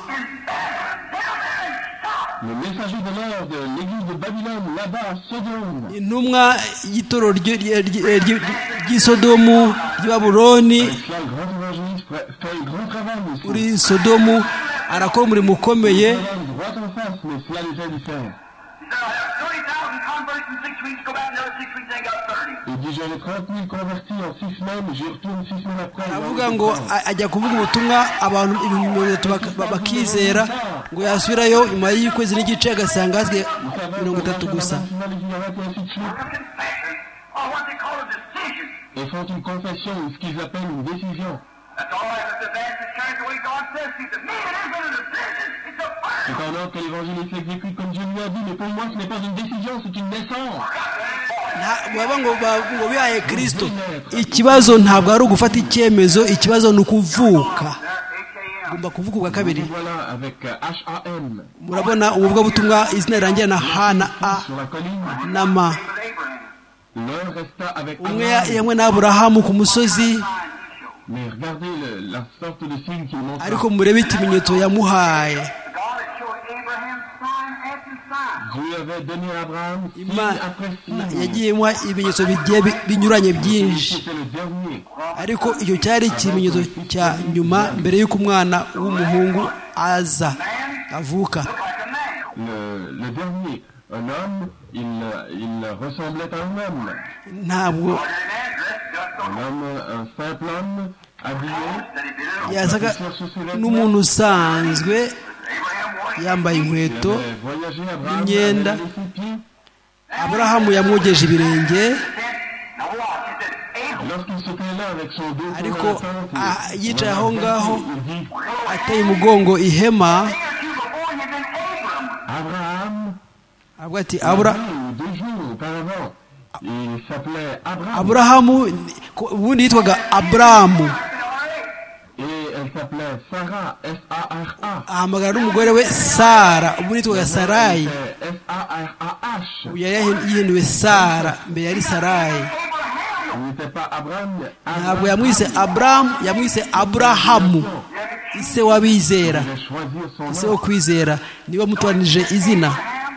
Le messager de l'heure de l'église de Babylone, là-bas à Sodome, intumwa y'itorero ry- ry- ry- ry- ry'i Sodomu ry'i Babuloni avec cela, le grand évangéliste fait un grand travail aussi. uri Sodomu arakora umurimo ukomeye. Il regarde droit en face, mais cela les fait différents. He said, I have thirty thousand converts in six weeks, go back another six weeks, they got thirty. Il dit, j'avais trente mille convertis en six semaines, j'y retourne six semaines après. aravuga ngo a- ajya kuvuga ubutumwa abantu ibihumbi mirongo itatu bak- ba- bakizera, ngo yasubirayo nyuma y'ukwezi n'igice agasanga hasigaye mirongo itatu gusa. Or what they call a decision. Ils font une confession, ou ce qu'ils appellent une décision. That's all right. Let's advance the church the way God says to. To me, it isn't a decision. It's a first. C'est un ordre que l'évangile s'exécute comme Dieu lui a dit, mais pour moi, ce n'est pas une décision, c'est une naissance. Nta- baba ngo ba- ngo bihaye Kristo, ikibazo ntabwo ari ugufata icyemezo, ikibazo ni ukuvuka. H A M. Ugomba kuvuga ubwa kabiri. Et voilà, avec euh, H A M, Murabona umuvugabutumwa izina rirangira na ha na a sur la colline, na ma. With Abraham. l'un resta avec umwe Abraham. yamwe n'Aburahamu ku musozi, Sign he showed. Mais regardez le- la sorte de signe qu'il montre. ariko murebe ikimenyetso yamuhaye. God had showed Abraham sign after sign. Dieu avait donné à Abraham signe Imana après signe. yagiye imuha ibimenyetso bigiye bi- binyuranye byinshi, C'était le dernier. ariko icyo cyari ikimenyetso cya nyuma mbere y'uko umwana w'umuhungu aza avuka. Like a man. Le, le dernier. Un homme, il, il ressemblait à un homme. Ntabwo Ordinary man dressed just Un on homme, un simple homme, habillé. that he did it. yasaga n'umuntu usanzwe Abraham washed. yambaye Il inkweto. avait voyagé Abraham, imyenda. avait lavé ses pieds. Aburahamu yamwogeje ibirenge, Now watch. He said, Abraham. Lorsqu'il se tenait là avec son dos ariko contre la tente, ah, il- yicaye on aho a ngaho il dit, ateye umugongo ihema, Day or two before he had been Abram. Abraham, avuga ati Abura un ou deux jours auparavant, il s'appelait Abraham. Aburahamu ko- ubundi yitwaga Aburamu, Et elle s'appelait Sarah, S A R A. ahamagara n'umugore we Sara, ubundi yitwaga Sarayi, C'est S A R A H. ubu yari yahin- yihinduwe Sara, mbere yari Sarayi. Il n'était pas Abraham, mais Ntabwo Abraham. yamwise Aburamu, yamwise Aburahamu, ise w'abizera, Il devait choisir son ise nom. wo kwizera, niwe wamutoranije izina.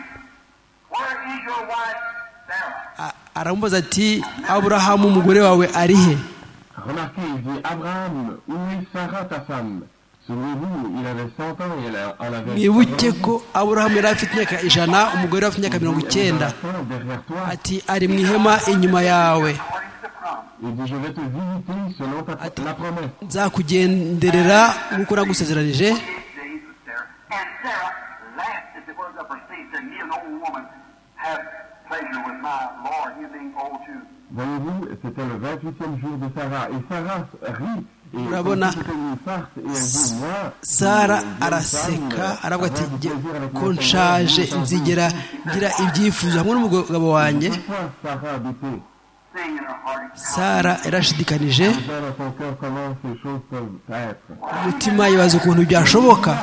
Where is your wife Sarah? A- aramubaza ati Aburahamu, umugore wawe ari he? Remarquez, il dit Abraham, où est Sarah ta femme? Souvenez-vous, il avait cent ans et elle en avait mwibuke ko Aburahamu yari afite imyaka ijana, umugore we afite imyaka mirongo icyenda. derrière toi. Ati ari mu ihema inyuma yawe, According to the promise. Il dit, je vais te visiter selon ta, Ati- la promesse. nzakugenderera nk'uko nagusezeranije. Days with Sarah. And Sarah laughed at the words of her seed, said, me, an old woman, have pleasure with my Lord, you being old too. Voyez-vous, c'était le vingt-huitième jour de Sarah. Et Sarah rit. Et Urabona, comme si c'était une farce. Et elle dit, moi, Sara une vieille araseka femme, aravuga ati avoir du "Jye- plaisir avec ko mon nshaje Seigneur, vous nzigera ngira ibyifuzo hamwe n'umugabo wanjye." Pourquoi Sarah doutait? Saying in her heart, Sara yarashidikanije, Déjà dans son cœur, comment ces choses peuvent être. umutima yibaza ukuntu byashoboka.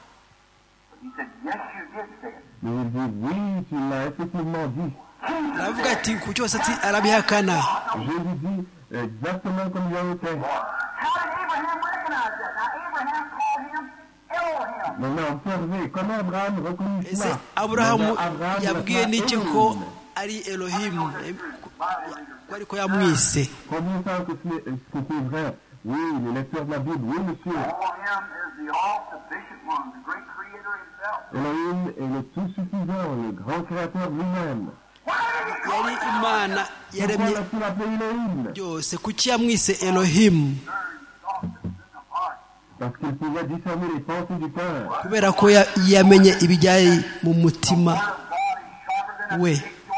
he said, yes, you did say it. Mais il dit, oui, tu l'as effectivement dit. aravuga ati ku cyose ati arabihakana. Je lui dis exactement comme il a été. How did Abraham recognize that? Now, Abraham called him Elohim. Maintenant, observez comment Abraham reconnut Ese cela. Aburahamu Maintenant, Abraham yabwiye l'appela n'iki ko Elohim. ari Elohimu, eh, ko ariko yamwise? Combien de temps que c'est- que c'est vrai? Oui, les lecteurs de la Bible, oui, monsieur. Elohim is the all-sufficient one, the great creator himself. Elohim est le tout suffisant, le grand créateur lui-même. yari imana yaremye Pourquoi l'a-t-il appelé Elohim? byose kuki yamwise elohimu Parce qu'il pouvait discerner les pensées du cœur. kubera ko ya- yamenye ibijyanye mu mutima we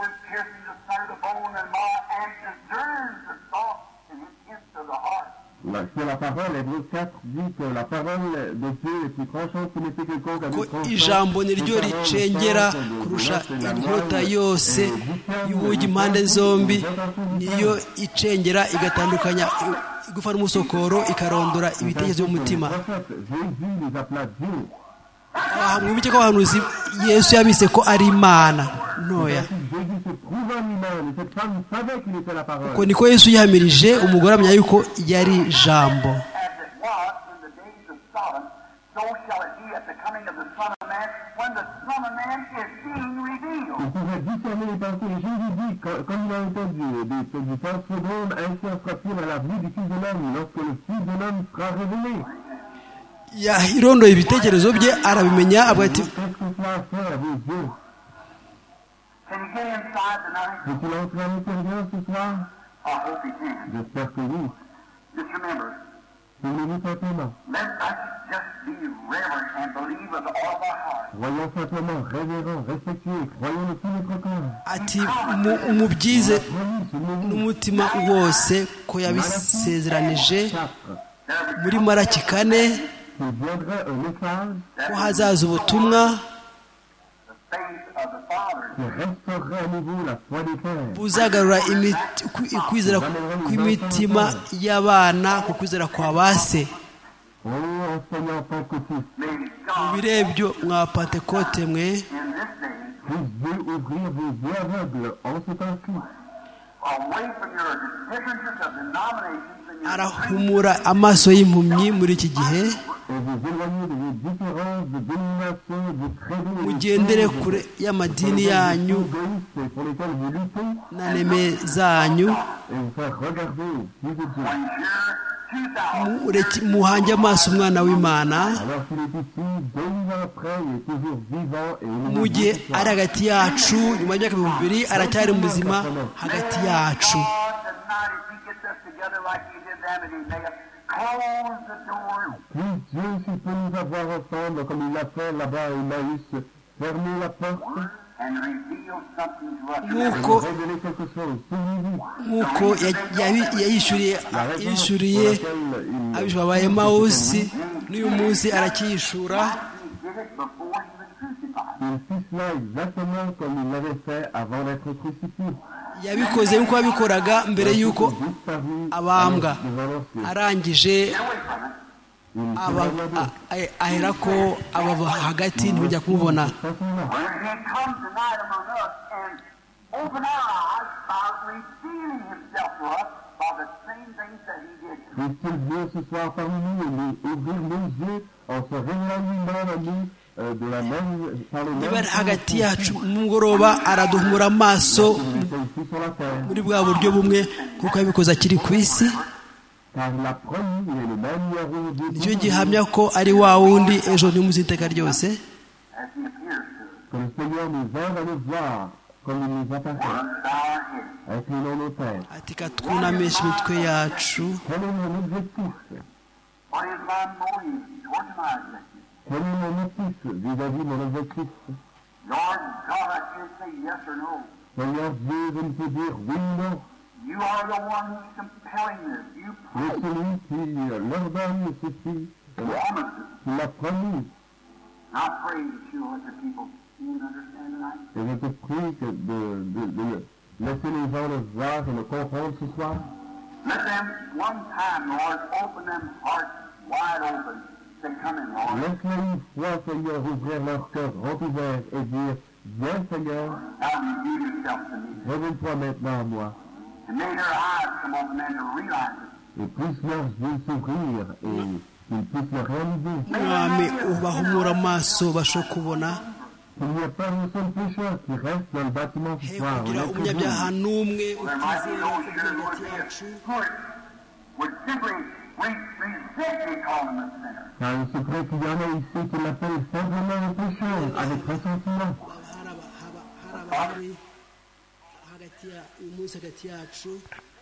La- C'est la parole, Hébreux quatre dit que la parole de Dieu est plus tranchante que n'était quelconque ko avec tranchant. ijambo ni ryo ricengera kurusha inkota yose y'ubugi impande zombi niyo icengera igatandukanya i- igufa n'umusokoro ikarondora ibitekerezo by'umutima. Jésus les appela Dieu. Aha mwibuke ko abahanuzi Yesu yabise ko ari imana ntoya, Jésus se trouve en lui-même et cette femme savait qu'il était la parole. ko niko Yesu yihamirije umugore amenya yuko yari jambo. As it was in the days of Sodom, so shall it be at the coming of the Son of Man, when the Son of Man is being revealed. Il pouvait discerner les pensées. Jésus dit, quand- comme il a entendu des du temps Sodome, ainsi en sera-t-il à la venue du Fils de l'homme, lorsque le Fils de l'homme sera révélé. Yahirondoye ibitekerezo bye arabimenya avuga ati Qu'est-ce que cela a fait à vos yeux? Can you get inside tonight? Peut-il entrer à l'intérieur ce soir? I hope he can. J'espère que oui. Just remember, Souvenez-vous simplement. let us just be reverent and believe with all of our heart. Voyons simplement révérents, respectueux, croyons de tout notre cœur. ati mu- umubyize Oui, souvenez-vous. n'umutima wose ko yabisezeranije Quatre. muri Maraki kane Qu'il viendrait un message ko hazaza ubutumwa The faith of the fathers. qui restaurerait à nouveau la foi des pères. buzagarura imiti- kwi- kwizera kw'imitima y'abana ku kwizera kwa base. Oh, enseignant pentecôtiste, May Mu God birebyo mwa Pentekote mwe, in this day, puisse Dieu ouvrir vos yeux aveugles en ce temps-ci. away from your differences of denominations and your arahumura amaso y'impumyi muri iki gihe, Et vous éloignez de vos différences de dénomination, de credos, mugendere kure y'amadini yanyu égoïstes pour lesquels vous luttez, na neme zanyu, et vous faire regarder au Fils de Dieu. mureke- muhange amaso umwana w'Imana Alors qu'il est ici, deux mille ans après, il est toujours vivant et il mu gihe ari hagati yacu nyuma y'imyaka ibihumbi bibiri aracyari muzima hagati yacu. God tonight, if He gets us together like He did them and He made us, close the door. Si Dieu s'il peut nous avoir ensemble, comme il l'a fait là-bas à Emmaüs, fermez la porte And reveal something to us. et nk'uko nous révéler quelque chose. Souvenez-vous, nk'uko ya- yabi- yayishyuriye la raison pour yishyuriye laquelle il abishwa ba Emawusi n'uyu munsi aracyishura. He did it before He was crucified. il fit cela exactement comme il l'avait fait avant d'être crucifié. Yabikoze nk'uko yabikoraga mbere y'uko Disparu abambwa, devant l'Ancien. arangije Il aba- s'éloigna a- a- ahera ko abava hagati ntibajya kumubona. de cette façon-là. When He comes tonight among us and open our eyes by revealing Himself to us by the same things that He did. Puisse-t-il Dieu ce soir parmi nous et nous ouvrir nos yeux en se révélant lui-même à nous euh, de la même, par le niba même ari hagati yacu mugoroba araduhumura amaso qu'il était ici sur la terre. muri bwa buryo bumwe kuko yabikoze akiri ku isi. Car il a promis, il est le même hier aujourd'hui. nicyo gihamya ko ari wa wundi ejo n'umunsi iteka ryose. As He appears to us. Que le Seigneur nous aide à le voir comme il nous apparaît, Bow our heads. inclinons nos têtes. ati katwunamisha imitwe yacu. Quel est mon objectif? What is my motive towards my objective? Quel est mon motif vis-à-vis de mon objectif? Lord God, I can't say yes or no. Seigneur Dieu, je ne peux dire oui ou non. You are the one who's compelling this. You Mais promised celui qui leur donne ceci, it. qui l'a promis. I pray that you let the people see and understand tonight. Et je te prie que de, de, de laisser les gens le voir et le comprendre ce soir. Let them one time, Lord, open them hearts wide open. Say, come in, Lord. Laisse-les une fois, Seigneur, ouvrir leur cœur grand ouvert et dire, viens Seigneur, Now reveal yourself to me. révèle-toi maintenant à moi. And may their eyes come open and to realize it. Et puisse leurs yeux s'ouvrir et qu'ils puissent le réaliser. mwami ubahumura amaso bashobora kubona, Qu'il n'y a pas un seul pécheur qui reste dans le bâtiment ce he soir. kugira On est que umunyabyaha vous. n'umwe There might be utizera those uri here, Lord, hagati who yacu. would simply re- resist me calling them a sinner. Car il se pourrait qu'il y en a ici qui l'appellent simplement un pécheur avec ressentiment. Haba- haba- haba- hari hagati hagati ya uyu munsi hagati yacu.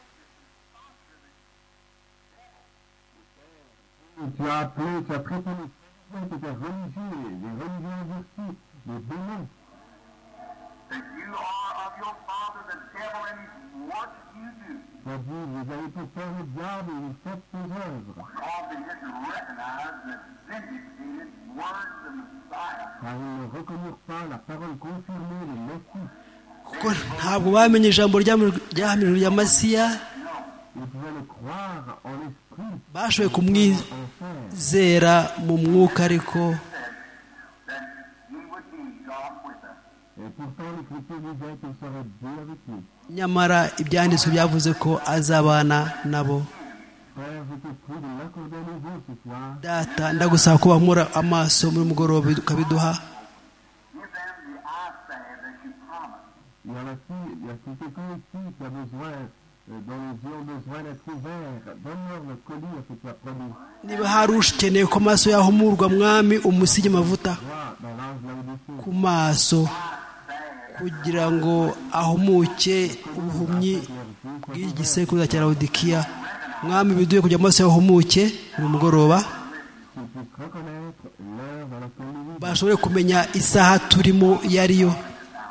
Tu as appelé, tu as traité les gens qui étaient religieux, les religieux endurcis, les démons. That you are of your father the devil and his works you do. Tu as dit, vous avez pour faire le diable et vous faites ses œuvres. Because they didn't recognize the vindicated words of the Messiah. Car ils ne reconnurent pas la parole confirmée, le Messie. kuko ntabwo bamenye ijambo ryahamirijwe rya Masiya, Ils pouvaient le croire en esprit, bashoboye kumwizera mu mwuka, ariko That he would be God with us. et pourtant l'Écriture disait qu'il serait Dieu avec nous. nyamara ibyanditswe byavuze ko azabana nabo. Frère, je te prie de l'accorder à nouveau ce soir. Data, ndagusaba ko bamura amaso muri mugoroba ukabiduha. Give them the eyesight that you promised. Il y a ici, il y a quelqu'un ici qui a besoin, euh, dont les yeux ont besoin d'être ouverts. Donne-leur le colis à ce que tu as promis. Niba hari ukeneye ko amaso yahumurwa, mwami umusige amavuta Vois dans l'ange Laodicée. ku maso kugira ngo ahumuke ubuhumyi bw'igisekuruza cya Laodikiya. Mwami biduye kugira amaso yahumuke buri mugoroba, Qu'ils puissent reconnaître l'heure dans laquelle nous vivons. bashobore kumenya isaha turimo iyo ari yo,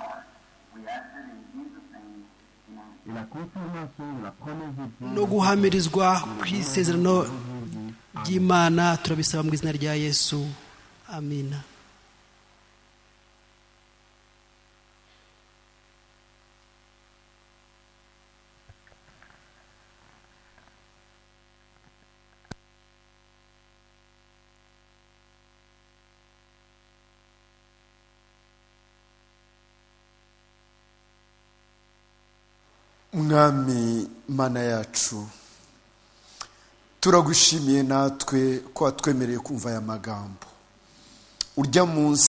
Et la confirmation de la promesse de Dieu. no guhamirizwa ku isezerano ry'Imana turabisaba mu izina rya Yesu, amina. Mwami Mana yacu, turagushimiye natwe ko watwemereye kumva aya magambo. Urya munsi